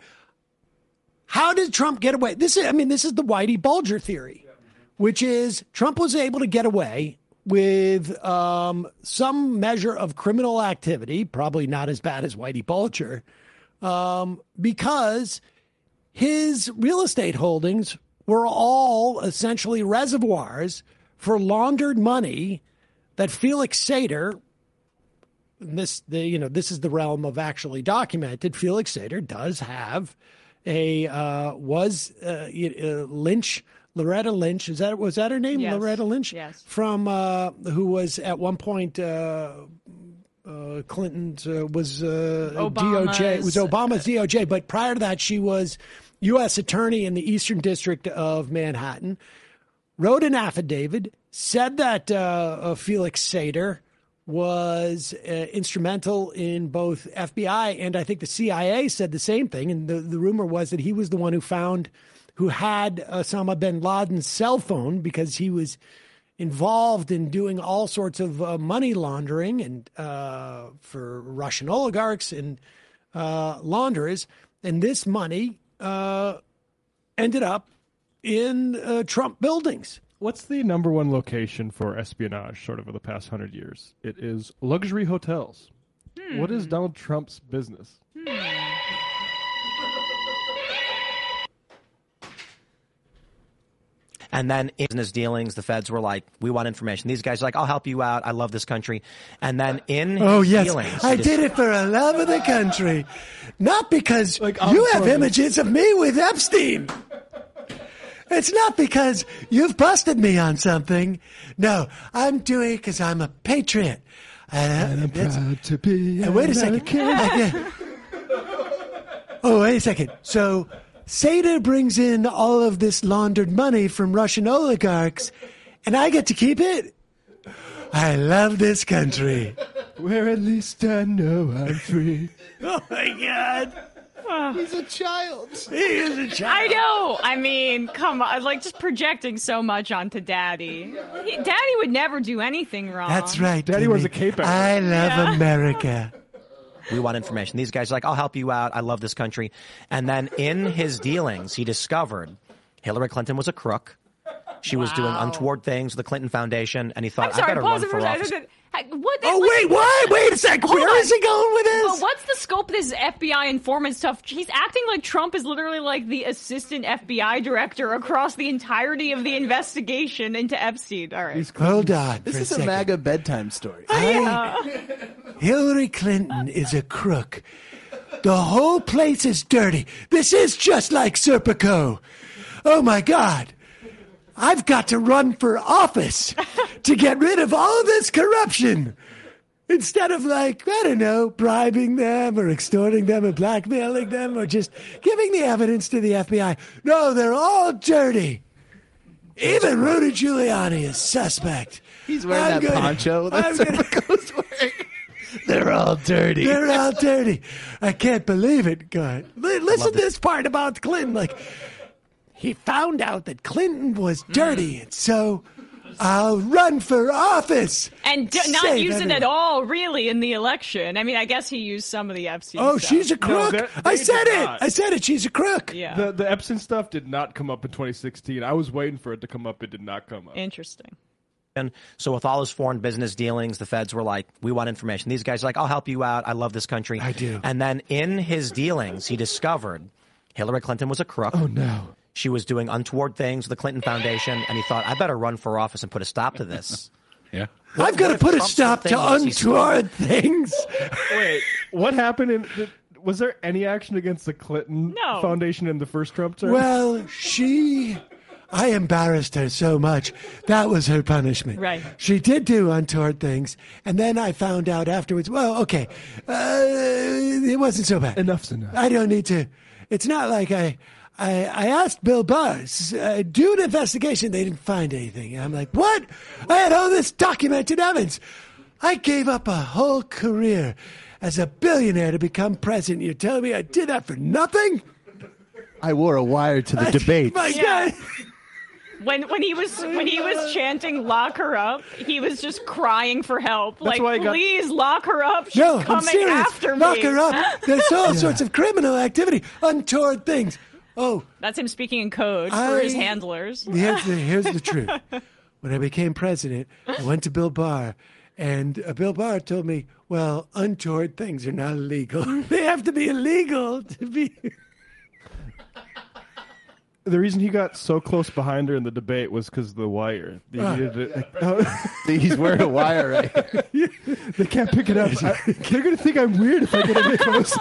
Speaker 1: how did Trump get away? This is, I mean, this is the Whitey Bulger theory, which is Trump was able to get away with um, some measure of criminal activity, probably not as bad as Whitey Bulger, um, because his real estate holdings were all essentially reservoirs for laundered money that Felix Sater, this the you know this is the realm of actually documented. Felix Sater does have a uh, was uh, uh, Lynch. Loretta Lynch, is that was that her name?
Speaker 4: Yes.
Speaker 1: Loretta Lynch,
Speaker 4: yes. From
Speaker 1: uh, who was at one point uh, uh, Clinton's uh, was uh, D O J. It was Obama's D O J, but prior to that, she was U S attorney in the Eastern District of Manhattan. Wrote an affidavit, said that uh, uh, Felix Sater was uh, instrumental in both F B I and I think the C I A said the same thing. And the, the rumor was that he was the one who found. who had Osama bin Laden's cell phone because he was involved in doing all sorts of uh, money laundering and uh, for Russian oligarchs and uh, launderers. And this money uh, ended up in uh, Trump buildings.
Speaker 3: What's the number one location for espionage sort of over the past hundred years? It is luxury hotels.
Speaker 4: Hmm.
Speaker 3: What is Donald Trump's business?
Speaker 18: And then in business dealings, the feds were like, we want information. These guys are like, I'll help you out. I love this country. And then in
Speaker 1: Oh,
Speaker 18: his
Speaker 1: yes.
Speaker 18: dealings,
Speaker 1: I
Speaker 18: he
Speaker 1: did it for a love of the country. Not because
Speaker 3: I'm
Speaker 1: you have
Speaker 3: sorry.
Speaker 1: images of me with Epstein. It's not because you've busted me on something. No, I'm doing it because I'm a patriot. And I'm
Speaker 3: proud to be
Speaker 1: And wait a second. I- oh, wait a second. So Sater brings in all of this laundered money from Russian oligarchs, and I get to keep it? I love this country.
Speaker 3: Where at least I know I'm free.
Speaker 1: Oh, my God.
Speaker 7: He's a child.
Speaker 1: He is a child.
Speaker 4: I know. I mean, come on. Like, just projecting so much onto Daddy. He, Daddy would never do anything wrong.
Speaker 1: That's right.
Speaker 3: Daddy
Speaker 1: Timmy.
Speaker 3: was a cape actor.
Speaker 1: I love
Speaker 4: Yeah.
Speaker 1: America.
Speaker 18: we want information. These guys are like, I'll help you out. I love this country. And then in his dealings, he discovered Hillary Clinton was a crook. She was doing untoward things with the Clinton Foundation, and he thought,
Speaker 4: I'm sorry,
Speaker 18: I better
Speaker 4: pause
Speaker 18: run
Speaker 4: it for
Speaker 18: for
Speaker 4: a
Speaker 18: office.
Speaker 4: second. What,
Speaker 1: Oh,
Speaker 4: what-
Speaker 1: wait, what? Wait a sec.
Speaker 4: Hold
Speaker 1: Where
Speaker 4: on.
Speaker 1: is he going with this?
Speaker 4: But what's the scope of this F B I informant stuff? He's acting like Trump is literally like the assistant F B I director across the entirety of the investigation into Epstein. All right.
Speaker 1: Hold on
Speaker 7: This
Speaker 1: for
Speaker 7: is
Speaker 1: a
Speaker 7: a
Speaker 1: second.
Speaker 7: MAGA bedtime story.
Speaker 1: I- Hillary Clinton is a crook. The whole place is dirty. This is just like Serpico. Oh, my God. I've got to run for office to get rid of all of this corruption. Instead of, like, I don't know, bribing them or extorting them or blackmailing them or just giving the evidence to the F B I. No, they're all dirty. Even Rudy Giuliani is suspect.
Speaker 7: He's wearing
Speaker 1: I'm
Speaker 7: that
Speaker 1: gonna-
Speaker 7: poncho. That's
Speaker 1: I'm gonna-
Speaker 7: Rico's wearing. They're all dirty.
Speaker 1: They're all dirty. I can't believe it. God, Li- listen to this part about Clinton. Like, he found out that Clinton was dirty, and so I'll run for office
Speaker 4: And do, not
Speaker 1: Save
Speaker 4: use it
Speaker 1: everyone.
Speaker 4: at all, really, in the election. I mean, I guess he used some of the Epstein
Speaker 1: Oh,
Speaker 4: stuff.
Speaker 1: she's a crook.
Speaker 3: that-
Speaker 1: I
Speaker 3: they
Speaker 1: said
Speaker 3: did
Speaker 1: it.
Speaker 3: not.
Speaker 1: I said it. She's a crook.
Speaker 4: Yeah.
Speaker 3: The the Epstein stuff did not come up in twenty sixteen. I was waiting for it to come up. It did not come up.
Speaker 4: Interesting.
Speaker 18: And so with all his foreign business dealings, the feds were like, we want information. These guys are like, I'll help you out. I love this country.
Speaker 1: I do.
Speaker 18: And then in his dealings, he discovered Hillary Clinton was a crook.
Speaker 1: Oh, no.
Speaker 18: She was doing untoward things with the Clinton Foundation, and he thought, I better run for office and put a stop to this.
Speaker 19: Yeah.
Speaker 1: I've got to
Speaker 18: if
Speaker 1: put a
Speaker 18: Trump's
Speaker 1: stop
Speaker 18: thing
Speaker 1: to
Speaker 18: was he
Speaker 1: untoward things.
Speaker 3: Wait, what happened? In the, was there any action against the Clinton
Speaker 4: No.
Speaker 3: Foundation in the first Trump term?
Speaker 1: Well, she... I embarrassed her so much. That was her punishment.
Speaker 4: Right.
Speaker 1: She did do untoward things, and then I found out afterwards, well, okay, uh, it wasn't so bad.
Speaker 3: Enough's enough.
Speaker 1: I don't need to. It's not like I... I, I asked Bill Barr, uh, do an investigation. They didn't find anything. And I'm like, what? I had all this documented evidence. I gave up a whole career as a billionaire to become president. You're telling me I did that for nothing?
Speaker 7: I wore a wire to the debate.
Speaker 1: My
Speaker 4: Yeah.
Speaker 1: God.
Speaker 4: When when he was when he was chanting "lock her up," he was just crying for help. like,
Speaker 3: why I got-
Speaker 4: please lock her up. She's
Speaker 1: No, I'm
Speaker 4: coming
Speaker 1: serious.
Speaker 4: after me.
Speaker 1: Lock her up. There's all sorts of criminal activity, untoward things. Oh,
Speaker 4: That's him speaking in code
Speaker 1: I-
Speaker 4: for his handlers.
Speaker 1: here's the, here's the truth. When I became president, I went to Bill Barr, and uh, Bill Barr told me, well, untoward things are not illegal. They have to be illegal to be...
Speaker 3: The reason he got so close behind her in the debate was because of the wire. They
Speaker 1: Ah.
Speaker 3: needed it.
Speaker 7: He's wearing a wire, right?
Speaker 3: They can't pick it up. I, they're going to think I'm weird if I get a bit close.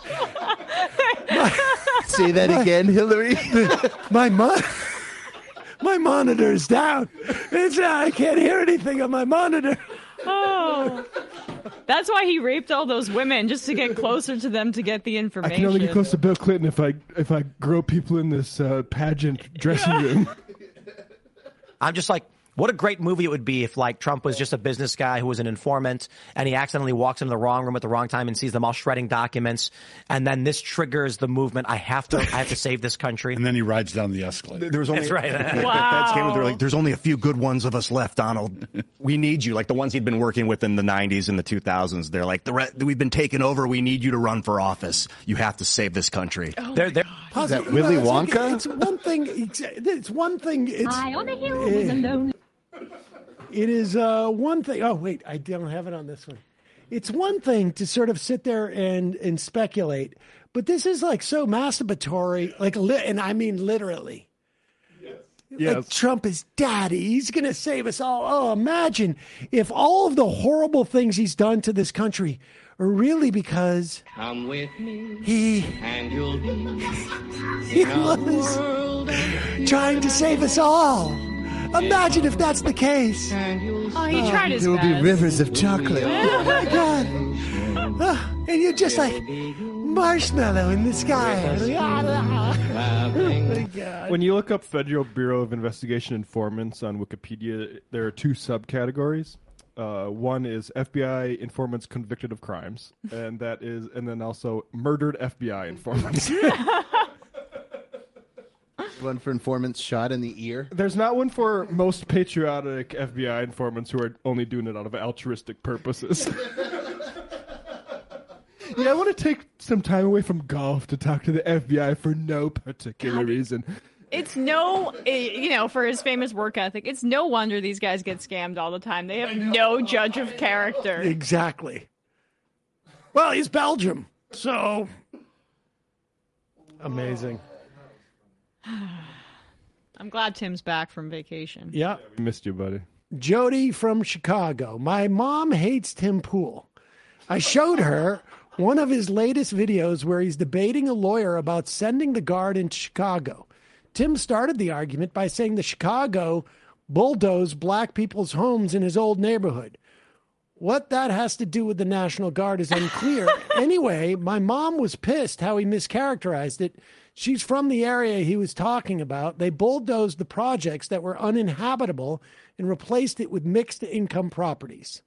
Speaker 7: Say that again, Hillary.
Speaker 1: My mon- my monitor is down. It's, uh, I can't hear anything on my monitor.
Speaker 4: Oh, that's why he raped all those women, just to get closer to them to get the
Speaker 3: I
Speaker 4: information.
Speaker 3: can only get close to Bill Clinton if I if I grow people in this uh, pageant dressing room.
Speaker 18: I'm just like, what a great movie it would be if, like, Trump was just a business guy who was an informant, and he accidentally walks into the wrong room at the wrong time and sees them all shredding documents, and then this triggers the movement. I have to, I have to save this country.
Speaker 19: And then he rides down the escalator.
Speaker 21: There was only,
Speaker 18: That's right.
Speaker 21: Feds came in, they're like, there's only a few good ones of us left, Donald. We need you. Like the ones he'd been working with in the nineties and the two thousands. They're like, the re- we've been taken over. We need you to run for office. You have to save this country.
Speaker 4: Oh
Speaker 18: They're, they're,
Speaker 7: Is that Willy
Speaker 1: Well, it's-
Speaker 7: Wonka?
Speaker 1: It's one thing. It's, it's one thing. It's,
Speaker 6: High on a hill is a lonely.
Speaker 1: It is uh, one thing. Oh, wait, I don't have it on this one. It's one thing to sort of sit there and, and speculate, but this is like so masturbatory, like, li- and I mean literally. Like
Speaker 3: Yes.
Speaker 1: Trump is daddy. He's going to save us all. Oh, imagine if all of the horrible things he's done to this country are really because
Speaker 2: Come with me,
Speaker 1: he,
Speaker 2: and you'll be
Speaker 1: he was trying to save us all. Imagine if that's the case.
Speaker 4: Oh, he tried his
Speaker 7: There will be
Speaker 4: best.
Speaker 7: rivers of chocolate.
Speaker 1: Oh my God. Oh, and you're just like marshmallow in the sky. Oh my God.
Speaker 3: When you look up Federal Bureau of Investigation informants on Wikipedia, there are two subcategories. Uh, one is F B I informants convicted of crimes, and that is, and then also murdered F B I informants.
Speaker 7: One for informants shot in the ear.
Speaker 3: There's not one for most patriotic F B I informants who are only doing it out of altruistic purposes. Yeah, I want to take some time away from golf to talk to the F B I for no particular reason.
Speaker 4: It's no, eh, you know, for his famous work ethic, it's no wonder these guys get scammed all the time. They have no judge of character.
Speaker 1: Exactly. Well, he's Belgium, so amazing.
Speaker 4: I'm glad Tim's back from vacation.
Speaker 1: Yeah.
Speaker 3: Missed you, buddy.
Speaker 1: Jody from Chicago. My mom hates Tim Pool. I showed her one of his latest videos where he's debating a lawyer about sending the guard into Chicago. Tim started the argument by saying the Chicago bulldozed black people's homes in his old neighborhood. What that has to do with the National Guard is unclear. Anyway, my mom was pissed how he mischaracterized it. She's from the area he was talking about. They bulldozed the projects that were uninhabitable and replaced it with mixed income properties.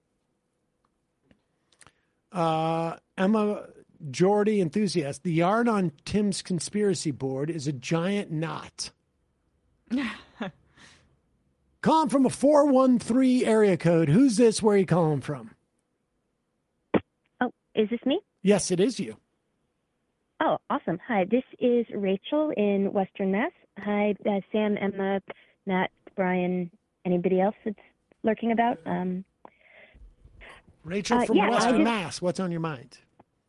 Speaker 1: Uh, Emma Jordy enthusiast. The yarn on Tim's conspiracy board is a giant knot. Calling from a four one three area code. Who's this? Where are you calling from?
Speaker 5: Oh, is this me?
Speaker 1: Yes, it is you.
Speaker 5: Oh, awesome. Hi, this is Rachel in Western Mass. Hi, uh, Sam, Emma, Matt, Brian, anybody else that's lurking about? Um,
Speaker 1: Rachel
Speaker 5: uh,
Speaker 1: from
Speaker 5: yeah,
Speaker 1: Western
Speaker 5: just,
Speaker 1: Mass. What's on your mind?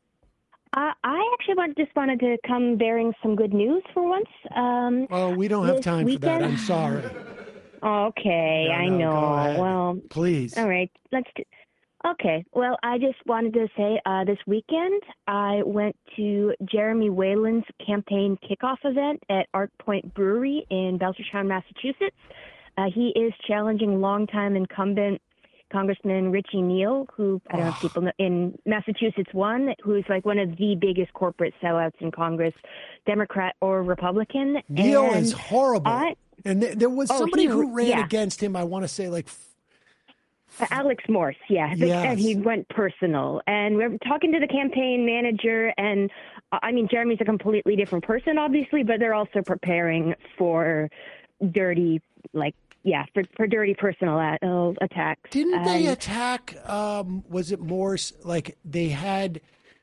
Speaker 5: Uh, I actually wanted, just wanted to come bearing some good news for once. Um,
Speaker 1: oh, we don't have
Speaker 5: this
Speaker 1: time
Speaker 5: weekend...
Speaker 1: for that. I'm sorry.
Speaker 5: Okay,
Speaker 1: no,
Speaker 5: I
Speaker 1: no,
Speaker 5: know.
Speaker 1: Go ahead.
Speaker 5: Well,
Speaker 1: please.
Speaker 5: All right, let's do. Okay, well, I just wanted to say uh, this weekend I went to Jeremy Whalen's campaign kickoff event at Art Point Brewery in Belchertown, Massachusetts. Uh, he is challenging longtime incumbent Congressman Richie Neal, who I don't know if people know, in Massachusetts won, who's like one of the biggest corporate sellouts in Congress, Democrat or Republican.
Speaker 1: Neal
Speaker 5: and
Speaker 1: is horrible.
Speaker 5: I,
Speaker 1: and th- there was
Speaker 5: oh,
Speaker 1: somebody
Speaker 5: he,
Speaker 1: who ran
Speaker 5: yeah.
Speaker 1: against him, I want to say, like...
Speaker 5: Uh, Alex Morse, yeah.
Speaker 1: Yes.
Speaker 5: And he went personal. And we're talking to the campaign manager, and uh, I mean, Jeremy's a completely different person, obviously, but they're also preparing for dirty, like, yeah, for, for dirty personal a- uh, attacks.
Speaker 1: Didn't
Speaker 5: um,
Speaker 1: they attack, um, was it Morse, like they had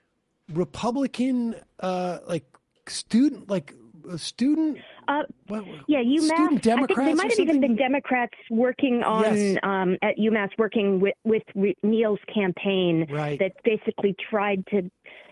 Speaker 1: Republican, uh, like student, like a student...
Speaker 5: Uh,
Speaker 1: what,
Speaker 5: yeah, UMass.
Speaker 1: Student Democrats
Speaker 5: I think they might
Speaker 1: or
Speaker 5: have even
Speaker 1: something?
Speaker 5: been Democrats working on
Speaker 1: Yes.
Speaker 5: um, at UMass, working with with Re- Neal's campaign.
Speaker 1: Right.
Speaker 5: That basically tried to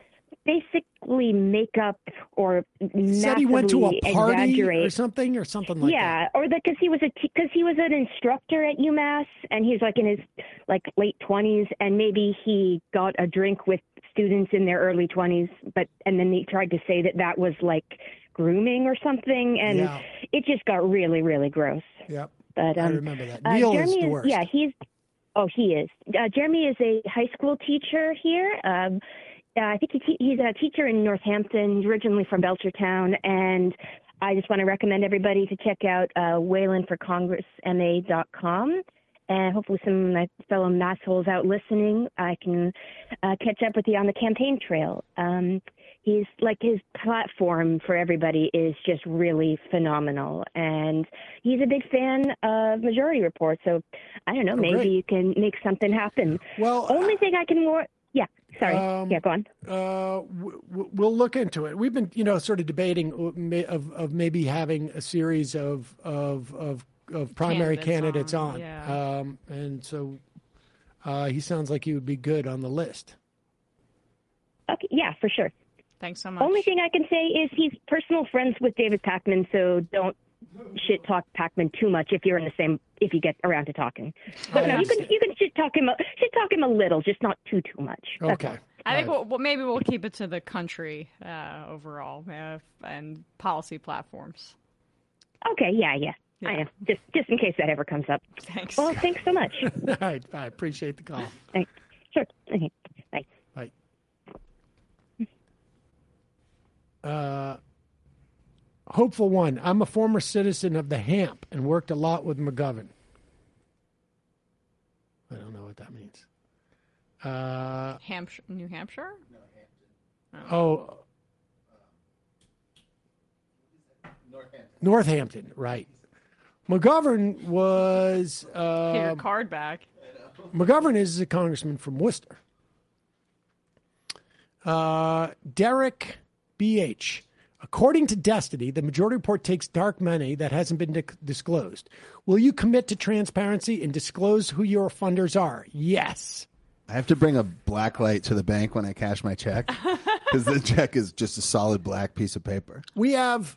Speaker 5: basically make up or
Speaker 1: Said he went to a
Speaker 5: massively
Speaker 1: party
Speaker 5: exaggerate.
Speaker 1: or something, or something like
Speaker 5: yeah, or because he was a because he was an instructor at UMass and he's like in his like late twenties, and maybe he got a drink with students in their early twenties, but and then he tried to say that that was like grooming or something, and
Speaker 1: Yeah.
Speaker 5: it just got really, really gross.
Speaker 1: that. Yep,
Speaker 5: But um,
Speaker 1: I remember that.
Speaker 5: uh,
Speaker 1: Neal
Speaker 5: Jeremy
Speaker 1: is the worst.
Speaker 5: Yeah, he's. Oh, he is. Uh, Jeremy is a high school teacher here. Um, uh, I think he, he's a teacher in Northampton. He's originally from Belchertown, and I just want to recommend everybody to check out uh, Whalen for Congress M A dot com. And hopefully some of my fellow massholes out listening, I can uh, catch up with you on the campaign trail. Um, he's like his platform for everybody is just really phenomenal. And he's a big fan of Majority Report. So I don't know,
Speaker 1: Oh,
Speaker 5: maybe
Speaker 1: great.
Speaker 5: you can make something happen.
Speaker 1: Well,
Speaker 5: only thing I can more. Yeah, sorry.
Speaker 1: Um,
Speaker 5: yeah, go on.
Speaker 1: Uh, w- w- we'll look into it. We've been, you know, sort of debating of of maybe having a series of of of, of primary
Speaker 4: Candidates
Speaker 1: candidates on,
Speaker 4: on, yeah.
Speaker 1: um, and so uh, he sounds like he would be good on the list.
Speaker 5: Okay, yeah, for sure.
Speaker 4: Thanks so much.
Speaker 5: Only thing I can say is he's personal friends with David Pakman, so don't shit talk Pakman too much if you're in the same if you get around to talking. But no, you can you can shit talk him a- shit talk him a little, just not too too much. That's
Speaker 1: Okay.
Speaker 5: all.
Speaker 4: I think we'll, well, maybe we'll keep it to the country uh, overall uh, and policy platforms.
Speaker 5: Okay, yeah, yeah, I know. Just just in case that ever comes up.
Speaker 4: Thanks.
Speaker 5: Well, thanks so much.
Speaker 1: All right, I appreciate the call.
Speaker 5: Thanks. Sure. Okay. Bye.
Speaker 1: Bye. Uh, hopeful one. I'm a former citizen of the Hamp and worked a lot with McGovern. I don't know what that means. Uh,
Speaker 4: Hampshire, New Hampshire?
Speaker 1: oh, Northampton, right. McGovern was... Uh,
Speaker 4: Get your card back.
Speaker 1: McGovern is a congressman from Worcester. Uh, Derek B H. According to Destiny, the Majority Report takes dark money that hasn't been di- disclosed. Will you commit to transparency and disclose who your funders are? Yes.
Speaker 7: I have to bring a black light to the bank when I cash my check because the check is just a solid black piece of paper.
Speaker 1: We have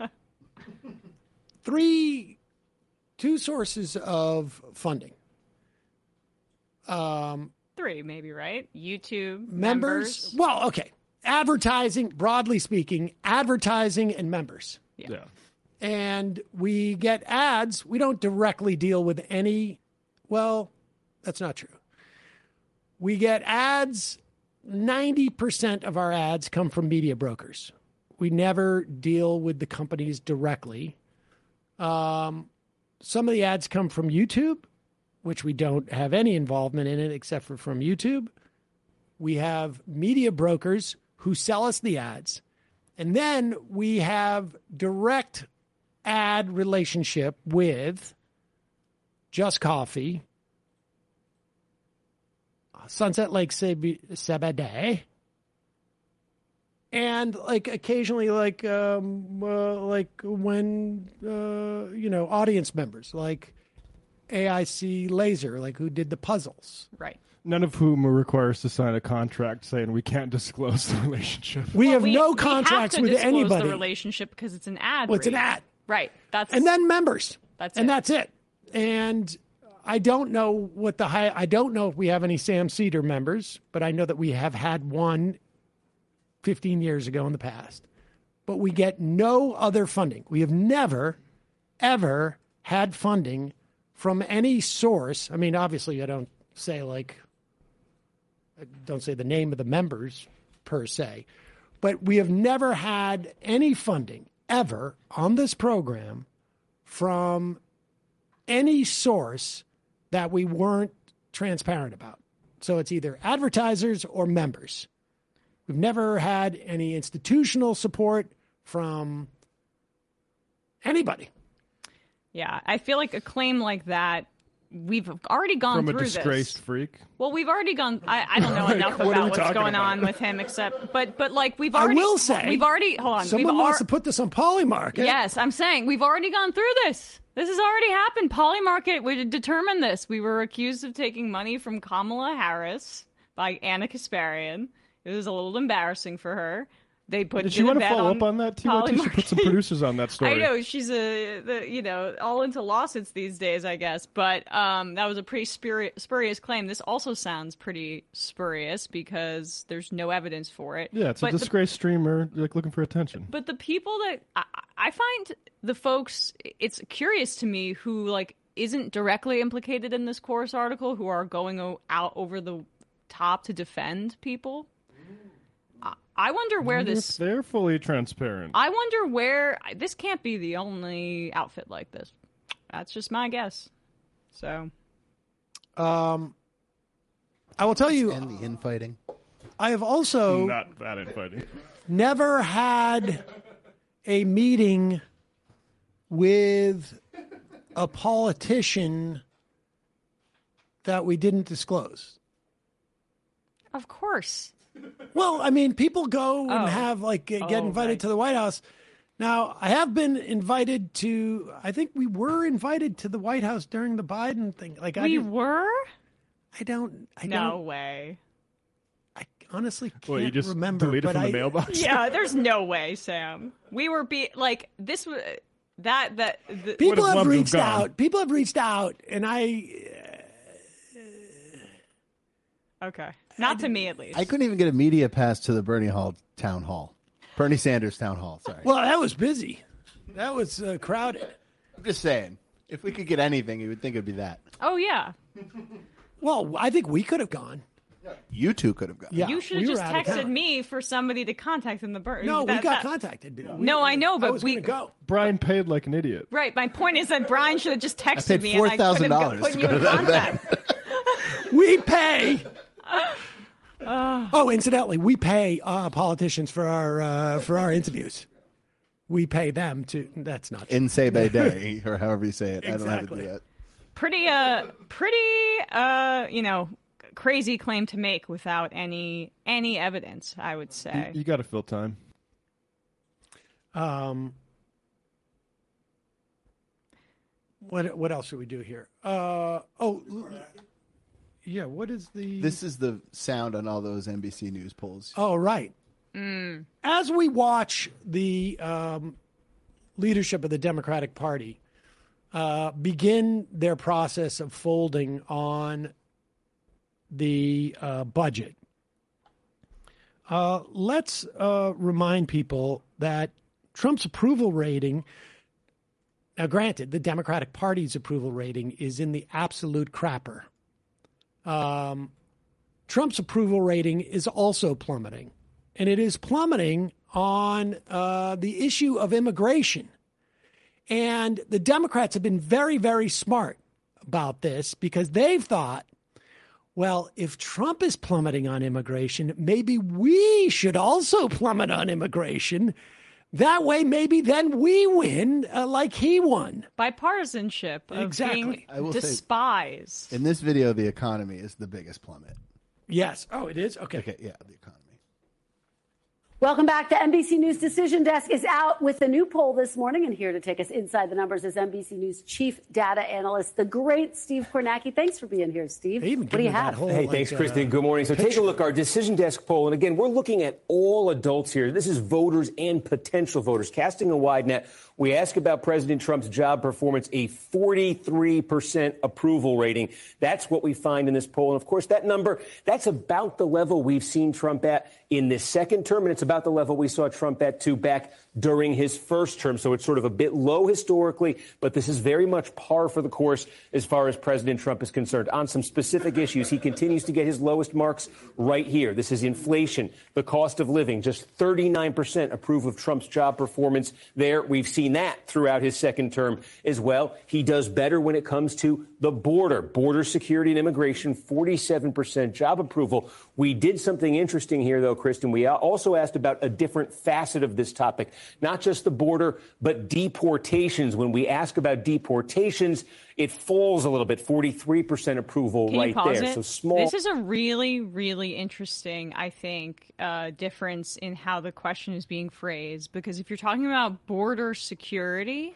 Speaker 1: three, two sources of funding. Um,
Speaker 4: Three, maybe, right? YouTube,
Speaker 1: members.
Speaker 4: members.
Speaker 1: Well, okay. Advertising, broadly speaking, advertising and members.
Speaker 4: Yeah.
Speaker 1: And we get ads. We don't directly deal with any. Well, that's not true. We get ads. ninety percent of our ads come from media brokers. We never deal with the companies directly. Um, some of the ads come from YouTube, which we don't have any involvement in it except for from YouTube. We have media brokers who sell us the ads. And then we have direct ad relationship with Just Coffee, Sunset Lake Sebede, and like occasionally like um, uh, like when uh, you know, audience members like A I C Laser, like who did the puzzles.
Speaker 4: Right.
Speaker 3: None of whom require us to sign a contract saying we can't disclose the relationship.
Speaker 1: We
Speaker 4: Well,
Speaker 1: have
Speaker 4: we,
Speaker 1: no
Speaker 4: we
Speaker 1: contracts
Speaker 4: have to
Speaker 1: with
Speaker 4: disclose
Speaker 1: anybody.
Speaker 4: the relationship because it's an ad.
Speaker 1: Well, it's an
Speaker 4: read.
Speaker 1: ad.
Speaker 4: Right. That's
Speaker 1: And then members.
Speaker 4: That's
Speaker 1: and
Speaker 4: it.
Speaker 1: that's it. And I don't know what the high, I don't know if we have any Sam Cedar members, but I know that we have had one fifteen years ago in the past. But we get no other funding. We have never, ever had funding from any source. I mean, obviously, I don't say like, I don't say the name of the members per se, but we have never had any funding ever on this program from any source that we weren't transparent about. So it's either advertisers or members. We've never had any institutional support from anybody.
Speaker 4: Yeah, I feel like a claim like that, we've already gone
Speaker 3: From a
Speaker 4: through
Speaker 3: disgraced
Speaker 4: this.
Speaker 3: freak?
Speaker 4: Well, we've already gone. I, I don't know
Speaker 3: Like,
Speaker 4: enough
Speaker 3: what are
Speaker 4: about
Speaker 3: we
Speaker 4: what's
Speaker 3: talking
Speaker 4: going
Speaker 3: about?
Speaker 4: on with him, except, but but like we've
Speaker 1: I
Speaker 4: already.
Speaker 1: will say,
Speaker 4: we've already. Hold on.
Speaker 1: Someone
Speaker 4: we've
Speaker 1: wants
Speaker 4: ar-
Speaker 1: to put this on Polymarket.
Speaker 4: Yes, I'm saying we've already gone through this. This has already happened. Polymarket would determine this. We were accused of taking money from Kamala Harris by Anna Kasparian. It was a little embarrassing for her. They put
Speaker 3: Did she
Speaker 4: did a
Speaker 3: want to
Speaker 4: bet
Speaker 3: follow
Speaker 4: on
Speaker 3: up on that, T Y T? She should put some
Speaker 4: Polymarket.
Speaker 3: producers on that story.
Speaker 4: I know she's a, the, you know, all into lawsuits these days, I guess. But um, that was a pretty spuri- spurious claim. This also sounds pretty spurious because there's no evidence for it.
Speaker 3: Yeah, it's
Speaker 4: but
Speaker 3: a
Speaker 4: the-
Speaker 3: disgraced streamer like looking for attention.
Speaker 4: but the people that I, I find the folks, it's curious to me who like isn't directly implicated in this Chorus article, who are going o- out over the top to defend people. I, I wonder where
Speaker 3: Wonder
Speaker 4: this.
Speaker 3: if they're fully transparent.
Speaker 4: I wonder where this can't be the only outfit like this. That's just my guess. So,
Speaker 1: Um, I will tell you,
Speaker 7: And the infighting.
Speaker 1: I have also
Speaker 3: Not that infighting.
Speaker 1: never had a meeting with a politician that we didn't disclose.
Speaker 4: of course.
Speaker 1: Well, I mean, people go and
Speaker 4: Oh.
Speaker 1: have like get
Speaker 4: Oh,
Speaker 1: invited
Speaker 4: right.
Speaker 1: to the White House. Now, I have been invited to. I think we were invited to the White House during the Biden thing. Like I
Speaker 4: We
Speaker 1: didn't-
Speaker 4: were?
Speaker 1: I don't. I
Speaker 4: No
Speaker 1: don't.
Speaker 4: way.
Speaker 1: I honestly can't
Speaker 3: Well, you just
Speaker 1: remember.
Speaker 3: deleted
Speaker 1: but
Speaker 3: from the
Speaker 1: I,
Speaker 3: mailbox?
Speaker 4: Yeah, there's no way, Sam. We were be like this was that that the,
Speaker 1: People have
Speaker 3: loved to have
Speaker 1: reached
Speaker 3: gone.
Speaker 1: out. People have reached out, and I.
Speaker 4: okay, not to me at least.
Speaker 7: I couldn't even get a media pass to the Bernie Hall town hall. Bernie Sanders town hall, sorry.
Speaker 1: Well, that was busy. That was uh, crowded.
Speaker 7: I'm just saying, if we could get anything, you would think it would be that.
Speaker 4: Oh yeah,
Speaker 1: Well, I think we could have gone.
Speaker 7: You two could have gone.
Speaker 1: Yeah,
Speaker 4: you should have
Speaker 1: we were
Speaker 4: just
Speaker 1: out of
Speaker 4: texted
Speaker 1: town.
Speaker 4: me for somebody to contact in the bird.
Speaker 1: No, we
Speaker 4: That-
Speaker 1: got
Speaker 4: that-
Speaker 1: contacted. We-
Speaker 4: No, I know,
Speaker 1: I
Speaker 4: but
Speaker 1: was
Speaker 4: we
Speaker 1: gonna go.
Speaker 3: Brian paid like an idiot.
Speaker 4: right. My point is that Brian should have just texted
Speaker 7: paid
Speaker 4: me and I could have
Speaker 7: $4,000
Speaker 4: put
Speaker 7: to
Speaker 4: you
Speaker 7: go
Speaker 4: in
Speaker 7: to that
Speaker 4: contact.
Speaker 1: We pay. Oh, incidentally, we pay uh, politicians for our uh, for our interviews. We pay them to. That's not true.
Speaker 7: In Sebe Day, or however you say it. I don't know how to
Speaker 1: Exactly.
Speaker 7: do that.
Speaker 4: Pretty uh, pretty uh, you know, crazy claim to make without any any evidence. I would
Speaker 3: You,
Speaker 4: say.
Speaker 3: you got to fill time.
Speaker 1: Um, what what else should we do here? Uh, oh, l- yeah. What is the?
Speaker 7: This is the sound on all those N B C News polls.
Speaker 1: Oh, right.
Speaker 4: Mm.
Speaker 1: As we watch the um, leadership of the Democratic Party uh, begin their process of folding on the uh, budget, uh, let's uh, remind people that Trump's approval rating, now granted, the Democratic Party's approval rating is in the absolute crapper. Um, Trump's approval rating is also plummeting. and it is plummeting on uh, the issue of immigration. And the Democrats have been very, very smart about this because they've thought, well, if Trump is plummeting on immigration, maybe we should also plummet on immigration. That way, maybe then we win uh, like he won.
Speaker 4: Bipartisanship of
Speaker 1: Exactly.
Speaker 4: being
Speaker 7: I will say-
Speaker 4: despised.
Speaker 7: In this video, the economy is the biggest plummet.
Speaker 1: Yes. Oh, it is? Okay.
Speaker 7: Okay, yeah, the economy.
Speaker 8: Welcome back. The N B C News Decision Desk is out with a new poll this morning, and here to take us inside the numbers is N B C News chief data analyst, the great Steve Kornacki. Thanks for being here, Steve. What do you have?
Speaker 22: Hey, thanks, Christy. Good morning. So take a look, our Decision Desk poll, and again, we're looking at all adults here. This is voters and potential voters, casting a wide net. We ask about President Trump's job performance, a forty-three percent approval rating. That's what we find in this poll. And of course, that number, that's about the level we've seen Trump at in this second term, and it's about the level we saw Trump at too back during his first term. So it's sort of a bit low historically, but this is very much par for the course as far as President Trump is concerned. On some specific issues, he continues to get his lowest marks right here. This is inflation, the cost of living. Just thirty-nine percent approve of Trump's job performance there. We've seen that throughout his second term as well. He does better when it comes to the border, border security and immigration, forty-seven percent job approval. We did something interesting here, though, Kristen. We also asked about a different facet of this topic, not just the border, but deportations. When we ask about deportations, it falls a little bit, forty-three percent approval
Speaker 4: Can you
Speaker 22: right
Speaker 4: pause
Speaker 22: there.
Speaker 4: it?
Speaker 22: So small.
Speaker 4: This is a really, really interesting, I think, uh, difference in how the question is being phrased. Because if you're talking about border security,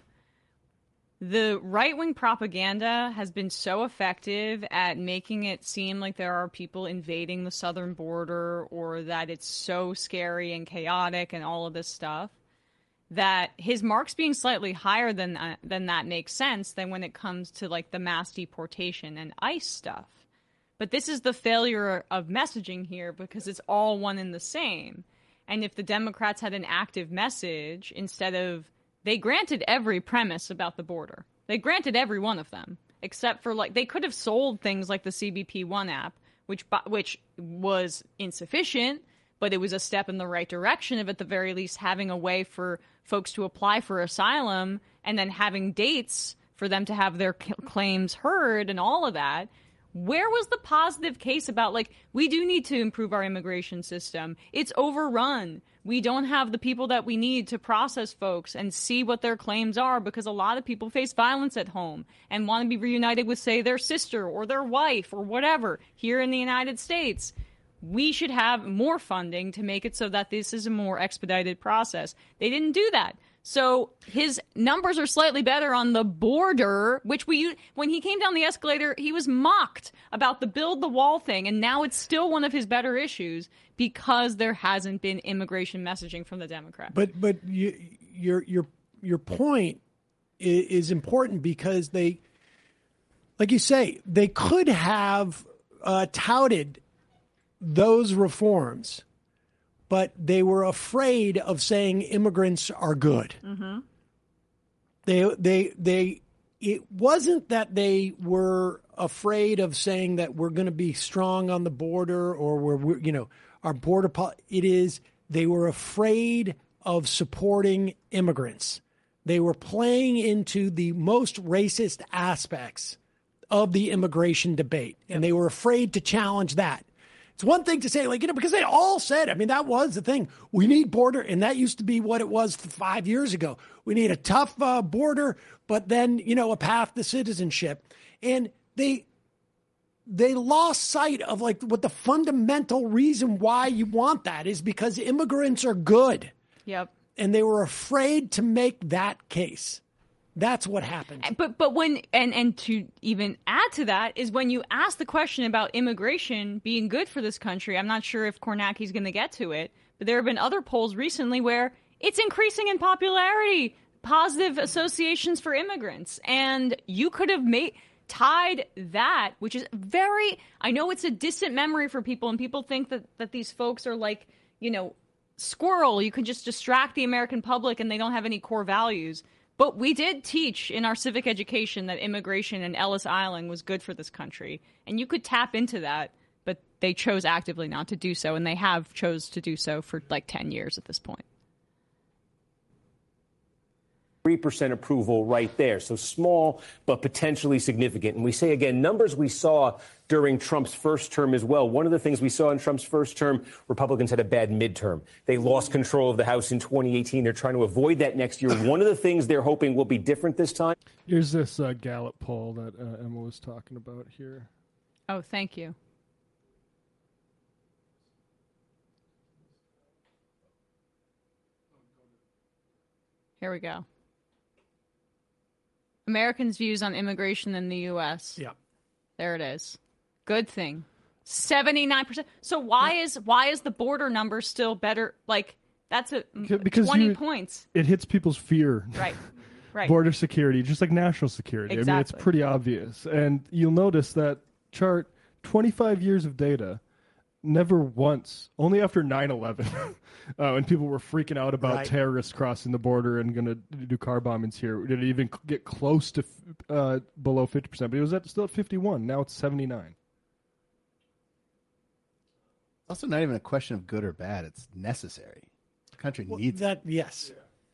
Speaker 4: the right-wing propaganda has been so effective at making it seem like there are people invading the southern border or that it's so scary and chaotic and all of this stuff, that his marks being slightly higher than that, than that makes sense than when it comes to like the mass deportation and ICE stuff. But this is the failure of messaging here because it's all one and the same. And if the Democrats had an active message instead of, they granted every premise about the border. They granted every one of them, except for like, they could have sold things like the C B P One app, which, which was insufficient, but it was a step in the right direction of at the very least having a way for folks to apply for asylum and then having dates for them to have their c- claims heard and all of that. Where was the positive case about, like, we do need to improve our immigration system? It's overrun. We don't have the people that we need to process folks and see what their claims are because a lot of people face violence at home and want to be reunited with, say, their sister or their wife or whatever here in the United States. We should have more funding to make it so that this is a more expedited process. They didn't do that. So his numbers are slightly better on the border, which we, when he came down the escalator, he was mocked about the build the wall thing. And now it's still one of his better issues because there hasn't been immigration messaging from the Democrats.
Speaker 1: But but you, your your your point is, is important because they, like you say, they could have uh, touted those reforms, but they were afraid of saying immigrants are good.
Speaker 4: Mm-hmm.
Speaker 1: They, they, they, it wasn't that they were afraid of saying that we're going to be strong on the border or we're, we're you know, our border, pol- it is, they were afraid of supporting immigrants. They were playing into the most racist aspects of the immigration debate, and they were afraid to challenge that. It's one thing to say, like, you know, because they all said, I mean, that was the thing. We need border. And that used to be what it was five years ago. We need a tough uh, border, but then, you know, a path to citizenship. And they they lost sight of like what the fundamental reason why you want that is because immigrants are good.
Speaker 4: Yep.
Speaker 1: And they were afraid to make that case. That's what happened.
Speaker 4: But but when and, and to even add to that is when you ask the question about immigration being good for this country, I'm not sure if Kornacki's going to get to it, but there have been other polls recently where it's increasing in popularity, positive associations for immigrants. And you could have made tied that, which is very, I know it's a distant memory for people and people think that, that these folks are like, you know, squirrel. You can just distract the American public and they don't have any core values. But we did teach in our civic education that immigration and Ellis Island was good for this country. And you could tap into that. But they chose actively not to do so, and they have chose to do so for like ten years at this point.
Speaker 22: three percent approval right there. So small, but potentially significant. And we say again, numbers we saw during Trump's first term as well. One of the things we saw in Trump's first term, Republicans had a bad midterm. They lost control of the House in twenty eighteen. They're trying to avoid that next year. One of the things they're hoping will be different this time.
Speaker 3: Here's this uh, Gallup poll that uh, Emma was talking about here.
Speaker 4: Oh, thank you. Here we go. Americans' views on immigration in the U S.
Speaker 1: Yeah.
Speaker 4: There it is. Good thing. seventy-nine percent. So why is why is the border number still better? Like, that's a
Speaker 3: Because
Speaker 4: twenty
Speaker 3: you-
Speaker 4: points.
Speaker 3: It hits people's fear.
Speaker 4: Right. Right.
Speaker 3: Border security, just like national security. I mean, it's
Speaker 4: Exactly.
Speaker 3: pretty obvious. And you'll notice that chart, twenty-five years of data, never once, only after nine eleven, uh, when people were freaking out about
Speaker 1: Right.
Speaker 3: terrorists crossing the border and going to do car bombings here, did it even c- get close to uh, below fifty percent. But it was at, still at fifty-one. Now it's seventy-nine.
Speaker 7: It's also not even a question of good or bad. It's necessary. The country needs
Speaker 1: that. Yes.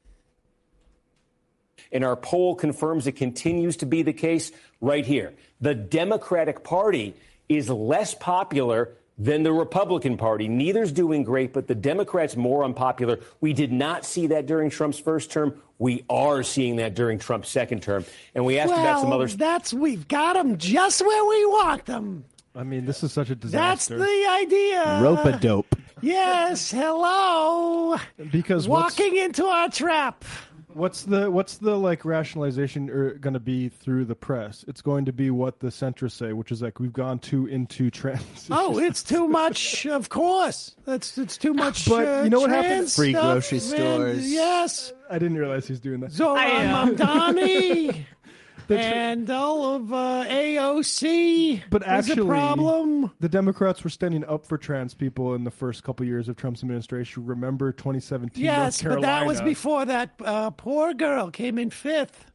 Speaker 22: And our poll confirms it continues to be the case right here. The Democratic Party is less popular than the Republican Party. Neither's doing great, but the Democrats more unpopular. We did not see that during Trump's first term. We are seeing that during Trump's second term. And we asked
Speaker 1: well,
Speaker 22: about some other...
Speaker 1: that's we've got them just where we want them.
Speaker 3: I mean, this is such a
Speaker 1: That's
Speaker 3: disaster.
Speaker 1: the idea.
Speaker 7: Rope-a-dope.
Speaker 1: Yes. Hello.
Speaker 3: Because what's-
Speaker 1: walking into our trap.
Speaker 3: What's the what's the like rationalization going to be through the press? It's going to be what the centrists say, which is like we've gone too into trans.
Speaker 1: Oh, it's too much. Of course, that's it's too much.
Speaker 3: But
Speaker 1: uh,
Speaker 3: you know what
Speaker 1: trans
Speaker 3: happens?
Speaker 7: Free
Speaker 1: stuff,
Speaker 7: grocery
Speaker 1: and-
Speaker 7: stores.
Speaker 1: Yes.
Speaker 3: I didn't realize he's doing that.
Speaker 1: Zoran Mamdani and all of uh, A O C.
Speaker 3: But
Speaker 1: is
Speaker 3: actually,
Speaker 1: a problem.
Speaker 3: the Democrats were standing up for trans people in the first couple years of Trump's administration. Remember twenty seventeen?
Speaker 1: Yes,
Speaker 3: North
Speaker 1: but that was
Speaker 3: Carolina?
Speaker 1: before that uh, poor girl came in fifth.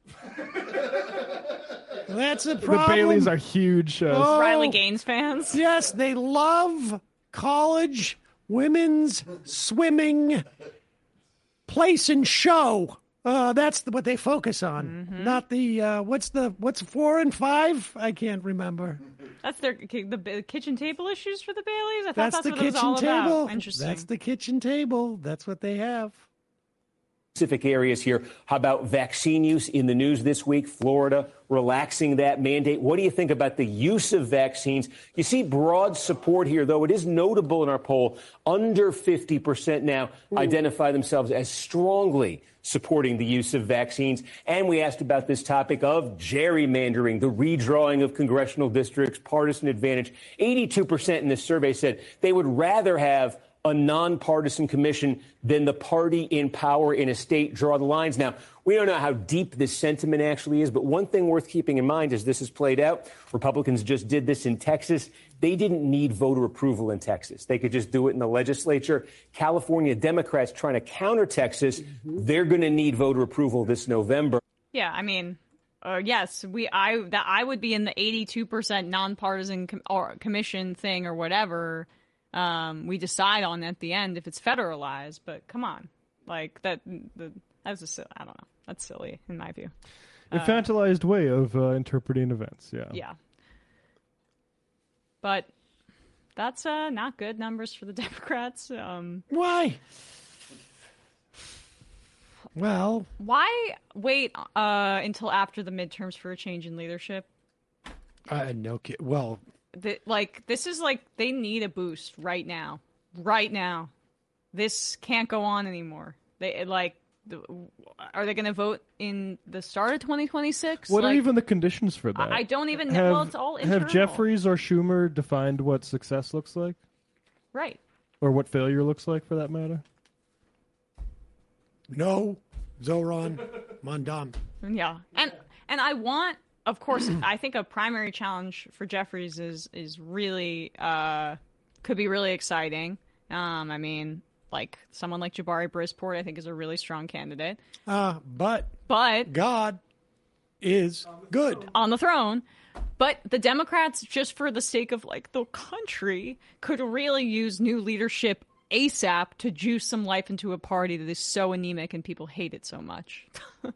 Speaker 1: That's a
Speaker 3: The
Speaker 1: problem.
Speaker 3: Baileys are huge. Uh,
Speaker 1: Oh.
Speaker 4: Riley Gaines fans.
Speaker 1: Yes, they love college women's swimming place and show. Uh, that's the, what they focus on,
Speaker 4: Mm-hmm.
Speaker 1: not the uh, what's the what's four and five? I can't remember.
Speaker 4: That's their the, the kitchen table issues for the Baileys. I thought
Speaker 1: That's,
Speaker 4: that's,
Speaker 1: the
Speaker 4: what it was
Speaker 1: kitchen
Speaker 4: all
Speaker 1: table.
Speaker 4: about. Interesting.
Speaker 1: That's the kitchen table. That's what they have.
Speaker 22: specific areas here. How about vaccine use in the news this week? Florida relaxing that mandate. What do you think about the use of vaccines? You see broad support here, though. It is notable in our poll. Under fifty percent now identify themselves as strongly supporting the use of vaccines. And we asked about this topic of gerrymandering, the redrawing of congressional districts, partisan advantage. eighty-two percent in this survey said they would rather have a nonpartisan commission than the party in power in a state draw the lines. Now, we don't know how deep this sentiment actually is, but one thing worth keeping in mind as this is played out, Republicans just did this in Texas. They didn't need voter approval in Texas. They could just do it in the legislature. California Democrats trying to counter Texas, they're going to need voter approval this November.
Speaker 4: Yeah, I mean, uh, yes, we I that I would be in the eighty-two percent nonpartisan com- or commission thing or whatever. Um, we decide on at the end if it's federalized, but come on, like that. The, that's a silly, I don't know. That's silly in my view.
Speaker 3: Infantilized way of uh, interpreting events. Yeah.
Speaker 4: Yeah. But that's uh, not good numbers for the Democrats. Um,
Speaker 1: Why? Well,
Speaker 4: why wait uh, until after the midterms for a change in leadership?
Speaker 1: uh, no kid. Well,
Speaker 4: The, like this is like they need a boost right now, right now. This can't go on anymore. They like, the, are they going to vote in the start of twenty twenty-six?
Speaker 3: What
Speaker 4: like,
Speaker 3: are even the conditions for that?
Speaker 4: I, I don't even know.
Speaker 3: Have,
Speaker 4: Well, it's all internal.
Speaker 3: have Jeffries or Schumer defined what success looks like,
Speaker 4: Right.
Speaker 3: or what failure looks like, for that matter?
Speaker 1: no, Zoran Mondam.
Speaker 4: Yeah, and and I want, of course, I think a primary challenge for Jeffries is is really uh, could be really exciting. Um, I mean, like someone like Jabari Brisport, I think is a really strong candidate.
Speaker 1: Uh, but
Speaker 4: But
Speaker 1: God, is good
Speaker 4: on the throne. But the Democrats, just for the sake of like the country, could really use new leadership ASAP to juice some life into a party that is so anemic and people hate it so much.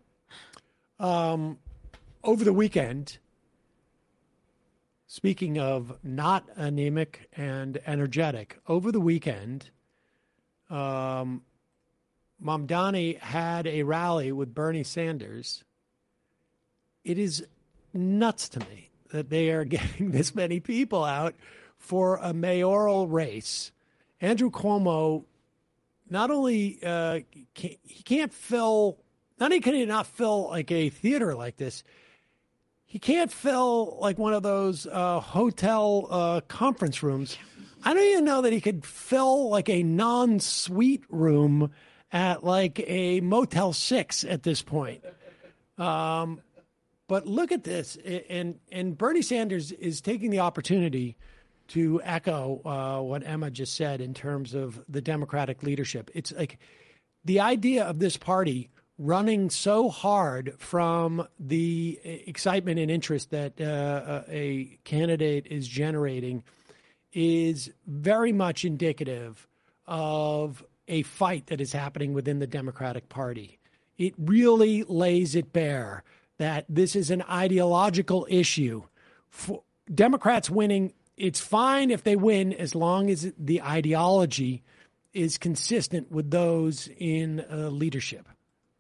Speaker 1: um, over the weekend, speaking of not anemic and energetic, over the weekend, um, Mamdani had a rally with Bernie Sanders. It is nuts to me that they are getting this many people out for a mayoral race. Andrew Cuomo, not only uh, can, he can't fill, not only can he not fill like a theater like this, he can't fill like one of those uh, hotel uh, conference rooms. I don't even know that he could fill like a non-suite room at like a Motel six at this point. Um, but look at this. And, and Bernie Sanders is taking the opportunity to echo uh, what Emma just said in terms of the Democratic leadership. It's like the idea of this party running so hard from the excitement and interest that uh, a candidate is generating is very much indicative of a fight that is happening within the Democratic Party. It really lays it bare that this is an ideological issue. For Democrats winning, it's fine if they win as long as the ideology is consistent with those in uh, leadership.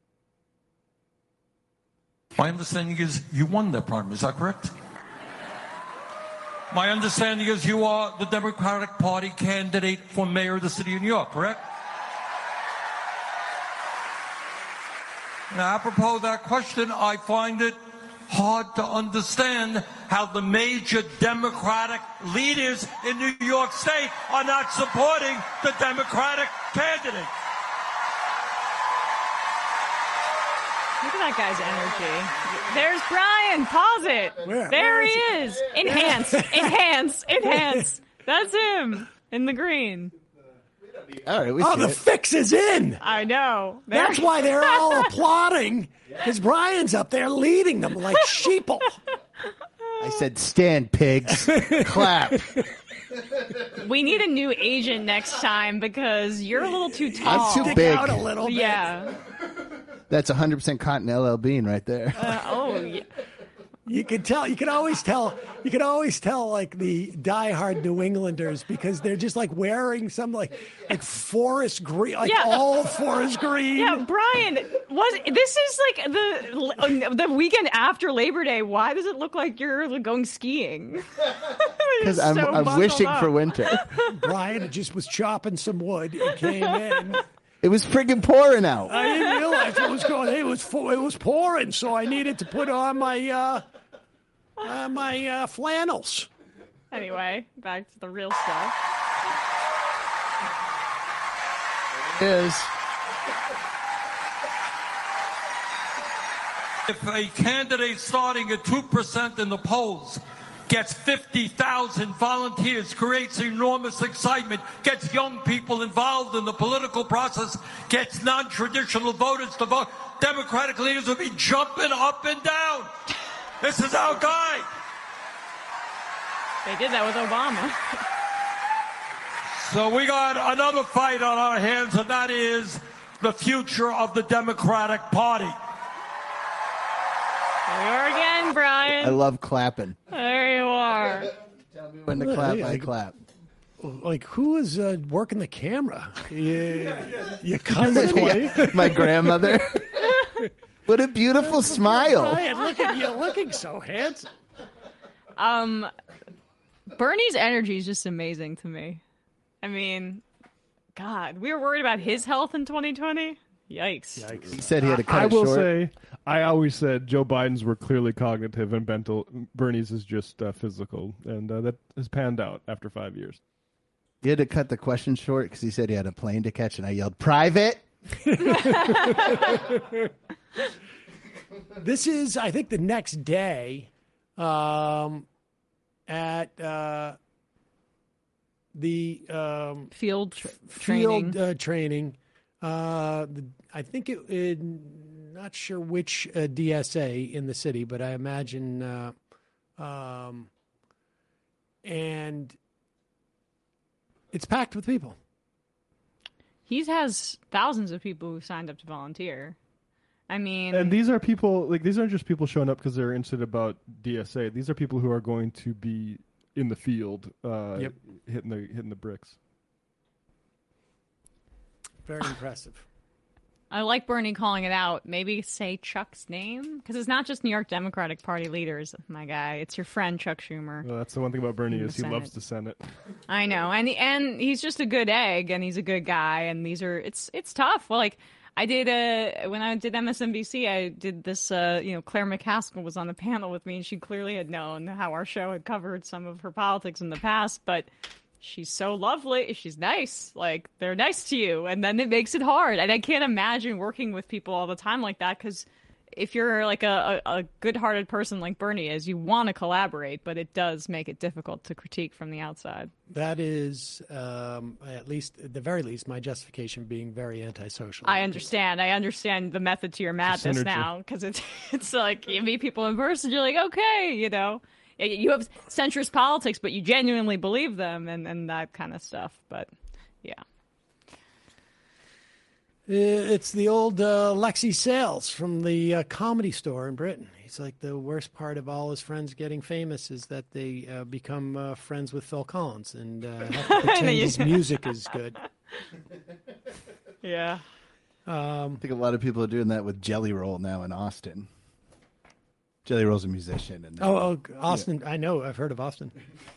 Speaker 9: My understanding is you won that primary. Is that correct? My understanding is you are the Democratic Party candidate for mayor of the city of New York, correct? Now, apropos of that question, I find it hard to understand how the major Democratic leaders in New York State are not supporting the Democratic candidate.
Speaker 4: Look at that guy's energy. There's Brian. Pause it.
Speaker 1: Where?
Speaker 4: There
Speaker 1: Where
Speaker 4: he
Speaker 1: is
Speaker 4: is. Enhance. Enhance. Enhance. That's him in the green.
Speaker 7: All right, we
Speaker 1: oh,
Speaker 7: see
Speaker 1: the
Speaker 7: it.
Speaker 1: fix is in.
Speaker 4: I know.
Speaker 1: That's why they're all applauding, because Brian's up there leading them like sheeple.
Speaker 7: I said, stand, pigs. Clap.
Speaker 4: We need a new agent next time because you're a little too tall.
Speaker 7: I'm too
Speaker 1: Stick
Speaker 7: big.
Speaker 1: out a little bit.
Speaker 4: Yeah.
Speaker 7: That's one hundred percent cotton L L Bean right there.
Speaker 4: Uh, oh, yeah.
Speaker 1: You could tell. You could always tell. You could always tell, like the diehard New Englanders, because they're just like wearing some like like forest green, like
Speaker 4: Yeah.
Speaker 1: all forest green.
Speaker 4: Yeah, Brian, was this is like the the weekend after Labor Day? Why does it look like you're going skiing?
Speaker 7: Because I'm,
Speaker 4: so
Speaker 7: I'm
Speaker 4: bundled
Speaker 7: wishing
Speaker 4: up.
Speaker 7: for winter.
Speaker 1: Brian just was chopping some wood. He came in.
Speaker 7: It was friggin' pouring out.
Speaker 1: I didn't realize it was going. It was fu- it was pouring, so I needed to put on my uh, uh, my uh, flannels.
Speaker 4: Anyway, back to the real stuff.
Speaker 7: Is
Speaker 9: If a candidate starting at two percent in the polls gets fifty thousand volunteers, creates enormous excitement, gets young people involved in the political process, gets non-traditional voters to vote, Democratic leaders will be jumping up and down. This is our guy.
Speaker 4: They did that with Obama.
Speaker 9: So we got another fight on our hands, and that is the future of the Democratic Party.
Speaker 4: There you are again, Brian.
Speaker 7: I love clapping.
Speaker 4: There you are.
Speaker 7: When to clap,
Speaker 1: Yeah,
Speaker 7: I
Speaker 1: like-
Speaker 7: clap.
Speaker 1: Like, who is uh, working the camera? You, your cousin?
Speaker 7: my, my grandmother. What a beautiful smile.
Speaker 1: Brian, look at you, looking so handsome.
Speaker 4: Um, Bernie's energy is just amazing to me. I mean, God, we were worried about his health in twenty twenty. Yikes.
Speaker 1: Yikes.
Speaker 7: He said he had to cut
Speaker 3: I
Speaker 7: it
Speaker 3: will
Speaker 7: short.
Speaker 3: say, I always said Joe Biden's were clearly cognitive and mental. Bernie's is just uh, physical, and uh, that has panned out after five years.
Speaker 7: He had to cut the question short because he said he had a plane to catch, and I yelled, "Private!"
Speaker 1: This is, I think, the next day um, at uh, the um,
Speaker 4: field tr-
Speaker 1: field
Speaker 4: training.
Speaker 1: uh, training. Uh, the, I think it, it not sure which uh, D S A in the city, but I imagine, uh, um, and it's packed with people.
Speaker 4: He has thousands of people who signed up to volunteer. I mean,
Speaker 3: And these are people, like, these aren't just people showing up because they're interested about D S A. These are people who are going to be in the field, uh,
Speaker 1: Yep.
Speaker 3: hitting the hitting the bricks.
Speaker 1: Very impressive.
Speaker 4: I like Bernie calling it out. Maybe say Chuck's name, because it's not just New York Democratic Party leaders, my guy. It's your friend Chuck Schumer.
Speaker 3: Well, that's the one thing about Bernie
Speaker 4: In the
Speaker 3: is he
Speaker 4: Senate.
Speaker 3: loves the Senate.
Speaker 4: I know, and and he's just a good egg, and he's a good guy, and these are it's it's tough. Well, like I did uh when I did M S N B C, I did this. Uh, you know, Claire McCaskill was on the panel with me, and she clearly had known how our show had covered some of her politics in the past, but. She's so lovely. She's nice. Like, they're nice to you. And then it makes it hard. And I can't imagine working with people all the time like that, because if you're like a, a, a good-hearted person like Bernie is, you want to collaborate, but it does make it difficult to critique from the outside.
Speaker 1: That is, um, at least, at the very least, my justification being very antisocial.
Speaker 4: I understand. I understand the method to your madness
Speaker 1: synergy.
Speaker 4: now, because it's, it's like you meet people in person, you're like, okay, you know. You have centrist politics, but you genuinely believe them and, and that kind of stuff. But, yeah.
Speaker 1: It's the old uh, Lexi Sales from the uh, Comedy Store in Britain. He's like, the worst part of all his friends getting famous is that they uh, become uh, friends with Phil Collins and uh, have to pretend his music is good.
Speaker 4: Yeah.
Speaker 1: Um,
Speaker 7: I think a lot of people are doing that with Jelly Roll now in Austin. Jelly Roll's a musician. And
Speaker 1: Oh, oh, Austin. I know. I've heard of Austin.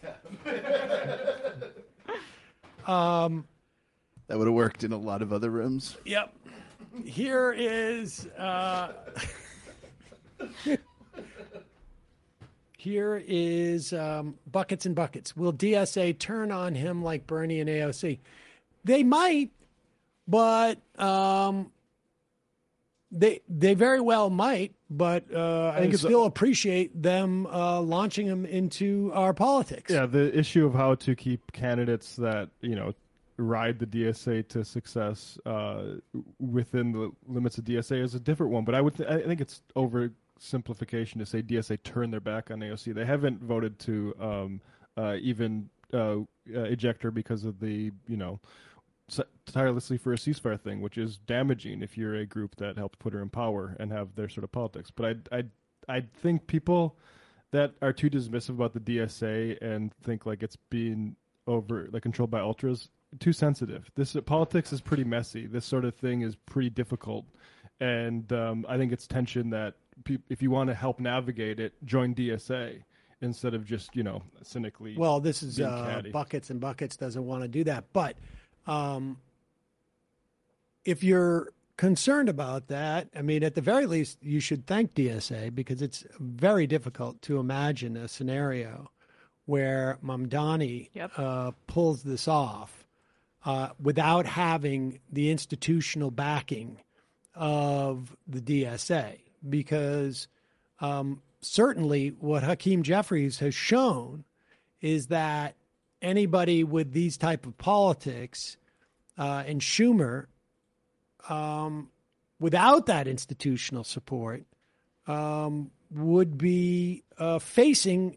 Speaker 1: um,
Speaker 7: that would have worked in a lot of other rooms.
Speaker 1: Yep. Here is. Uh, here is um, Buckets and Buckets. Will D S A turn on him like Bernie and A O C? They might, but um, they they very well might. But uh, I,
Speaker 3: think
Speaker 1: I
Speaker 3: it's a-
Speaker 1: still appreciate them uh, launching him into our politics.
Speaker 3: Yeah, the issue of how to keep candidates that, you know, ride the D S A to success uh, within the limits of D S A is a different one. But I would, th- I think it's oversimplification to say D S A turned their back on A O C. They haven't voted to um, uh, even uh, uh, eject her because of the, you know, tirelessly for a ceasefire thing, which is damaging if you're a group that helped put her in power and have their sort of politics. But I, I, I think people that are too dismissive about the D S A and think like it's being over, like controlled by ultras, too sensitive. This uh, politics is pretty messy. This sort of thing is pretty difficult, and um, I think it's tension that pe- if you want to help navigate it, join D S A instead of just, you know, cynically.
Speaker 1: Well, this is
Speaker 3: being
Speaker 1: uh,
Speaker 3: catty.
Speaker 1: Buckets and Buckets doesn't want to do that. But um, if you're concerned about that, I mean, at the very least, you should thank D S A, because it's very difficult to imagine a scenario where Mamdani
Speaker 4: Yep.
Speaker 1: uh, pulls this off uh, without having the institutional backing of the D S A, because um, certainly what Hakeem Jeffries has shown is that anybody with these type of politics uh, and Schumer, um, without that institutional support, um, would be uh, facing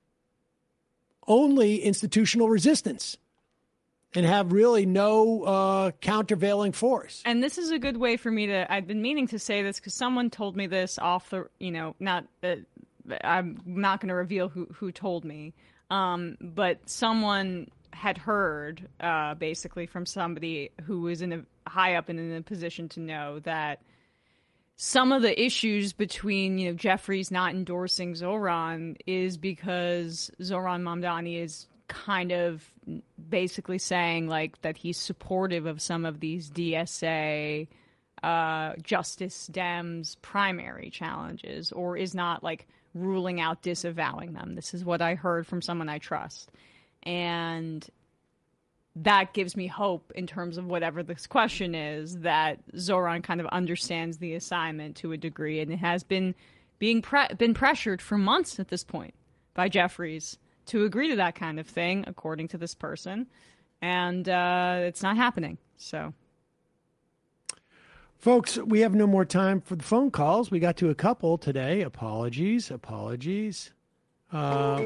Speaker 1: only institutional resistance and have really no uh, countervailing force.
Speaker 4: And this is a good way for me to, I've been meaning to say this because someone told me this off the, you know, not, uh, I'm not going to reveal who, who told me, um, but someone had heard uh, basically from somebody who was in a high up and in a position to know that some of the issues between, you know, Jeffries not endorsing Zoran is because Zoran Mamdani is kind of basically saying like that he's supportive of some of these D S A uh, Justice Dems primary challenges, or is not like ruling out disavowing them. This is what I heard from someone I trust. And that gives me hope in terms of whatever this question is, that Zoran kind of understands the assignment to a degree, and it has been being pre- been pressured for months at this point by Jeffries to agree to that kind of thing, according to this person, and uh, it's not happening. So,
Speaker 1: Folks, we have no more time for the phone calls. We got to a couple today. Apologies, apologies. Uh,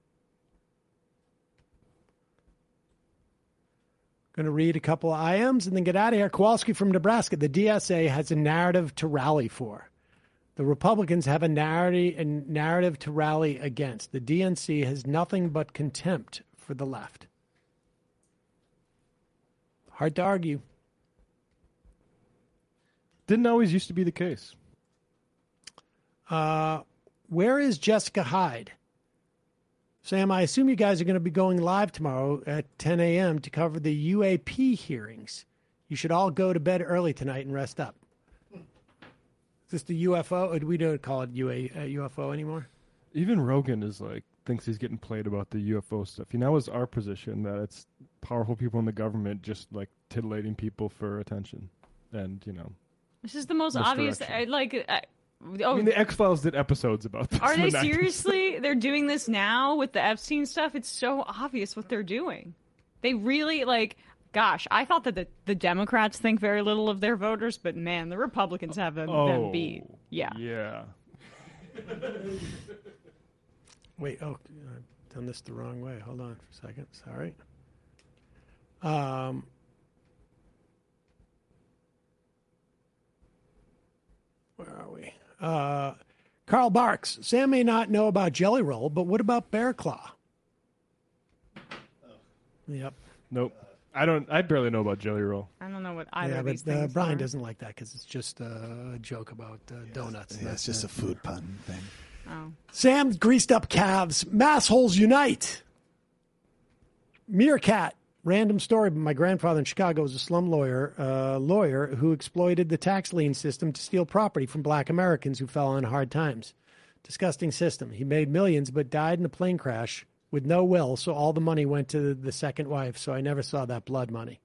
Speaker 1: going to read a couple of I Ms and then get out of here. Kowalski from Nebraska. The D S A has a narrative to rally for. The Republicans have a narrative, a narrative to rally against. The D N C has nothing but contempt for the left. Hard to argue.
Speaker 3: Didn't always used to be the case.
Speaker 1: Uh, where is Jessica Hyde? Sam, I assume you guys are going to be going live tomorrow at ten a.m. to cover the U A P hearings. You should all go to bed early tonight and rest up. Is this the U F O? We don't call it U A, uh, U F O anymore.
Speaker 3: Even Rogan is like thinks he's getting played about the U F O stuff. You know, that was our position that it's powerful people in the government just like titillating people for attention, and you know.
Speaker 4: This is the most obvious. I, like, I, oh,
Speaker 3: I mean, the X-Files did episodes about this.
Speaker 4: Are
Speaker 3: in
Speaker 4: they
Speaker 3: the nineties.
Speaker 4: seriously? They're doing this now with the Epstein stuff. It's so obvious what they're doing. They really like. Gosh, I thought that the, the Democrats think very little of their voters, but man, the Republicans have them,
Speaker 3: oh,
Speaker 4: them beat. Yeah.
Speaker 3: Yeah.
Speaker 1: Wait. Oh, I've done this the wrong way. Hold on for a second. Sorry. Um. Where are we? Uh, Carl Barks. Sam may not know about Jelly Roll, but what about Bear Claw? Yep.
Speaker 3: Nope. I don't. I barely know about Jelly Roll.
Speaker 4: I don't know what either
Speaker 1: yeah,
Speaker 4: of these
Speaker 1: but uh,
Speaker 4: things
Speaker 1: Brian
Speaker 4: are.
Speaker 1: doesn't like that because it's just a joke about uh, donuts.
Speaker 7: Yeah, it's just a food pun thing.
Speaker 4: Oh.
Speaker 1: Sam's greased up calves. Massholes unite. Meerkat. Random story, but my grandfather in Chicago was a slum lawyer, uh, lawyer who exploited the tax lien system to steal property from black Americans who fell on hard times. Disgusting system. He made millions, but died in a plane crash with no will, so all the money went to the second wife, so I never saw that blood money.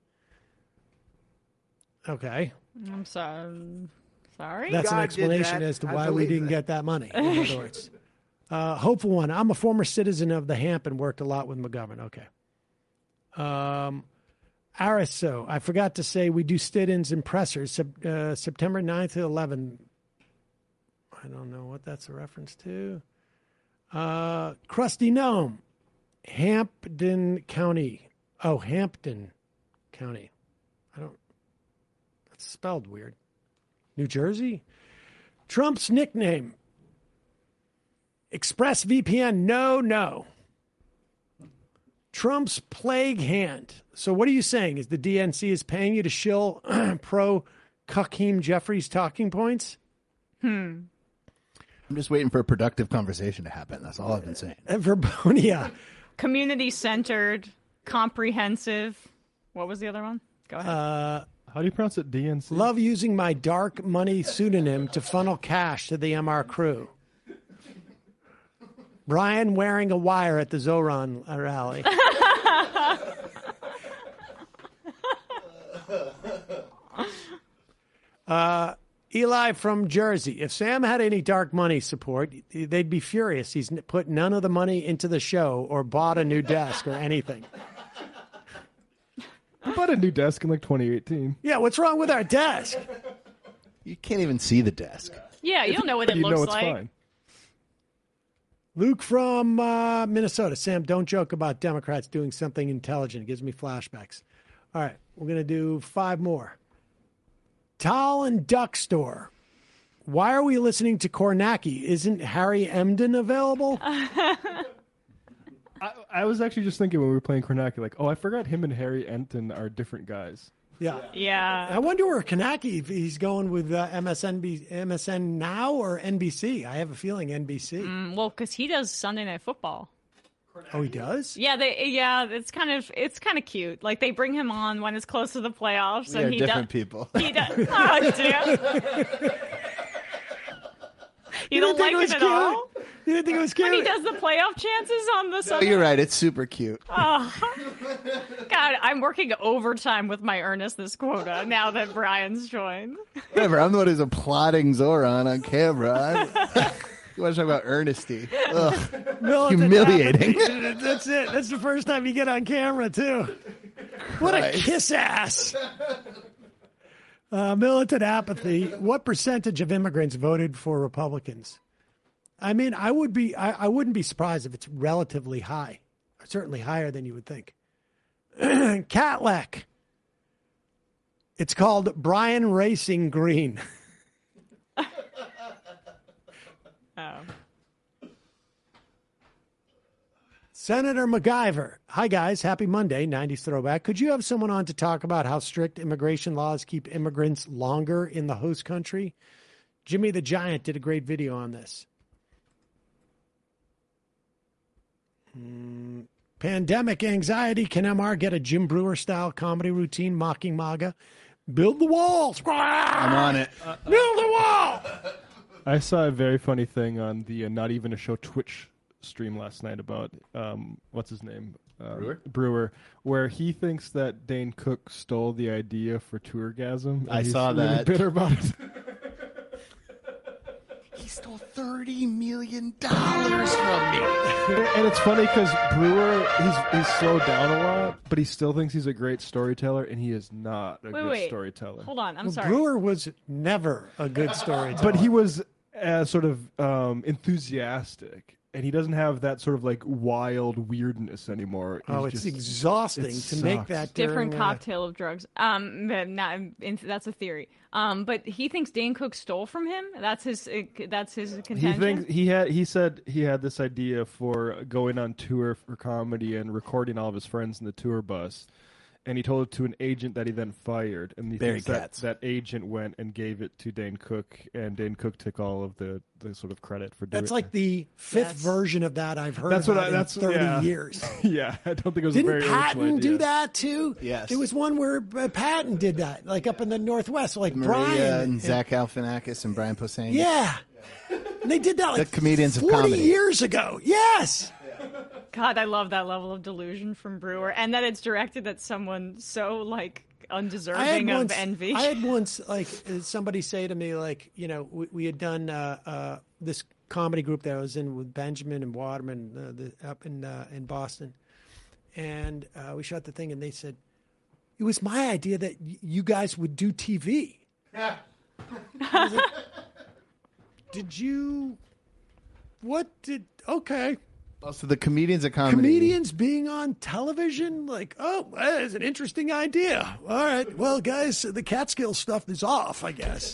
Speaker 1: Okay.
Speaker 4: I'm sorry. Sorry?
Speaker 1: That's
Speaker 13: God
Speaker 1: an
Speaker 13: did
Speaker 1: explanation
Speaker 13: that.
Speaker 1: as to
Speaker 13: I
Speaker 1: why we
Speaker 13: believe
Speaker 1: didn't
Speaker 13: that.
Speaker 1: get that money, in other words. Uh, hopeful one. I'm a former citizen of the Hamp and worked a lot with McGovern. Okay. Um, Ariso, I forgot to say we do sit-ins and pressers sep- uh, September ninth to eleventh. I don't know what that's a reference to. Uh, Krusty Gnome, Hampden County. Oh, Hampton County. I don't. That's spelled weird. New Jersey. Trump's nickname. ExpressVPN. No, no. Trump's plague hand. So what are you saying? Is the D N C is paying you to shill pro Hakeem Jeffries talking points?
Speaker 4: Hmm.
Speaker 7: I'm just waiting for a productive conversation to happen. That's all I've been saying.
Speaker 1: Verbonia.
Speaker 4: Community centered, comprehensive. What was the other one? Go ahead.
Speaker 1: Uh,
Speaker 3: How do you pronounce it? D N C?
Speaker 1: love using my dark money pseudonym to funnel cash to the M R crew. Brian wearing a wire at the Zoran rally. uh, Eli from Jersey. If Sam had any dark money support, they'd be furious. He's put none of the money into the show or bought a new desk or anything.
Speaker 3: I bought a new desk in like twenty eighteen.
Speaker 1: Yeah, what's wrong with our desk?
Speaker 7: You can't even see the desk.
Speaker 4: Yeah, you don't know what it
Speaker 3: you
Speaker 4: looks
Speaker 3: know it's
Speaker 4: like.
Speaker 3: fine.
Speaker 1: Luke from uh, Minnesota. Sam, don't joke about Democrats doing something intelligent. It gives me flashbacks. All right, we're going to do five more. Towel and Duck Store. Why are we listening to Kornacki? Isn't Harry Emden available?
Speaker 3: I, I was actually just thinking when we were playing Kornacki, like, oh, I forgot him and Harry Enton are different guys.
Speaker 1: Yeah.
Speaker 4: Yeah.
Speaker 1: I wonder where Kornacki, if he's going with uh, M S N B, M S N Now or N B C. I have a feeling N B C.
Speaker 4: Mm, well, because he does Sunday Night Football.
Speaker 1: Oh, he does?
Speaker 4: Yeah, they. Yeah, it's kind of it's kind of cute. Like they bring him on when it's close to the playoffs,
Speaker 7: We
Speaker 4: and
Speaker 7: are
Speaker 4: he
Speaker 7: different
Speaker 4: does.
Speaker 7: people.
Speaker 4: He does. Oh, damn. You, don't
Speaker 1: didn't think
Speaker 4: like
Speaker 1: it was
Speaker 4: it at
Speaker 1: cute?
Speaker 4: all?
Speaker 1: You didn't think it was cute?
Speaker 4: When he does the playoff chances on the
Speaker 7: No,
Speaker 4: Sunday.
Speaker 7: you're right. It's super cute.
Speaker 4: Oh, God, I'm working overtime with my earnestness quota now that Brian's joined.
Speaker 7: Whatever. I'm the one who's applauding Zoran on camera. You want to talk about earnesty? Ugh.
Speaker 1: Militant
Speaker 7: Humiliating.
Speaker 1: apathy. That's it. That's the first time you get on camera, too. What a
Speaker 7: Christ.
Speaker 1: kiss ass. Uh, militant apathy. What percentage of immigrants voted for Republicans? I mean, I would be. I, I wouldn't be surprised if it's relatively high, certainly higher than you would think. Cadillac. It's called Brian Racing Green.
Speaker 4: Oh.
Speaker 1: Senator MacGyver. Hi, guys. Happy Monday, nineties throwback. Could you have someone on to talk about how strict immigration laws keep immigrants longer in the host country? Jimmy the Giant did a great video on this. Mm, pandemic anxiety. Can M R get a Jim Brewer-style comedy routine mocking MAGA? Build the walls.
Speaker 7: I'm on it.
Speaker 1: Uh, Build the wall.
Speaker 3: I saw a very funny thing on the uh, Not Even a Show Twitch stream last night about um, what's his name um,
Speaker 7: Brewer?
Speaker 3: Brewer, where he thinks that Dane Cook stole the idea for Tourgasm.
Speaker 7: I
Speaker 3: he's
Speaker 7: saw
Speaker 3: really
Speaker 7: that.
Speaker 3: Bitter about it.
Speaker 7: He stole thirty million dollars from me.
Speaker 3: And it's funny because Brewer, he's he's slowed down a lot, but he still thinks he's a great storyteller, and he is not a
Speaker 4: Wait,
Speaker 3: good
Speaker 4: wait.
Speaker 3: storyteller.
Speaker 4: Hold on. I'm
Speaker 1: Well,
Speaker 4: sorry.
Speaker 1: Brewer was never a good storyteller.
Speaker 3: But he was uh, sort of um, enthusiastic, and he doesn't have that sort of like wild weirdness anymore.
Speaker 1: Oh,
Speaker 3: He's
Speaker 1: it's
Speaker 3: just-
Speaker 1: exhausting
Speaker 3: it
Speaker 1: to make
Speaker 3: sucks.
Speaker 1: that
Speaker 4: Different
Speaker 1: during, uh,
Speaker 4: cocktail of drugs. Um, but not, that's a theory. Um, but he thinks Dane Cook stole from him. That's his. uh, That's his
Speaker 3: He
Speaker 4: contention.
Speaker 3: thinks he had. He said he had this idea for going on tour for comedy and recording all of his friends in the tour bus, and he told it to an agent that he then fired. And he
Speaker 7: Barry
Speaker 3: thinks that,
Speaker 7: Katz.
Speaker 3: that agent went and gave it to Dane Cook, and Dane Cook took all of the, the sort of credit for doing.
Speaker 1: That's
Speaker 3: it.
Speaker 1: like the fifth
Speaker 4: That's-
Speaker 1: version of that I've heard
Speaker 3: That's what
Speaker 1: about
Speaker 3: I-
Speaker 1: in
Speaker 3: that's-
Speaker 1: thirty
Speaker 3: yeah.
Speaker 1: years.
Speaker 3: yeah, I don't think it was
Speaker 1: Didn't
Speaker 3: a very original
Speaker 1: Patton
Speaker 3: idea.
Speaker 1: do that too?
Speaker 7: Yes.
Speaker 1: There was one where uh, Patton did that, like up in the Northwest, like
Speaker 7: Maria
Speaker 1: Brian.
Speaker 7: and Zach Galifianakis and Brian Posehn.
Speaker 1: Yeah. And they did that like
Speaker 7: The comedians of
Speaker 1: forty
Speaker 7: comedy.
Speaker 1: years ago. Yes.
Speaker 4: God, I love that level of delusion from Brewer, and that it's directed at someone so like undeserving of
Speaker 1: once,
Speaker 4: envy.
Speaker 1: I had once like uh, somebody say to me, like, you know, we, we had done uh, uh, this comedy group that I was in with Benjamin and Waterman uh, the, up in uh, in Boston, and uh, we shot the thing, and they said it was my idea that y- you guys would do T V. I was like, did you? What did? Okay.
Speaker 7: Also, the comedians of comedy.
Speaker 1: Comedians being on television, like, oh, that is an interesting idea. All right, well, guys, the Catskill stuff is off, I guess.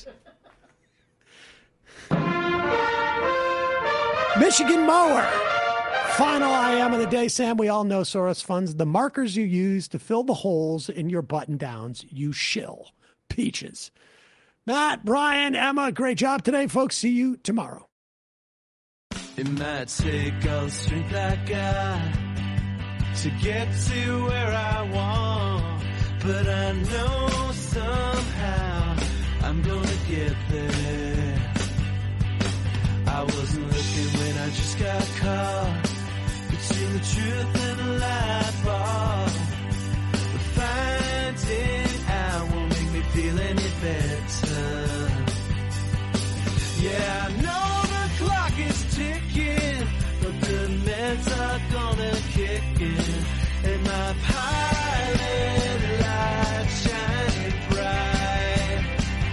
Speaker 1: Michigan mower. Final I am of the day, Sam. We all know Soros funds the markers you use to fill the holes in your button downs. You shill. Peaches. Matt, Brian, Emma, great job today, folks. See you tomorrow.
Speaker 2: It might take all the strength I got to get to where I want, but I know somehow I'm gonna get there. I wasn't looking when I just got caught between the truth and the lie bar, but finding out won't make me feel any better. Yeah, I know the clock is ticking, but the meds are gonna kick in, and my pilot light shining bright.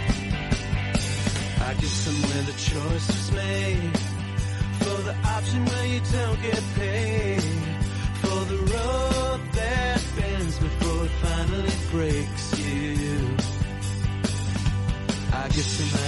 Speaker 2: I guess somewhere the choice was made for the option where you don't get paid, for the road that bends before it finally breaks you. I guess I'm